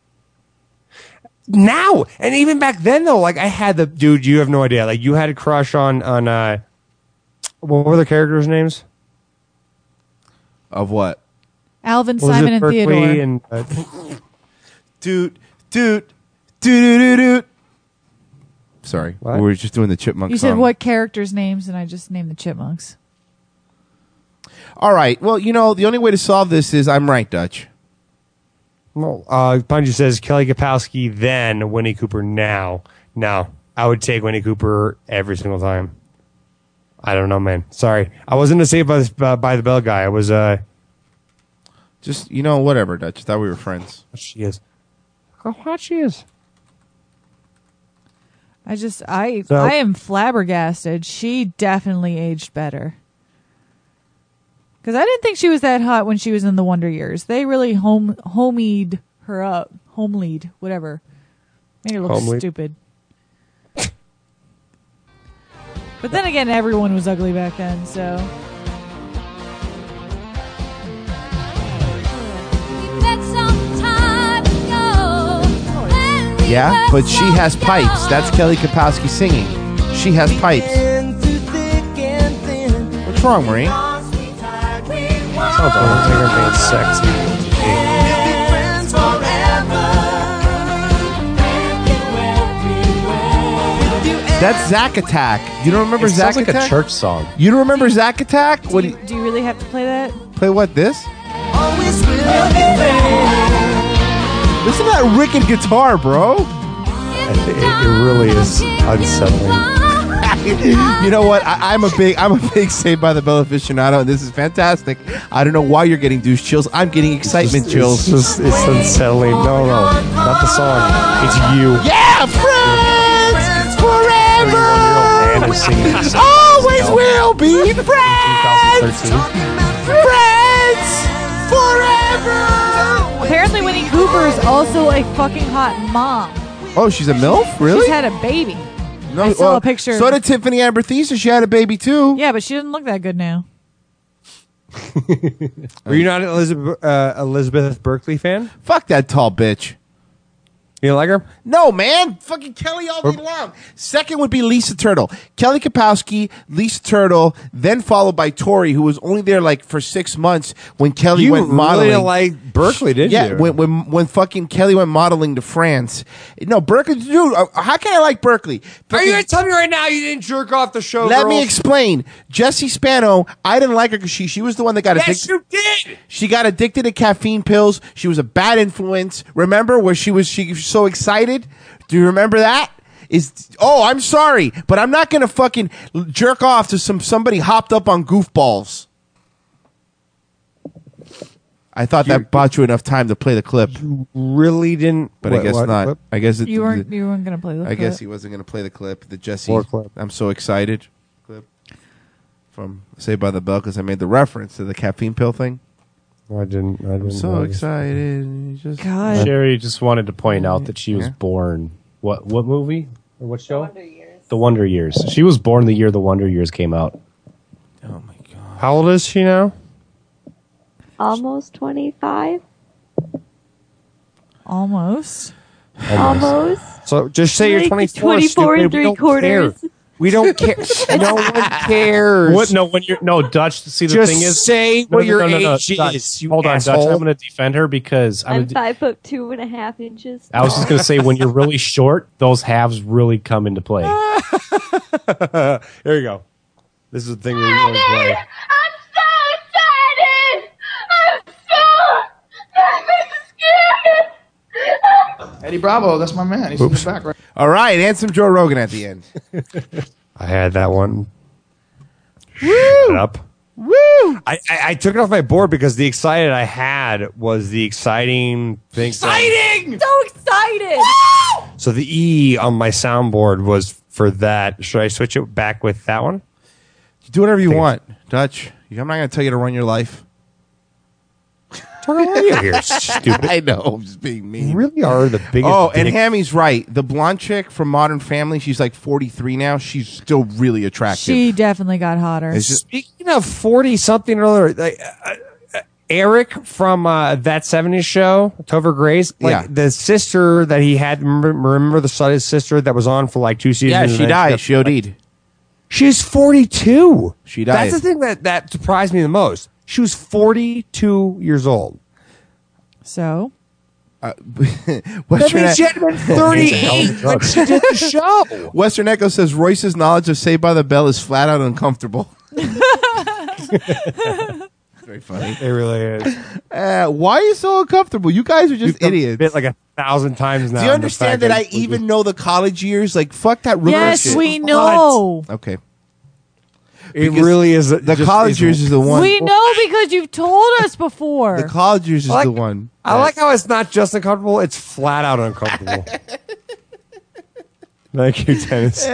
Now and even back then though, like I had the dude. You have no idea. Like you had a crush on on. uh What were the characters' names? Of what? Alvin, Was Simon, it and Berkeley Theodore. and uh, Doot, doot, doot, doot, doot, doot. Sorry, What? we were just doing the Chipmunk You song. said what characters' names, and I just named the Chipmunks. All right. Well, you know, the only way to solve this is I'm right, Dutch. Well, uh, Bungie says Kelly Kapowski, then Winnie Cooper now. No, I would take Winnie Cooper every single time. I don't know, man. Sorry. I wasn't a Saved by the, uh, by the Bell guy. I was, uh... Just, you know, whatever, Dutch. I thought we were friends. She is. How hot she is. I just, I, So- I am flabbergasted. She definitely aged better. Because I didn't think she was that hot when she was in the Wonder Years. They really home homeyed her up, homelead, whatever, made her look Homelead. stupid. But then again, everyone was ugly back then, so. Yeah, but she has pipes. That's Kelly Kapowski singing. She has pipes. What's wrong, Marie? Sounds like Undertaker being sexy. That's Zack Attack. You don't remember It Zack sounds like Attack? a church song. You don't remember Zack Attack? Do What? you, Do you, do you really have to play that? play what? This? Listen to that wicked guitar, bro. It, it really is unsettling. You know what? I, I'm a big, I'm a big Saved by the Bell aficionado, and this is fantastic. I don't know why you're getting douche chills. I'm getting excitement It's chills. just, it's unsettling. No, no, not the song. It's you. Yeah, friends forever. Man is singing this. Always will be friends. Friends forever. Apparently, Winnie Cooper is also a fucking hot mom. Oh, she's a MILF? Really? She's had a baby. No, I saw well, a picture. So did Tiffany Amber Thiessen. She had a baby too. Yeah, but she doesn't look that good now. Were you not an Elizabeth, uh, Elizabeth Berkley fan? Fuck that tall bitch. You don't like her? No, man. Fucking Kelly all day long. Second would be Lisa Turtle. Kelly Kapowski, Lisa Turtle, then followed by Tori, who was only there like for six months when Kelly You went really modeling. didn't like Berkeley, did yeah, you? when, when when fucking Kelly went modeling to France. No, Berkeley, dude, uh, how can I like Berkeley? Are you going to tell me right now you didn't jerk off the show, Let me girls? explain. Jessie Spano, I didn't like her because she, she was the one that got Yes, addicted. you did! She got addicted to caffeine pills. She was a bad influence. Remember where she was she was so excited? Do you remember that? Is oh, I'm sorry, but I'm not gonna fucking jerk off to some somebody hopped up on goofballs. I thought that bought you enough time to play the clip. You really didn't. But I What- guess what not. clip? I guess it, You weren't. You weren't gonna play the I clip. guess he wasn't gonna play the clip. The Jesse. Or clip. I'm so excited. Clip from Saved by the Bell because I made the reference to the caffeine pill thing. I didn't. I didn't I'm so notice. excited. Just, God. Sherry just wanted to point out that she was Yeah. born. What what movie or what show? The Wonder Years. The Wonder Years. She was born the year The Wonder Years came out. Oh my god. How old is she now? Almost twenty-five. Almost. Almost. So just say you're Like twenty-four. twenty-four and stupid. We three don't quarters. care. We don't care. No one cares. What? No, when you're no Dutch. See, the Just thing is, say no, what no, your no, no, no, age Dutch. is, you Hold on, asshole. Dutch. I'm going to defend her because I'm. I'm gonna, five foot two and a half inches. I was just going to say when you're really short, those halves really come into play. Here you go. This is the thing we want to play. I'm so excited! I'm so scared! Eddie Bravo, that's my man. He's in the back, right? All right, and some Joe Rogan at the end. I had that one. Woo! Shut up. Woo! I, I, I took it off my board because the excited I had was the exciting thing. Exciting! So excited! So the E on my soundboard was for that. Should I switch it back with that one? Do whatever you want, Dutch. I'm not going to tell you to run your life. You're here, stupid. I know, I'm just being mean. You really are the biggest. Oh, and dick. Hammy's right. The blonde chick from Modern Family, she's like forty-three now. She's still really attractive. She definitely got hotter. It's just- Speaking of forty something or other, like, uh, uh, Eric from uh, That seventies Show, Topher Grace, like Yeah. the sister that he had. Remember, remember the son of his sister that was on for like two seasons. yeah, and she then died. got- She OD'd. She's forty-two. She died. That's the thing that that surprised me the most. She was forty-two years old. So, Uh, That Western, means she had been thirty-eight when she did the show. Western Echo says Royce's knowledge of Saved by the Bell is flat out uncomfortable. Very funny. It really is. Uh, why are you so uncomfortable? You guys are just You've idiots. bit like a thousand times now. Do you on the understand fact that I it's- even know the college years? Like, fuck that rookie yes, shit. we know. Okay. It Because really is. The just- college years is the one. We know because you've told us before. The college years is I like- the one. I like how it's not just uncomfortable; it's flat out uncomfortable. Thank you, Dennis.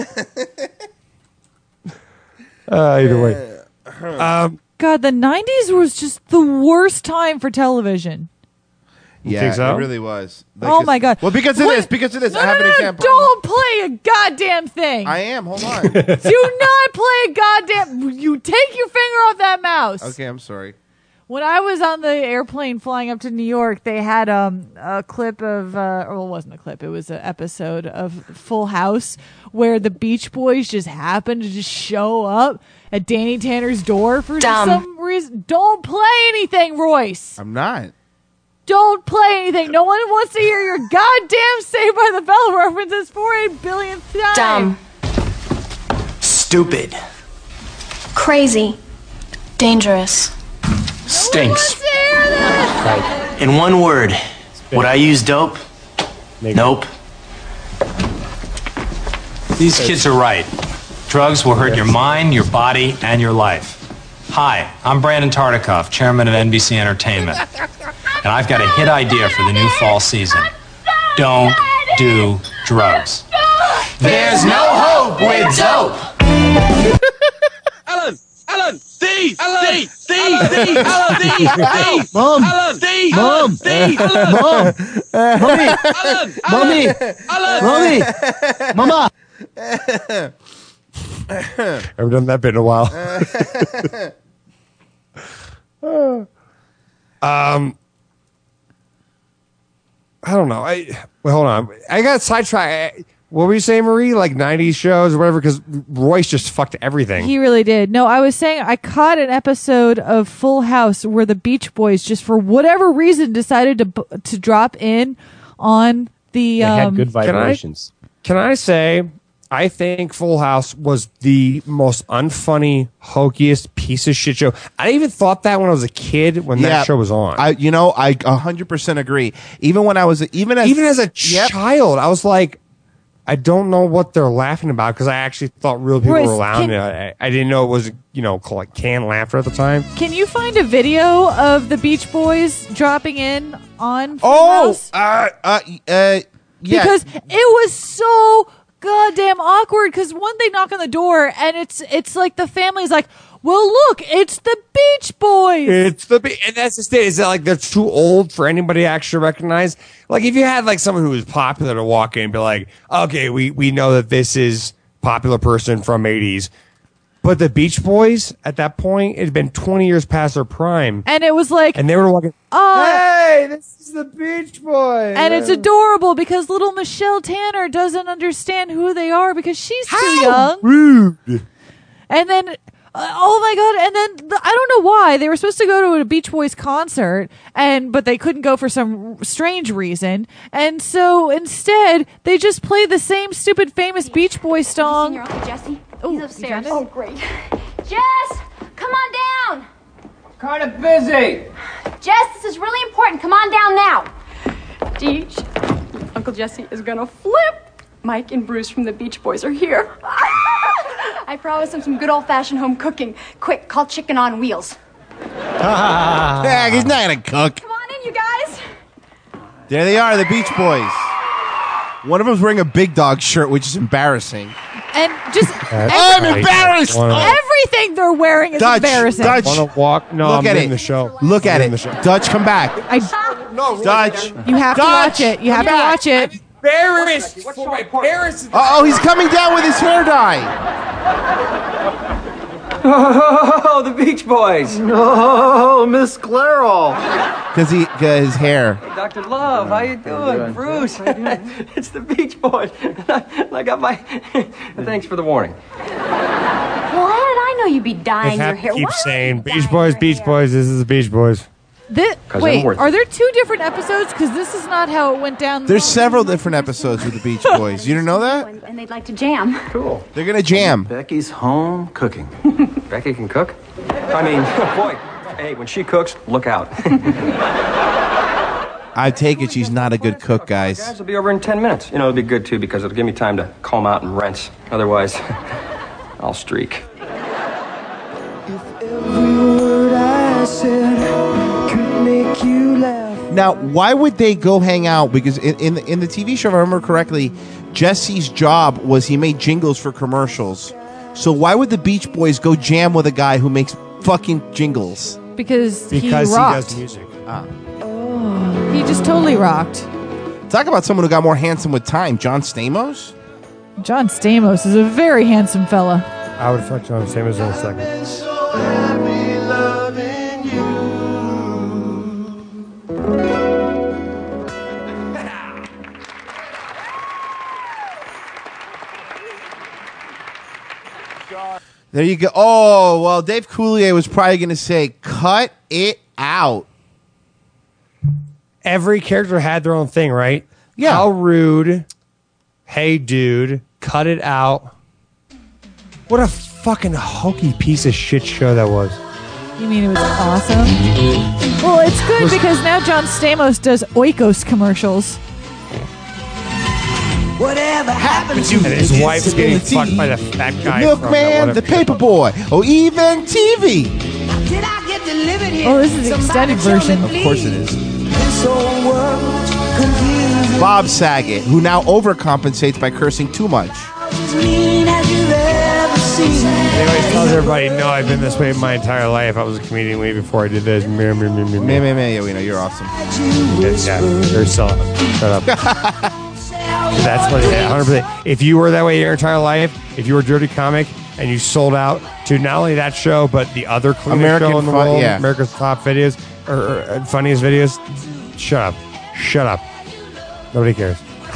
uh, either way, um, God, the nineties was just the worst time for television. Yeah, think so? it really was. Like, Oh my God. Well, because of What- this, because of this, No, I have no, an no, example. Don't play a goddamn thing. I am. Hold on. Do not play a goddamn. You take your finger off that mouse. Okay, I'm sorry. When I was on the airplane flying up to New York, they had um, a clip of, uh, or it wasn't a clip, it was an episode of Full House where the Beach Boys just happened to just show up at Danny Tanner's door for Dumb. some reason. Don't play anything, Royce. I'm not. Don't play anything. No one wants to hear your goddamn Saved by the Bell references for a billionth time. Dumb. Stupid. Crazy. Dangerous. Stinks. Let's hear this. Right. In one word, would I use dope? Nope. These kids are right. Drugs will hurt your mind, your body, and your life. Hi, I'm Brandon Tartikoff, chairman of N B C Entertainment. And I've got a hit idea for the new fall season. Don't do drugs. There's no hope with dope. Alan! Alan! Steve! Alan! Steve! Steve! Alan! Steve! Steve! Mom! Alan! Steve! Mom! Steve! Alan! Mom! Mommy! Alan! Mommy! Alan! Mommy! Mama! Haven't done that bit in a while. um, I don't know. I well, hold on. I got sidetracked. I- What were you saying, Marie? Like nineties shows or whatever? Because Royce just fucked everything. He really did. No, I was saying I caught an episode of Full House where the Beach Boys just for whatever reason decided to bu- to drop in on the. They had Um, good vibrations. Can I say, I think Full House was the most unfunny, hokiest piece of shit show. I even thought that when I was a kid when that show was on. I, you know, I one hundred percent agree. Even when I was, even as, even as a Yep. child, I was like, I don't know what they're laughing about because I actually thought real people Royce, were laughing. can- I, I didn't know it was, you know, called like canned laughter at the time. Can you find a video of the Beach Boys dropping in on Full Oh, House? uh, uh, uh, yeah. Because it was so goddamn awkward. Because one, they knock on the door, and it's it's like the family's like, "Well, look, it's the Beach Boys." It's the be- and that's just it. Is that like they're too old for anybody to actually recognize? Like if you had like someone who was popular to walk in and be like, okay, we we know that this is popular person from eighties, but the Beach Boys at that point it had been twenty years past their prime, And it was like, and they were walking. oh, Hey, this is the Beach Boys, and it's adorable because little Michelle Tanner doesn't understand who they are because she's too young. rude. And then, uh, oh my god! And then the, I don't know why they were supposed to go to a Beach Boys concert, and but they couldn't go for some strange reason, and so instead they just played the same stupid famous Beach Boys song. Your Uncle Jesse? Oh, He's upstairs. you found Oh, great. Jess, come on down. Kind of busy. Jess, this is really important. Come on down now. Deej, Uncle Jesse is gonna flip. Mike and Bruce from the Beach Boys are here. I promised him some good old-fashioned home cooking. Quick, call Chicken on Wheels. Yeah, he's not gonna cook. Come on in, you guys. There they are, the Beach Boys. One of them's wearing a Big Dog shirt, which is embarrassing. And just I'm embarrassed. everything they're wearing is Dutch, embarrassing. Dutch, Want to walk? No, look I'm at in it. the show. Look at I'm it. in the show. Dutch, come back. I, Dutch, you have to Dutch, watch it. You have come to back. watch it. Embarrassed for my parents. Uh oh, he's coming down with his hair dye. Oh, the Beach Boys. Oh, Miss Clairol. Because he got his hair. Hey, Doctor Love, how you doing? Bruce, it's the Beach Boys. I got my... Thanks for the warning. Well, how did I know you'd be They dyeing your have hair? to keep Why saying Beach Boys, Beach Boys. This is the Beach Boys. Thi- 'Cause wait, I'm worth are it. there two different episodes? Because this is not how it went down. There's several different episodes with the Beach Boys. You didn't know that? And they'd like to jam. Cool. They're gonna jam. Becky's home cooking. Becky can cook? I mean, boy, hey, when she cooks, look out. I take it she's not a good cook, guys. Guys will be over in ten minutes. You know, it'll be good, too, because it'll give me time to comb out and rinse. Otherwise, I'll streak. Now, why would they go hang out? Because in, in, the, in the T V show, if I remember correctly, Jesse's job was he made jingles for commercials. So why would the Beach Boys go jam with a guy who makes fucking jingles? Because, Because he he rocked. does music. Ah. He just totally rocked. Talk about someone who got more handsome with time. John Stamos? John Stamos is a very handsome fella. I would fuck John Stamos in a second. There you go. Oh, well, Dave Coulier was probably going to say, cut it out. Every character had their own thing, right? Yeah. How rude. Hey, dude. Cut it out. What a fucking hokey piece of shit show that was. You mean it was awesome? Well, it's good Was- because now John Stamos does Oikos commercials. Whatever happened to And his wife's getting fucked by the fat guy. The from that Milkman, one the episode. Paperboy, or even T V. Did I get delivered here? Oh, this is the extended version. Of course it is. This old world confusing. Bob Saget, who now overcompensates by cursing too much. As mean as you've ever seen. He always tells everybody, no, I've been this way my entire life. I was a comedian way before I did this. Me, me, me, me, me. Man, man, man, yeah, we know you're awesome. Yeah, you're selling. Shut up. That's what it is. one hundred percent. If you were that way your entire life, if you were a dirty comic and you sold out to not only that show, but the other cleanest American show in the Fun- world, yeah. America's Top Videos, or, or uh, Funniest Videos, shut up. Shut up. Nobody cares.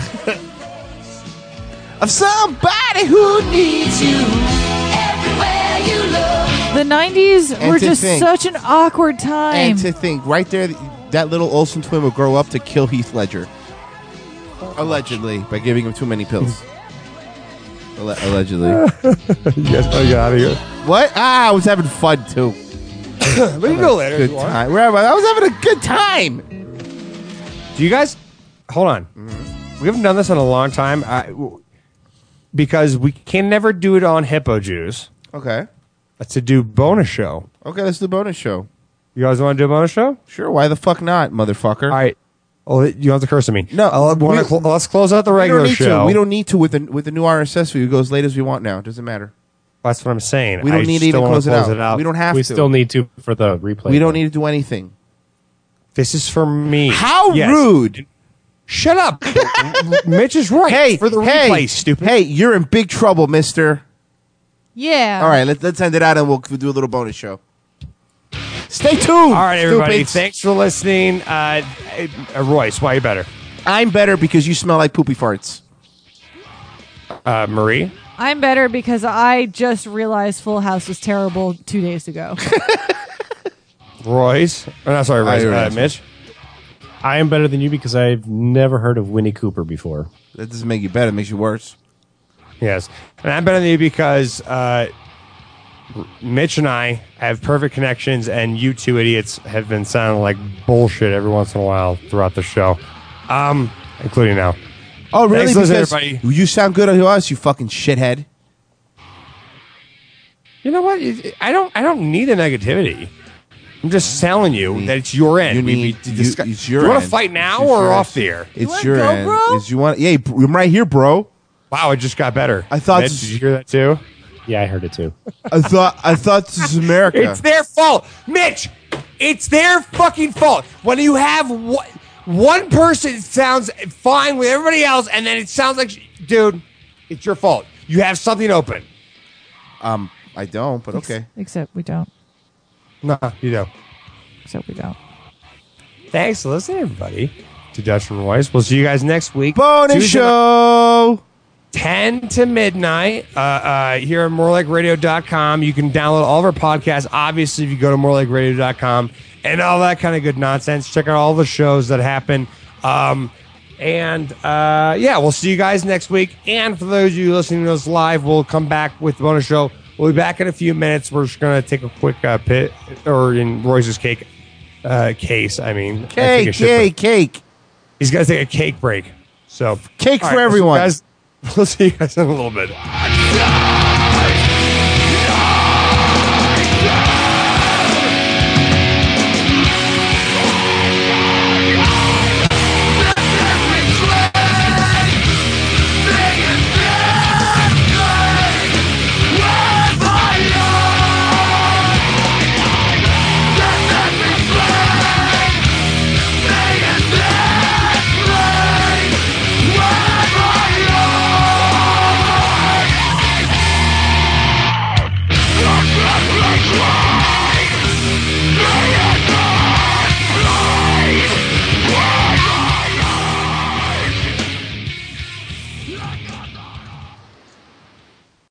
Of somebody who needs you. Everywhere you look. The nineties And were to just think- such an awkward time. And to think, right there, that little Olsen twin will grow up to kill Heath Ledger. Allegedly, by giving him too many pills. Alle- allegedly. You guys gotta get out of here. What? Ah, I was having fun, too. We can go later. if Good you want. time. Where am I? I was having a good time. Do you guys hold on? We haven't done this in a long time I, w- because we can never do it on Hippo Juice. Okay. Let's to do bonus show. Okay, let's do a bonus show. You guys want to do a bonus show? Sure. Why the fuck not, motherfucker? All right. Oh, you don't have to curse at me. No, I'll, wanna we- cl- let's close out the We regular don't need show. to. We don't need to with the with the new R S S feed. We go as late as we want now. It doesn't matter. That's what I'm saying. We don't I need to still even wanna close it close out. it out. We don't have we to. still need to for the replay. We don't need to do anything. This is for me. How Yes. rude! Shut up. Mitch is right. Hey, for the hey, replay, stupid. Hey, you're in big trouble, Mister. yeah. All right, let's let's end it out and we'll do a little bonus show. Stay tuned. All right, everybody. stupids. Thanks for listening. Uh, uh, Royce, why are you better? I'm better because you smell like poopy farts. Uh, Marie? I'm better because I just realized Full House was terrible two days ago. Royce? Oh, no, sorry, Royce. I- Uh, Mitch? I am better than you because I've never heard of Winnie Cooper before. That doesn't make you better. It makes you worse. Yes. And I'm better than you because uh, Mitch and I have perfect connections, and you two idiots have been sounding like bullshit every once in a while throughout the show, um, including now. Oh, really? Thanks for listening, Because everybody. you sound good to us, you fucking shithead. You know what? I don't. I don't need the negativity. I'm just telling you that it's your end. You We- need, we you, discuss- it's your Do you want to end. fight now It's or your off end. the air? It's your end. Is you want? Yeah, br- I'm right here, bro. Wow, it just got better. I thought Mitch, this- did you hear that too? Yeah, I heard it too. I thought. I thought this is America. It's their fault, Mitch. It's their fucking fault. When you have one, one person sounds fine with everybody else, and then it sounds like, dude, it's your fault. You have something open. Um, I don't, but okay. Except we don't. No, you don't. Except we don't. Thanks for listening, everybody, to Dutch and Royce. We'll see you guys next week. Bonus Tuesday show. ten to midnight uh, uh, here at more like radio dot com. You can download all of our podcasts, obviously, if you go to more like radio dot com and all that kind of good nonsense. Check out all the shows that happen. Um, and uh, yeah, we'll see you guys next week. And for those of you listening to us live, we'll come back with the bonus show. We'll be back in a few minutes. We're just going to take a quick uh, pit, or in Royce's cake uh, case, I mean. I think Cake, it should cake, be. cake. He's got to take a cake break. So Cake all for right, we'll see you everyone. guys- We'll see you guys in a little bit.